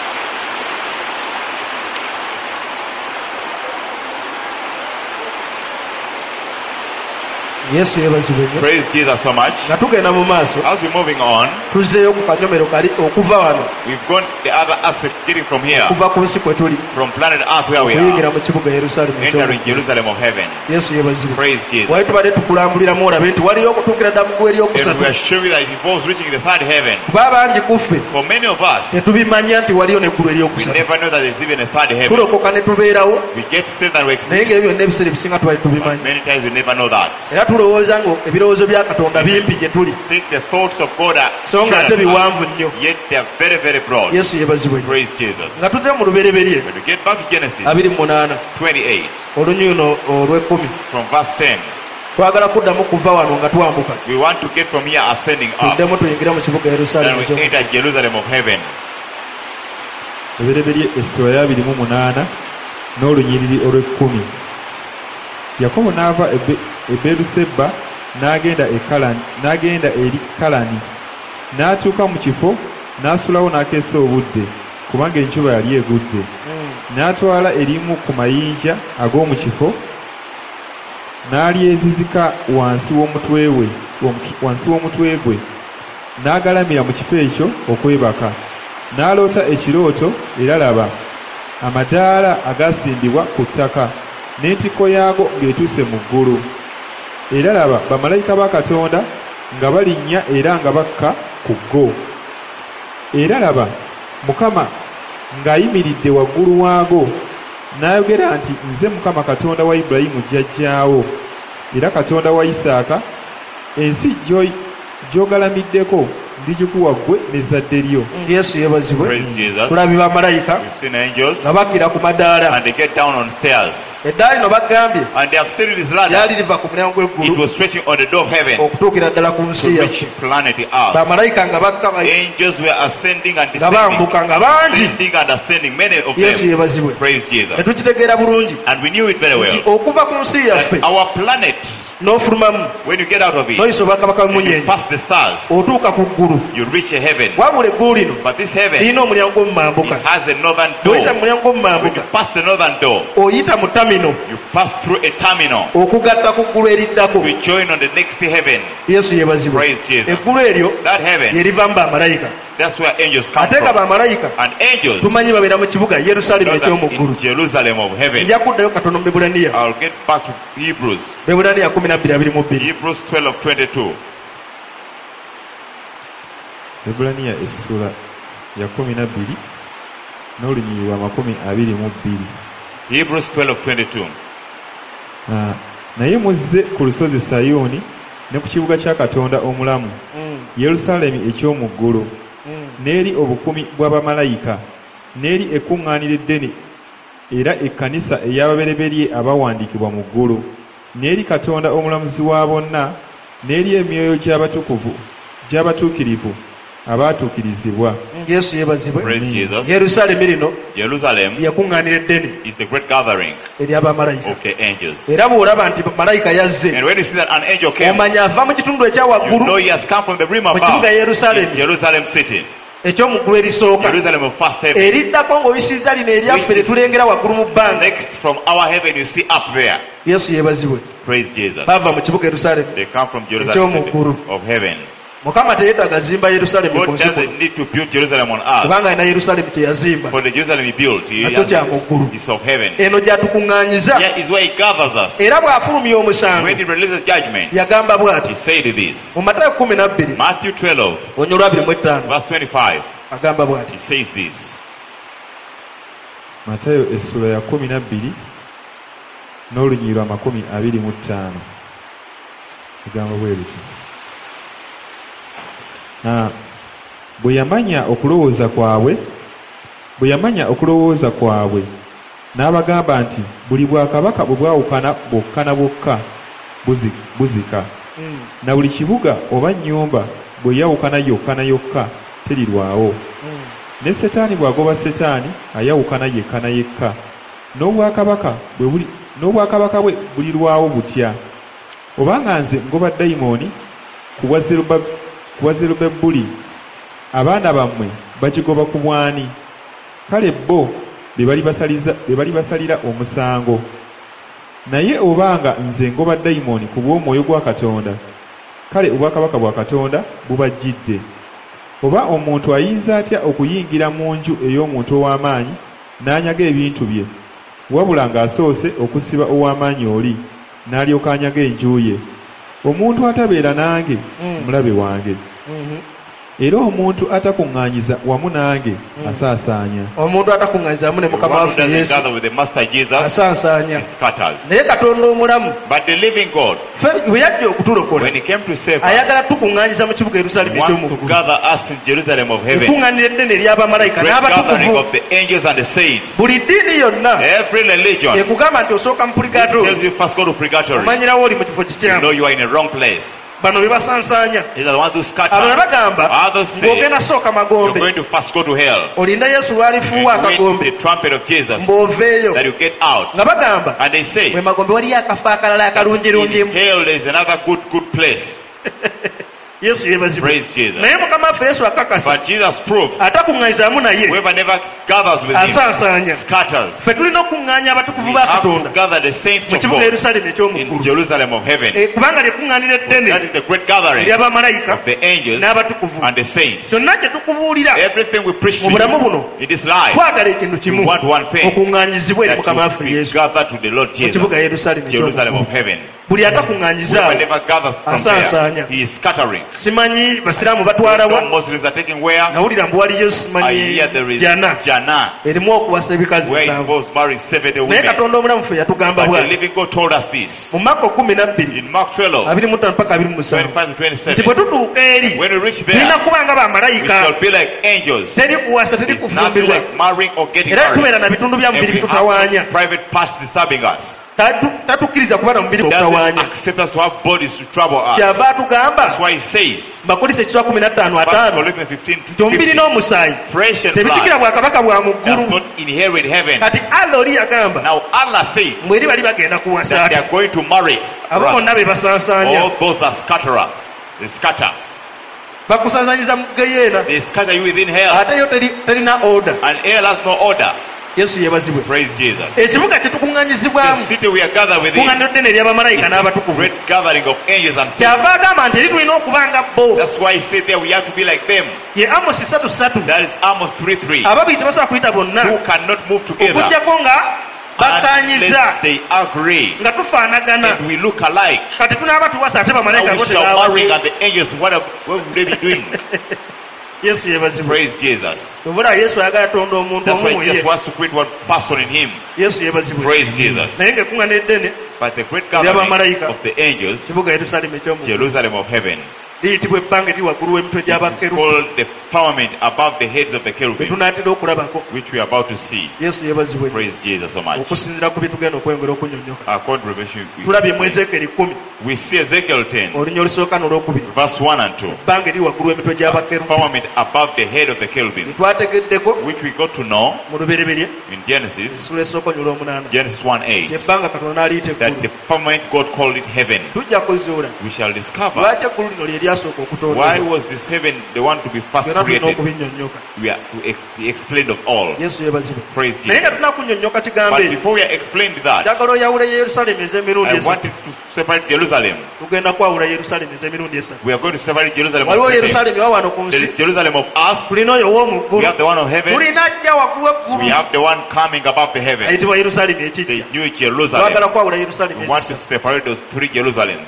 Yesu yeebazibwe nnyo. Praise Jesus so much. Nga tugenda mu maaso As we're moving on, tuzzeeyo ku kanyomero kali okuva wano we've gone the other aspect, getting from here, okuva ku nsi kwe tuli from planet Earth where we okuyingira are, mu kibuga Yerusaalemu entering ekyo. Jerusalem of heaven. Yesu yeebazibwe. Praise Jesus. Wali tubadde tukulambuliramu olabe nti waliyo okutuukira ddala mu ggwe And we eryokusatu. are showing that it involves reaching the third heaven. Kuba bangi ku ffe For many of us, tetubimanya nti waliyo n'eggulu we eryokusatu. never know that there's even a third heaven. Tulokoka ne tubeerawo We get saved and we naye exist. ng'ebyo byonna ebiseera ebisinga twali But tubimanyi. many times we never know that. Era tulowooza nga ebirowoozo bya Katonda bimpi gye tuli Think the thoughts of God are so nga ate short, biwanvu nnyo. yet they are very, very broad. Yesu yeebazibwe. Praise Jesus. Nga tuze mu lubereberye When we get back to Genesis abiri mu munaana twenty-eight, olunyi luno olw'ekkumi from verse ten, twagala kuddamu kuva wano nga twambuka we want to get from here ascending up, tuddemu tuyingire mu kibuga and Yerusaalemu we ekyo. enter Jerusalem of heaven. Ebireberye essula ya abiri mu munaana n'olunyiriri olw'ekkumi. Yakobo n'ava e Be- e Beeruseba n'agenda e Kalani n'agenda eri Kalani n'atuuka mu kifo n'asulawo n'akeesa obudde kubanga enjuba yali egudde. N'atwala erimu ku mayinja ag'omu kifo n'alyezizika wansi w'omutwe we w'omutu- wansi w'omutwe gwe n'agalamira mu kifo ekyo okwebaka. N'aloota ekirooto era laba amadaala agasimbibwa ku ttaka n'entikko yaago ng'etuuse mu ggulu. Era laba bamalayika ba Katonda nga balinnya era nga bakka ku go. Era laba Mukama ng'ayimiridde waggulu waago n'ayogera nti nze Mukama Katonda wa Ibulayimu jjajjaawo era Katonda wa Isaaka, ensi gy'oy- gy'ogalamiddeko ndigikuwa ggwe n'ezzadde lyo. Yesu yeebazibwe. Praise Jesus. Tulabye bamalayika We've seen angels, nga bakkira ku madaala. and they get down on stairs, Eddaali no bagambye and they have seen this lyali ladder. liva ku mulyango It gw'eggulu was stretching on the door of heaven okutuukira ddala ku nsi to yaffe. reach planet Earth. Bamalayika nga bakka ba- Angels were ascending and nga descending, bambuka nga bangi. ascending and ascending, many of Yesu them. yeebazibwe. Praise Ne Jesus. tukitegeera bulungi And we knew it very nti well. okuva ku nsi yaffe That our planet n'ofulumamu when you get out of it, n'oyisa obwakabaka bw'emmunyenye, you pass the stars, otuuka ku ggulu, you reach a heaven. wabula eggulu lino But this heaven, lirina omulyango gw'omumambuka. it has a northern door. Oyita mu mulyango When you gw'omumambuka, pass the northern door, oyita mu tamino you pass through a terminal okugatta ku ggulu eriddako. to join on the next heaven. Yesu yeebazibwe. Praise Jesus. Eggulu eryo That heaven, lye livaamu bamalayika. that's where angels come Ate nga from. bamalayika And angels, tumanyi babeera mu kibuga Yerusaalemi know that eky'omu in ggulu. Jerusalem of heaven. Nja kuddayo katono mu Bebulaniya. I'll get back to Hebrews. Bebulaniya kumi na bbiri abiri mu bbiri. Hebrews twelve twenty-two. Bebulaniya essula ya kumi na bbiri n'olunyiriri lwa makumi abiri mu bbiri. Hebrews twelve twenty-two. Ah, naye muzze ku lusozi Sayuuni ne ku kibuga kya Katonda omulamu, Yerusaalemi eky'omu ggulu, n'eri obukumi bw'abamalayika, n'eri ekkuŋŋaaniro eddene era ekkanisa ey'ababereberye abawandiikibwa mu ggulu, n'eri Katonda omulamuzi wa bonna, n'eri emyoyo gy'abatukuvu gy'abatuukirivu abaatuukirizibwa. Yesu yeebazibwe. Praise Jesus. Yerusaalemi lino Jerusalem yakuŋŋaanira eddene is the great gathering ery'abamalayika. of the angels. Era bw'olaba nti malayika yazze, And when you see that an angel came, omanya ava mu kitundu ekya you know waggulu he has come from the rim mu above, kibuga in Yerusaalemi Jerusalem city, eky'omu ggulu erisooka, Jerusalem of first heaven. eriddako ng'oyisizza lino eryaffe lye tulengera waggulu mu bbanga. Next from our heaven you see up there. Yesu yeebazibwe. Praise Jesus. Bava mu kibuga Yerusaalemi They come from eky'omu Jerusalem ggulu. city of heaven. Mukama teyeetaaga zimba Yerusaalemi ku God nsi kuno, doesn't need to build Jerusalem on earth. kubanga alina Yerusaalemi kye yazimba. For the Jerusalem he built, he Ate kya mu ggulu. is of heaven. Eno gy'atukuŋŋaanyiza. Here is where he gathers us. Era bw'afulumya omusango When he releases judgment, yagamba he bw'ati said this. mu Matayo kumi na bbiri Matthew twelve, onyolwa abiri mu etaano verse twenty-five, agamba bw'ati. he says this. Matayo essula ya kumi na bbiri n'olunyiriri lwa makumi abiri mu ttaano. Egamba bwe luti. Ah, bwe yamanya okulowooza kwabwe bwe yamanya okulowooza kwabwe n'abagamba nti buli bwakabaka bwe bwawukana bwokka na bwokka buzi- buzika, na buli kibuga oba nnyumba bwe yawukana yokka na yokka terirwawo. Ne Setaani bw'agoba Setaani ayawukana yekka na yekka, n'obwakabaka bwe buli n'obwakabaka bwe bulirwawo butya. Obanga nze ngoba dayimooni ku bwa Zerubbabeli ku bwa Zerubbabeli, abaana bammwe bakigoba ku bwani? Kale bo be balibasaliza be balibasalira omusango. Naye obanga nze ngoba dayimooni ku bw'omwoyo gwa Katonda, kale obwakabaka bwa Katonda bubajjidde. Oba omuntu ayinza atya okuyingira mu nju ey'omuntu ow'amaanyi n'anyaga ebintu bye, wabula ng'asoose okusiba ow'amaanyi oli n'alyoka anyaga enju ye? Omuntu atabeera nange mulabe wange, era omuntu atakuŋŋaanyiza wamu nange asaasaanya. Omuntu atakuŋŋaanyiza wamu ne The Mukama one who waffe doesn't Yesu gather with the Master Jesus, asaasaanya. he scatters. Naye Katonda omulamu But the living God, ffe bwe yajja okutulokola, when he came to save us, ayagala tukuŋŋaanyiza mu kibuga he Yerusaalemi wants eky'omu to ggulu, gather us in Jerusalem of heaven. ekuŋŋaanira eddene ery'abamalayika Great gathering n'abatukuvu. of the angels and the saints. Buli ddiini yonna Every religion ekugamba nti osooka mu tells purigatori, you first go to purgatory. omanyirawo oli mu kifo You kikyamu. know you are in a wrong place. Bano be basansaanya. These are the ones who scatter. Abalala bagamba Others say ng'ogenda sooka you're magombe, going to first go to hell. olinda Yesu lw'alifuuwa You wait akagombe the trumpet of Jesus mb'oveeyo. that you get out. Nga bagamba And they say, bwe magombe waliyo akafo akalala in akalungyerungyemu. hell there is another good, good place. Yesu yeebazibwe. Praise Jesus. Naye Mukama waffe Yesu akakasa But Jesus proves atakuŋŋaanyiza wamu naye whoever never gathers with him asaasaanya. scatters. Ffe tulina okuŋŋaanya abatukuvu We ba have to Katonda gather the saints mu of kibuga God Yerusaalemi eky'omu in ggulu. Jerusalem of heaven. Eh, kubanga lyekuŋŋaanira eddene That is the great gathering ery'abamalayika of the angels n'abatukuvu. and the saints. Kyonna kye tukubuulira Everything we preach to mu bulamu buno, you, it is life. twagala ekintu We kimu, want one thing, okuŋŋaanyizibwa eri that Mukama you waffe be Yesu gathered to the Lord mu Jesus, kibuga Yerusaalemi Jerusalem eky'omu of ggulu. heaven. Buli atakuŋŋaanyiza Whoever awo never gathers from asaasaanya. there, he is scattering. Simanyi basiraamu batwala Some wa, Muslims are taking where? nawulira mbu waliyo I simanyi hear there is jana Jannah, erimu okuwasa ebikazi where it musanvu. involves marrying seventy Naye women. Katonda omulamu ffe yatugamba But the bw'ati living God told us this mu Mako kumi na bbiri in Mark twelve, abiri mu ttaano mpaka abiri mu musanvu twenty-five to nti twenty-seven. bwe tutuuka eri When we reach tulina there, kuba nga we bamalayika, shall be like angels. teri kuwasa, teri It's nothing kufumbirwa, like marrying or getting era married. tubeera na bitundu bya And mubiri we bitutawaanya. have private parts disturbing us. Tatu- tatukkiriza kuba na mubiri Doesn't ogutawaanya. accept us to have bodies to trouble us. Kyava That's atugamba why he says, Bakolisi ekitwa kumi na ttaano First ataano Corinthians fifteen nti omubiri fifty, n'omusaayi flesh and tebisikira blood bwakabaka bwa mu does ggulu. not inherit heaven. Kati Allah oli yagamba Now Allah said mweri bali bagenda kuwasa that they ati are going to marry All those are scatterers. They scatter. They scatter you within hell. And hell has no order. Yesu yebazibwe. Praise Jesus. Ekibuga kye tukuŋŋaanyizibwamu. The city we are gathered within. Kuŋŋaaniro ddene ery'abamalayika n'abatukuvu. Great gathering of angels and saints. Kyava agamba nti tulina okuba nga bo. That's why he said there we have to be like them. Ye Amosi satu satu. That is Amos three three. Ababiri tebasobola kuyita bonna. Who cannot move together. Okuggyako nga bakaanyiza. They agree. Nga tufaanagana. And we look alike. Kati tunaaba tuwasa ate bamalayika bo tebaawase. Now we shall marry and the angels what what would they be doing? Yesu yebazibwe. Praise Jesus. Obula Yesu ayagala tonda omuntu omu. That's why ye. Jesus wants to create one person in him. Yesu yebazibwe. Praise Jesus. Naye ng'ekkuŋŋaaniro eddene. But the great gathering of the angels, Jerusalem of heaven, it's called the firmament above the heads of the cherubim, which we are about to see. Praise Jesus so much. According to Revelation, we see Ezekiel ten, verse one and two. Firmament above the head of the cherubim, which we got to know in Genesis, Genesis one eight, that the firmament God called it heaven. We shall discover why was this heaven the one to be first created. We are to ex be explained of all. Praise Jesus. But before we are explained that, I wanted to separate Jerusalem. We are going to separate Jerusalem of heaven. There is Jerusalem of earth. We have the one of heaven. We have the one coming above the heaven. The new Jerusalem. We want to separate those three Jerusalems.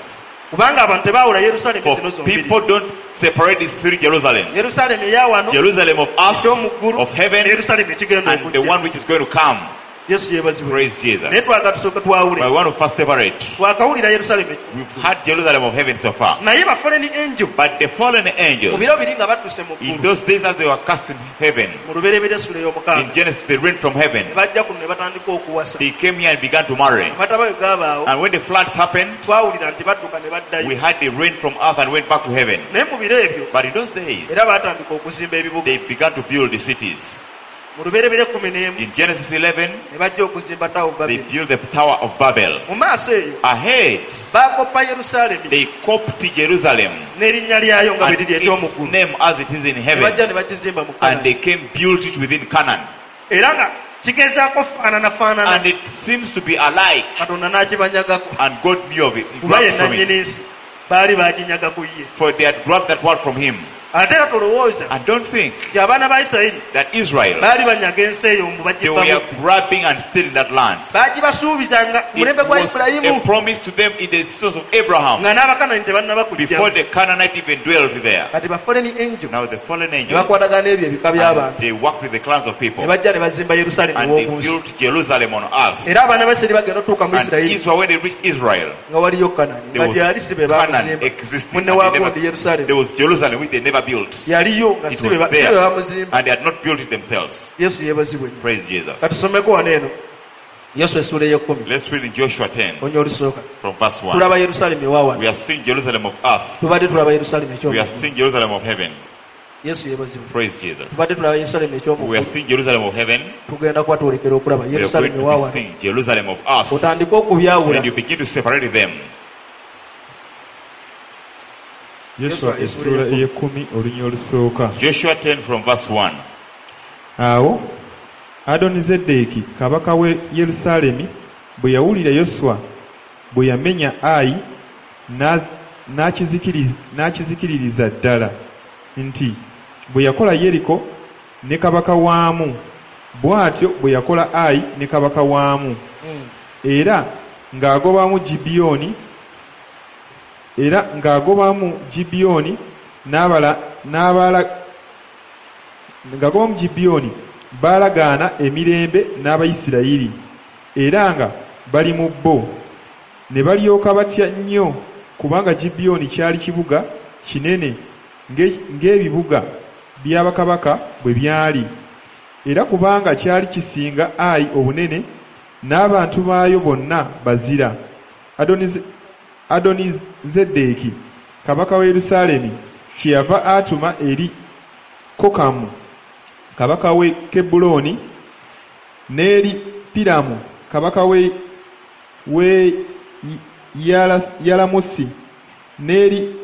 For people don't separate these three Jerusalems. Jerusalem of earth, of heaven, and the one which is going to come. Praise Jesus. But we want to first separate. We've had Jerusalem of heaven so far. But the fallen angels, in those days as they were cast in heaven, in Genesis they rained from heaven. They came here and began to marry. And when the floods happened, we had the rain from earth and went back to heaven. But in those days, they began to build the cities. In Genesis eleven, they built the Tower of Babel. Ahead, they copied Jerusalem and its name as it is in heaven, and they came built it within Canaan. And it seems to be alike, and God knew of it. He grabbed from it. For they had grabbed that word from him. I don't think that Israel, they were grabbing and stealing that land. It was a promise to them in the source of Abraham before the Canaanite even dwelled there. Now the fallen angels, they work with the clans of people, and they built Jerusalem on earth. And Israel, when they reached Israel, there was Canaan existing. There was Jerusalem which they never built. It was there, and they had not built it themselves. Praise Jesus. Let's read in Joshua ten from verse one. We are seeing Jerusalem of earth. We are seeing Jerusalem of heaven. Praise Jesus. We are seeing Jerusalem of heaven. We are going to be seeing Jerusalem of earth. When you begin to separate them, Joshua essula ey'ekkumi olunya olusooka. Joshua ten from verse one. Awo Adonizedeki kabaka w'e Yerusaalemi bwe yawulira Yoswa bwe yamenya Ayi n'akizikiririza ddala nti bwe yakola Yeriko ne kabaka waamu bw'atyo bwe yakola Ayi ne kabaka waamu era ng'agobamu Gibyoni era ng'agobamu Gibyoni n'abala n'abala ng'agobamu Gibyoni baalagaana emirembe n'Abayisirayiri era nga bali mu bo ne balyoka batya nnyo kubanga Gibyoni kyali kibuga kinene ng'ebibuga by'abakabaka bwe byali era kubanga kyali kisinga Ayi obunene n'abantu baayo bonna bazira. Adoniz Adonizedeki kabaka wa Yerusaalemi kyeyava atuma eri Kokamu kabaka we Kebuloni n'eri Piramu kabaka we we Yalamusi n'eri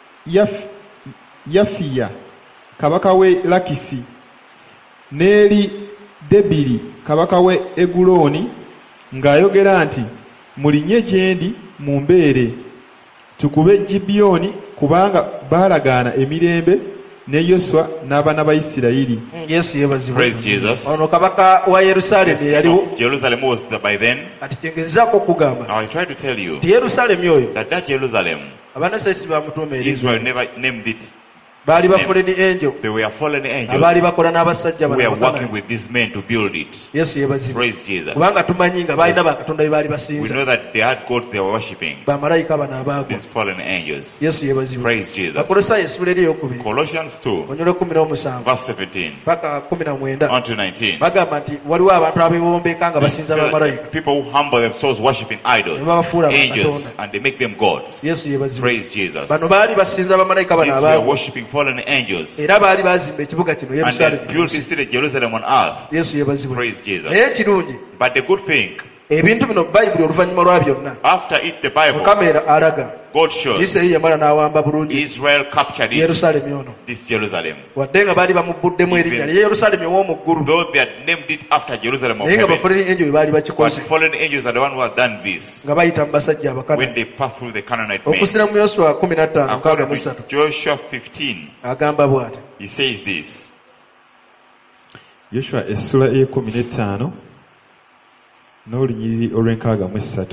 Yafiya kabaka w'e Lakisi n'eri Debiri kabaka w'e Eguloni ng'ayogera nti mulinye gye ndi mumbeere tukube Gibyoni kubanga baalagaana emirembe ne Yoswa n'abaana ba Isirayiri. Yesu yeebazibwe. Praise Jesus. Ono kabaka wa Yerusaalemi yaliwo. Jerusalem was there by then. Ati kyengezaako okugamba. Now I try to tell you. Ti Yerusaalemi oyo. That that Jerusalem. Abanasayisi bamutuuma erinnya. Israel never named it. Baali ba fallen angel. They were fallen angels. Abaali bakola n'abasajja bano. We are working with these men to build it. Yesu yeebazibwe. Praise Jesus. Kubanga tumanyi nga baalina bakatonda be baali basinza. We know that they had God they were worshipping. Bamalayika bano abaagwa. These fallen angels. Yesu yeebazibwe. Praise Jesus. Akolosaayo essula eri ey'okubiri. Colossians two. Onyolo kumi n'omusanvu. Verse seventeen. Paka kumi na mwenda. On to nineteen. Bagamba nti waliwo abantu abeewombeeka nga basinza bamalayika. People who humble themselves worshiping idols. Angels and they make them gods. Yesu yeebazibwe. Praise Jesus. Bano baali basinza bamalayika bano abaagwa. They were worshiping fallen angels. Era baali baazimba ekibuga kino Yerusaalemi. And they built this city Jerusalem on earth. Yesu yeebazibwe. Praise Jesus. Naye ekirungi. But the good thing. Ebintu bino Bayibuli oluvannyuma lwa byonna. After it the Bible. Mukama alaga. God shows. Isirayiri yamala n'awamba bulungi. Israel captured it. Yerusaalemi ono. This Jerusalem. Wadde nga baali bamubuddemu erinnya lye Yerusaalemi ow'omu ggulu. Though they had named it after Jerusalem of heaven. Naye nga heaven. bafallen angels baali bakikoze. But fallen angels are the one who have done this. Nga bayita mu basajja abakana. When they passed through the Canaanite men. Okusira mu Yoswa kumi na ttaano nkaaga mu ssatu. Joshua fifteen. Agamba bw'ati. He says this. Joshua essula ey'ekkumi n'ettaano n'olunyiriri olw'enkaaga mu essatu.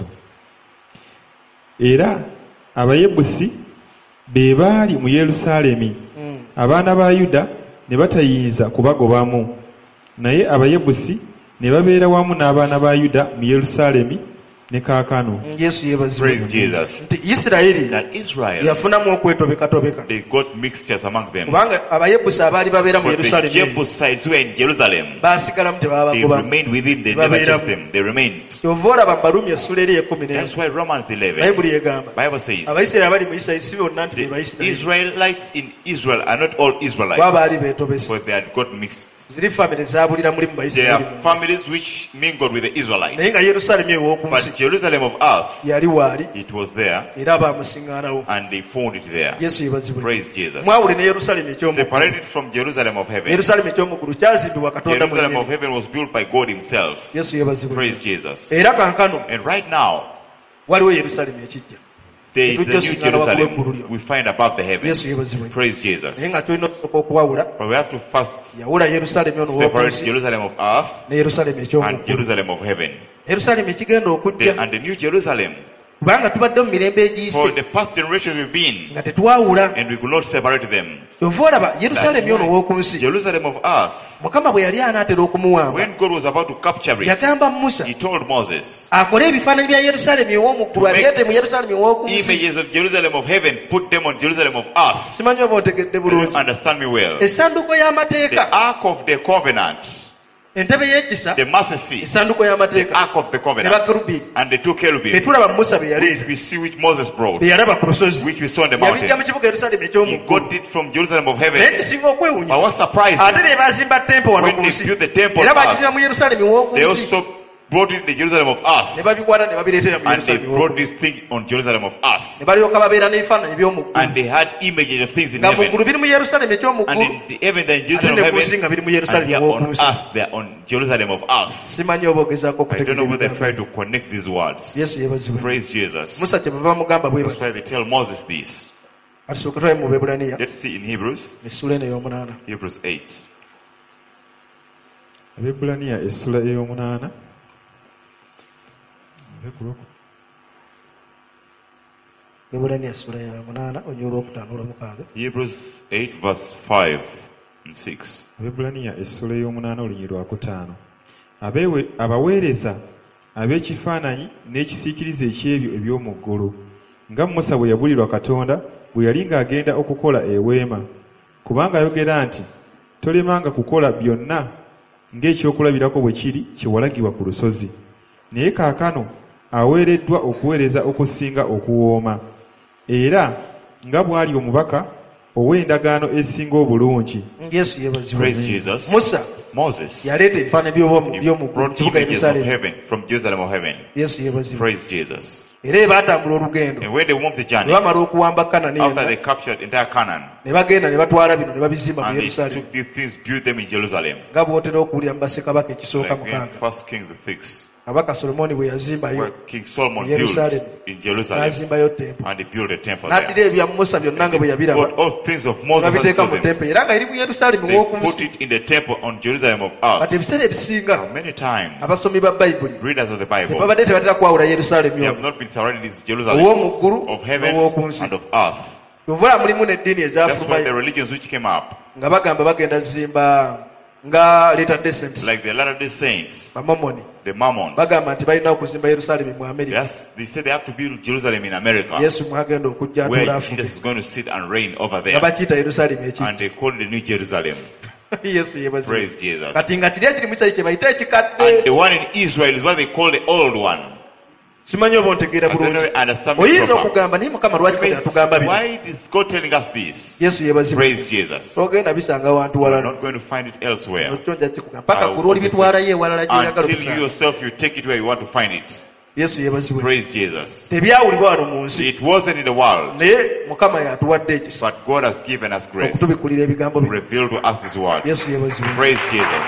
Era Abayebusi be baali mu Yerusaalemi. Mm. Abaana ba Yuda ne batayinza kubagobamu. Naye Abayebusi ne babeera wamu n'abaana ba Yuda mu Yerusaalemi ne kaakano. Yesu yeebazibwe. Praise Jesus. Nti Isirayiri that Israel yafunamu okwetobekatobeka. They got mixtures among them. Kubanga Abayebusi abaali babeera mu Yerusaalemi. The Jebusites who were in Jerusalem. Baasigalamu tebabagobamu. They remained within. They never chased them. They remained. Kyova olaba Barumi essula eri ekkumi n'emu. That's why Romans eleven. Bayibuli egamba. Bible says. Abayisirayiri abali mu Isirayiri si bonna nti be Bayisirayiri. Israelites in Israel are not all Israelites. Kuba baali beetobese. But they had got mixed. Ziri family zaabulira mulimu Bayisirayiri. There are families which mingled with the Israelites. Naye nga Yerusaalemi ew'oku nsi. But Jerusalem of earth. Yali waali. It was there. Era baamusiŋŋaanawo. And they found it there. Yesu yeebazibwe. Praise Jesus. Mwawule ne Yerusaalemi ekyomu. Separated from Jerusalem of heaven. Yerusaalemi ekyomuggulu kyazimbibwa Katonda mwenyewe. Jerusalem of heaven was built by God himself. Yesu yeebazibwe. Praise Jesus. Era kankano. And right now. Waliwo Yerusaalemi ekijja. The, the new Jerusalem we find above the heavens. Praise Jesus. But we have to first separate Jerusalem of earth and Jerusalem of heaven. The, and the new Jerusalem. For the past generations we've been, and we could not separate them. Jerusalem of earth. When God was about to capture it, He told Moses, images of Jerusalem of heaven, put them on Jerusalem of earth. You understand me well. The Ark of the Covenant. The mercy seat, the Ark of the Covenant, and the two cherubim, which we see which Moses brought, which we saw on the mountain. He got it from Jerusalem of heaven. But what surprised us, when they built the temple up, they also brought it to Jerusalem of earth. And they brought this thing on Jerusalem of earth. And they had images of things in heaven. And in the heaven, they're in Jerusalem of heaven. And here on earth, they're on Jerusalem of earth. I don't know whether they try to connect these words. Praise Jesus. That's why they tell Moses this. Let's see in Hebrews. Hebrews eight. Abebbulaniya essula ey'omunaana. Hebrews eight verse five and six. Abebbulaniya essula ey'omunaana olunyiriri lwakutaano. Abaweereza ab'ekifaananyi n'ekisiikirize eky'ebyo eby'omu ggulu nga Musa bwe yabulirwa Katonda bwe yali ng'agenda okukola eweema, kubanga ayogera nti tolemanga kukola byonna ng'ekyokulabirako bwe kiri kye walagibwa ku lusozi. Naye kaakano aweereddwa okuweereza okusinga okuwooma, era nga bw'ali omubaka ow'endagaano esinga obulungi. Yesu yeebazibwe. Praise Jesus. Musa Moses yaleeta ebifaananyi by'omu kibuga Yerusaalemi. From Jerusalem of heaven. Yesu yeebazibwe. Praise Jesus. Era baatambula olugendo. And when they moved the journey, bamala okuwamba Kanani, after they captured entire Canaan, ne bagenda ne batwala bino ne babizimba mu and they Yerusaalemi. took these things, built them in Jerusalem. Nga bw'otera okuwulira mu bassekabaka ekisooka Like in mukaaga. First Kings the sixth. Kabaka Solomoni bwe yazimbayo Where King Solomon in built Jerusalem, in Jerusalem, n'azimbayo temple. and he built a temple N'addira there. ebya Musa byonna nga bwe Put yabiraba all things of Moses and n'abiteeka mu saw them. temple era nga eri mu Yerusaalemi They w'oku put nsi. it in the temple on Jerusalem of earth. Kati ebiseera ebisinga Many times, abasomi ba Bayibuli readers of the Bible, tebabadde tebatera kwawula Yerusaalemi they have omwo not been surrounded in this Jerusalem ow'omu ggulu of heaven n'ow'oku nsi. and of earth. Kyova mulimu n'eddiini That's why the ezafulumayo religions which came up, nga bagamba bagenda zimba nga Latter-day Saints like the Latter-day Saints, bamomoni the Mormons, bagamba nti balina okuzimba Yerusaalemi mu they, Amerika. has- they say they have to build Jerusalem in America, Yesu mwagenda okujja where atula Jesus afuge is going to sit and reign over nga there. bakiyita Yerusaalemi eki. And they call it the New Jerusalem. Yesu yeebazibwe. Praise Jesus. Kati nga kiri ekiri mu Isirayiri kye bayita And ekikadde. the one in Israel is what they call the old one. Simanyi oba ontegeera I don't know, bulungi. I understand me Oyinza proper. okugamba naye Mukama lwaki kati atugamba bino. Why is God telling us this? Yesu yeebazibwe. Praise Jesus. Togenda bisanga wantu We are walala. not going to find it elsewhere. Ekyo nja kikugamba. Paka ku lw'oli bitwalayo ewalala gy'oyagala Until you okusanga. yourself you take it where you want to find it. Yesu yeebazibwe. Praise Jesus. Tebyawulibwa wano mu nsi. It wasn't in the world, Naye Mukama yatuwadde ekisa but God has given us grace to okutubikulira ebigambo bino. reveal to us this word. Yesu yeebazibwe. Praise Jesus.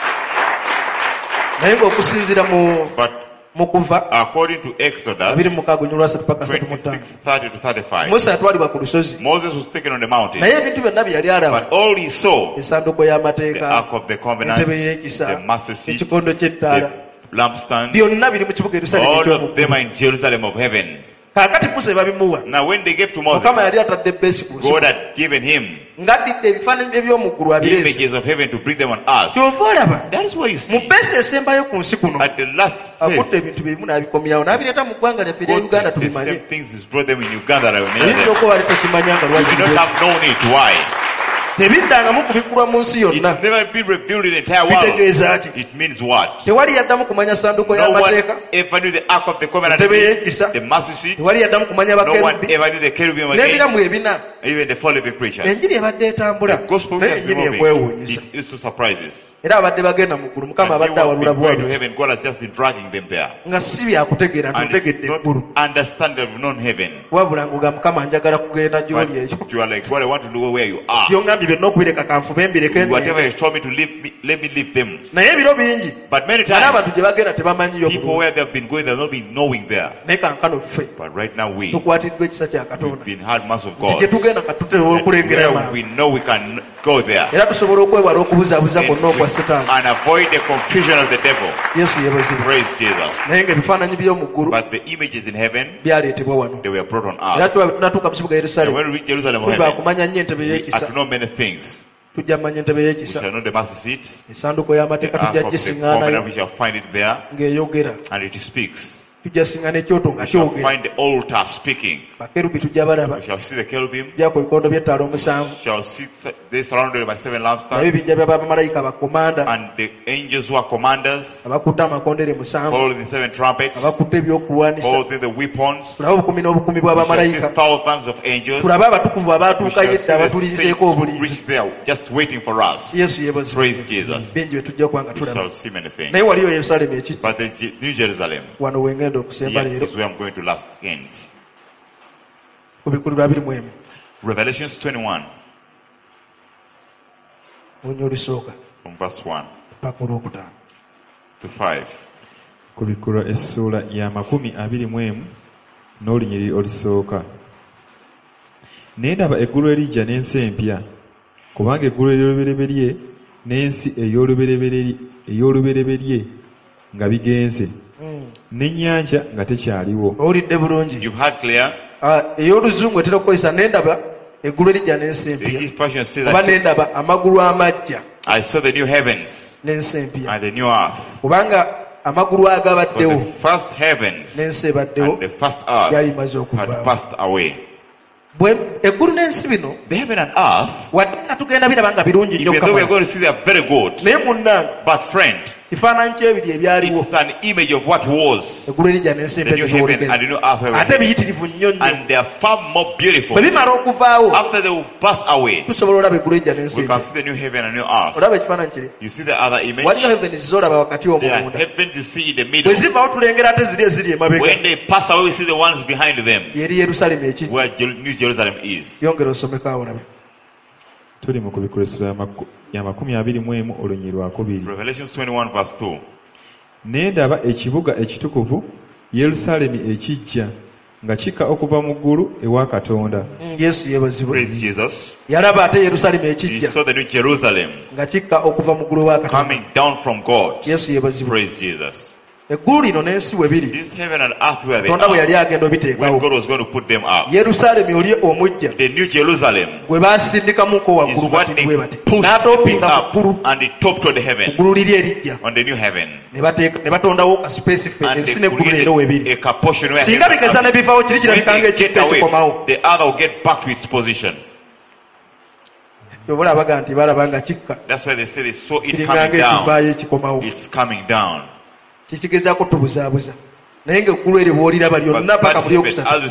Naye ng'okusinziira mu But mu kuva according to Exodus abiri mu mukaaga nnyo lwasatu paka asatu mu ttaano. twenty-six, thirty to thirty-five, Musa yatwalibwa ku lusozi. Moses was taken on the mountain, Naye ebintu byonna bye yali alaba. but all he saw, Essanduuko the y'amateeka, Ark of the Covenant, entebe y'ekisa, the mercy seat, ekikondo ky'ettaala, the lampstand, byonna biri mu kibuga Yerusaalemi all eky'omu of them ggulu. are in Jerusalem of heaven. Kaakati Musa bye babimuwa. Now when they gave to Mukama Moses, yali atadde bbeesi ku God nsi. had given him Ng'addidde ebifaananyi eby'omu ggulu abireese. images of heaven to bring them on earth. Ky'ova olaba. That is why you Mu see, bbeesi esembayo ku nsi kuno. at the last Akutte place, ebintu bimu n'abikomyawo. N'abireeta mu ggwanga lyaffe erya God Uganda did the tubimanye. same things He's brought them in Uganda. That we never Oyinza them. okuba wali tokimanyanga You lwaki may not biri. have known it. Why? Tebiddangamu kubikulwa mu nsi It's yonna. never been revealed in the entire world. Bitegeeza ki? It means what? Tewali yaddamu kumanya sanduuko No one y'amateeka. ever knew the Ark of the Covenant, Entebe y'ekisa. the mercy seat. Tewali yaddamu kumanya No one bakerubi. ever knew the cherubim again, N'ebiramu ebina. even the four living creatures. Enjiri ebadde etambula. The gospel Naye just been enjiri moving. ekwewuunyisa. It used to surprises. Era abadde bagenda mu ggulu. Mukama And abadde you have awalula been going to buwabuzi. heaven, God has just been dragging them there. Nga si byakutegeera And it's ntutegedde not eggulu. understandable, non heaven. Wabula nguga Mukama njagala kugenda gy'oli But ekyo. you are like, what I want to know where you are. Byongambye byonna okubireka kanfube mbireke Whatever nne. you told me to leave me, let me leave them. Naye ebiro bingi. But many Era abantu times, gye bagenda tebamanyiyo people bulungi. where they've been going, they've not been knowing there. Naye kankano ffe But right now we, tukwatiddwa ekisa kya we've Katonda. been hard mass of Nti gye God. tugenda katuteewa okulengera Where emaama. we know we can go there. Era tusobola okwewala okubuzaabuza And, kwonna okwa we- Setaani. and avoid the confusion of the devil. Yesu yeebazibwe. Praise Jesus. Naye ng'ebifaananyi by'omu ggulu But the images in heaven, byaleetebwa wano. they were brought on Era earth. tuba- tunatuuka mu kibuga And Yerusaalemi. when we reach Jerusalem of Tuba heaven, kumanya nnyo entebe we are y'ekisa. to know many things. Tujja kumanya entebe We y'ekisa. shall know the mercy seat, Essanduuko the y'amateeka Ark tujja of the gisiŋŋaanayo Covenant, we shall find it there, ng'eyogera. and it speaks. Tujja siŋŋaana ekyoto nga We shall kyogera. find the altar speaking. Bakerubi tujja balaba. We shall see the cherubim. Tujja ku bikondo by'ettaala omusanvu. Shall sit, they surrounded by seven Nabyo lampstands, bijja bya bamalayika bakomanda. and the angels who are commanders, Abakutte amakondere musanvu. holding the seven trumpets, Abakutte ebyokulwanisa. holding the weapons. Tulabe obukumi n'obukumi We shall see bw'abamalayika. thousands of angels. Tulabe abatukuvu We abaatuuka shall see yedda the abatulinzeeko saints obulinzi. reach there, just waiting for us. Yesu yeebazibwe. Praise Jesus. Bingi bye tujja kuba nga We tulaba. shall see many things. Naye waliyo Yerusaalemi ekijja. But the Je- New Jerusalem, Wano wengenda okusemba here leero. is where I'm going to last end. Ku bikulu bya biri mu emu. Revelations twenty-one, Lunya olusooka. from verse one Paka olwokutaano. to five. ku bikula essuula ya makumi abiri mu emu n'olunyiri olusooka. Naye ndaba eggulu erijja n'ensi empya, kubanga eggulu ery'olubereberye n'ensi ey'olubereberye ey'olubereberye nga bigenze, n'ennyanja nga tekyaliwo. Owulidde bulungi. You've heard clear? Ah, ey'oluzungu etera okukozesa n'endaba eggulu erijja n'ensi The empya. English version says Oba that n'endaba amagulu amajja I saw the new heavens n'ensi empya. and the new earth. Kubanga amagulu For agabaddewo the first heavens n'ensi ebaddewo and the first earth byali bimaze had okuvaamu. passed away. Bwe eggulu n'ensi bino The heaven and earth, wadde nga tugenda biraba nga birungi nnyo even though we are Kamala. going to see they are very good, Naye munnange but friend, It's an image of what was the new heaven and the new earth, and they are far more beautiful. After they will pass away, we can see the new heaven and new earth. You see the other image? There are heavens you see in the middle. When they pass away, we see the ones behind them, where New Jerusalem is. Tuli mu kubikulesula ya makumi abiri mu emu olunyi lwakubiri. Revelations twenty-one verse two. Ne ndaba ekibuga ekitukuvu Yerusalemu ekijja nga kika okuva mu ggulu ewa Katonda. Yesu yebazibwe. Praise Jesus. Yalaba ate Yerusalemu ekijja. He saw the new Jerusalem nga kika okuva mu ggulu ewa Katonda. Coming down from God. Yesu yebazibwe. Praise Jesus. Eggulu lino n'ensi we biri. This heaven and earth where they Katonda bwe yali agenda obiteekawo. When God was going to put them up. Yerusalemu oli omujja. The new Jerusalem. Gwe baasindikamuko waggulu bati bwe bati. N'atoopinga waggulu. And it topped to the heaven. Eggulu liri erijja. On the new heaven. Ne bateeka ne batondawo a space fe ensi n'eggulu leero we biri. A portion where singa bigeza ne bivaawo kiri kirabikanga ekitto ekikomawo. The other will get back to its position. Bw'olaba nti balaba nga kikka. That's why they say they saw it coming down. It's coming down. Kikigezaako tubuzaabuza naye ng'eggulu eryo bw'oliraba lyonna paka buli okusatu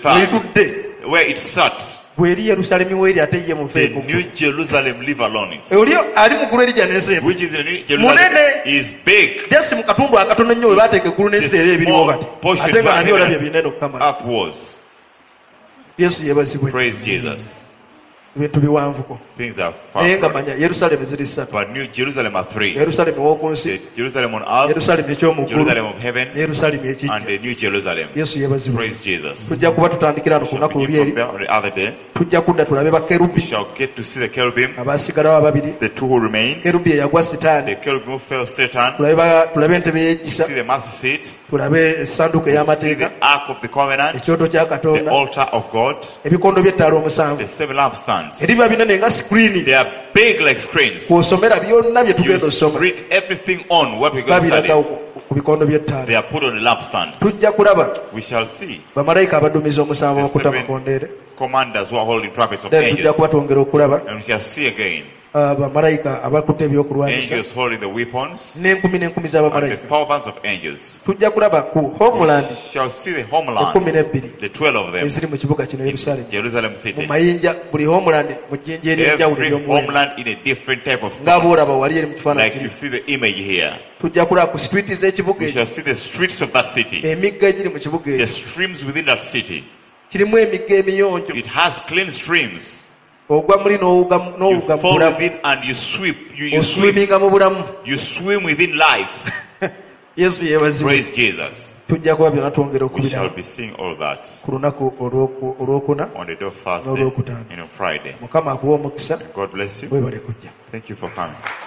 where it sat, bw'eri Yerusalemu w'eri ate ye muveeko the new Jerusalem live alone it, oli ali mu ggulu erijja n'ensi which is the new Jerusalem is big, just mu katundu akatono ennyo we baateeka eggulu n'ensi era ebiriwo kati ate nga nabyo olabye binene okukamala. Upwards. Yesu yebazibwe. Praise Jesus. Ebintu biwanvuko naye nga manya Yerusalemu ziri ssatu. But New Jerusalem are three. Yerusalemu ow'oku nsi, Jerusalem on earth, Yerusalemu ekyomu ggulu, Jerusalem of heaven, Yerusalemu ekijja. and the New Jerusalem. Yesu yebazibwe. Praise Jesus. Tujja kuba tutandikira no ku lunaku luli eri, tujja kudda tulabe bakerubi. We shall get to see the cherubim, abaasigalawo ababiri, the two who remain. kerubi eyagwa Sitaani, the cherubim who fell Satan, tulabe entebe y'ekisa, see the mercy seat, tulabe essanduuko ey'amateeka, the ark of the covenant, ekyoto kya Katonda, the altar of God, ebikondo by'ettaala omusanvu, the seven lampstands. eriba binene nga screen. They are big like screens. Kw'osomera byonna bye tugenda osoma. Read everything on what we're going to study. Ku bikondo by'ettaala. They are put on the lampstands. Tujja kulaba. We shall see. Bamalayika abaduumizi omusanvu bakuta amakondeere. Commanders who are holding trumpets of angels. Tujja kuba twongera okulaba. And we shall see again. Bamalayika abakutte ebyokulwanyisa. Angels holding the weapons. N'enkumi n'enkumi z'abamalayika. And the thousands of angels. Tujja kulaba ku homeland. We shall see the homelands. Ekkumi n'ebbiri. The twelve of them. Eziri mu kibuga kino Yerusalemu. Jerusalem city. Mu mayinja buli homeland mu jjinja ery'enjawulo ery'omuwendo. Every homeland in a different type of stone. Nga bw'olaba wali eri mu kifaananyi kiri. Like you see the image here. Tujja kulaba ku street z'ekibuga ekyo. We shall see the streets of that city. Emigga egiri mu kibuga ekyo. The streams within that city. Kirimu emigga emiyonjo. It has clean streams. Ogwa muri n'owuga n'owuga mu bulamu. And you sweep. You, you oswiminga mu bulamu. You swim within life. Yesu yebazibwe. Praise Jesus. Tujja kuba byonna twongera okubiraba. We shall be seeing all that. Ku lunaku olwokuna. On the day of Thursday. And on Friday. Mukama akuwa omukisa. God bless you. Weebale kujja. Thank you for coming.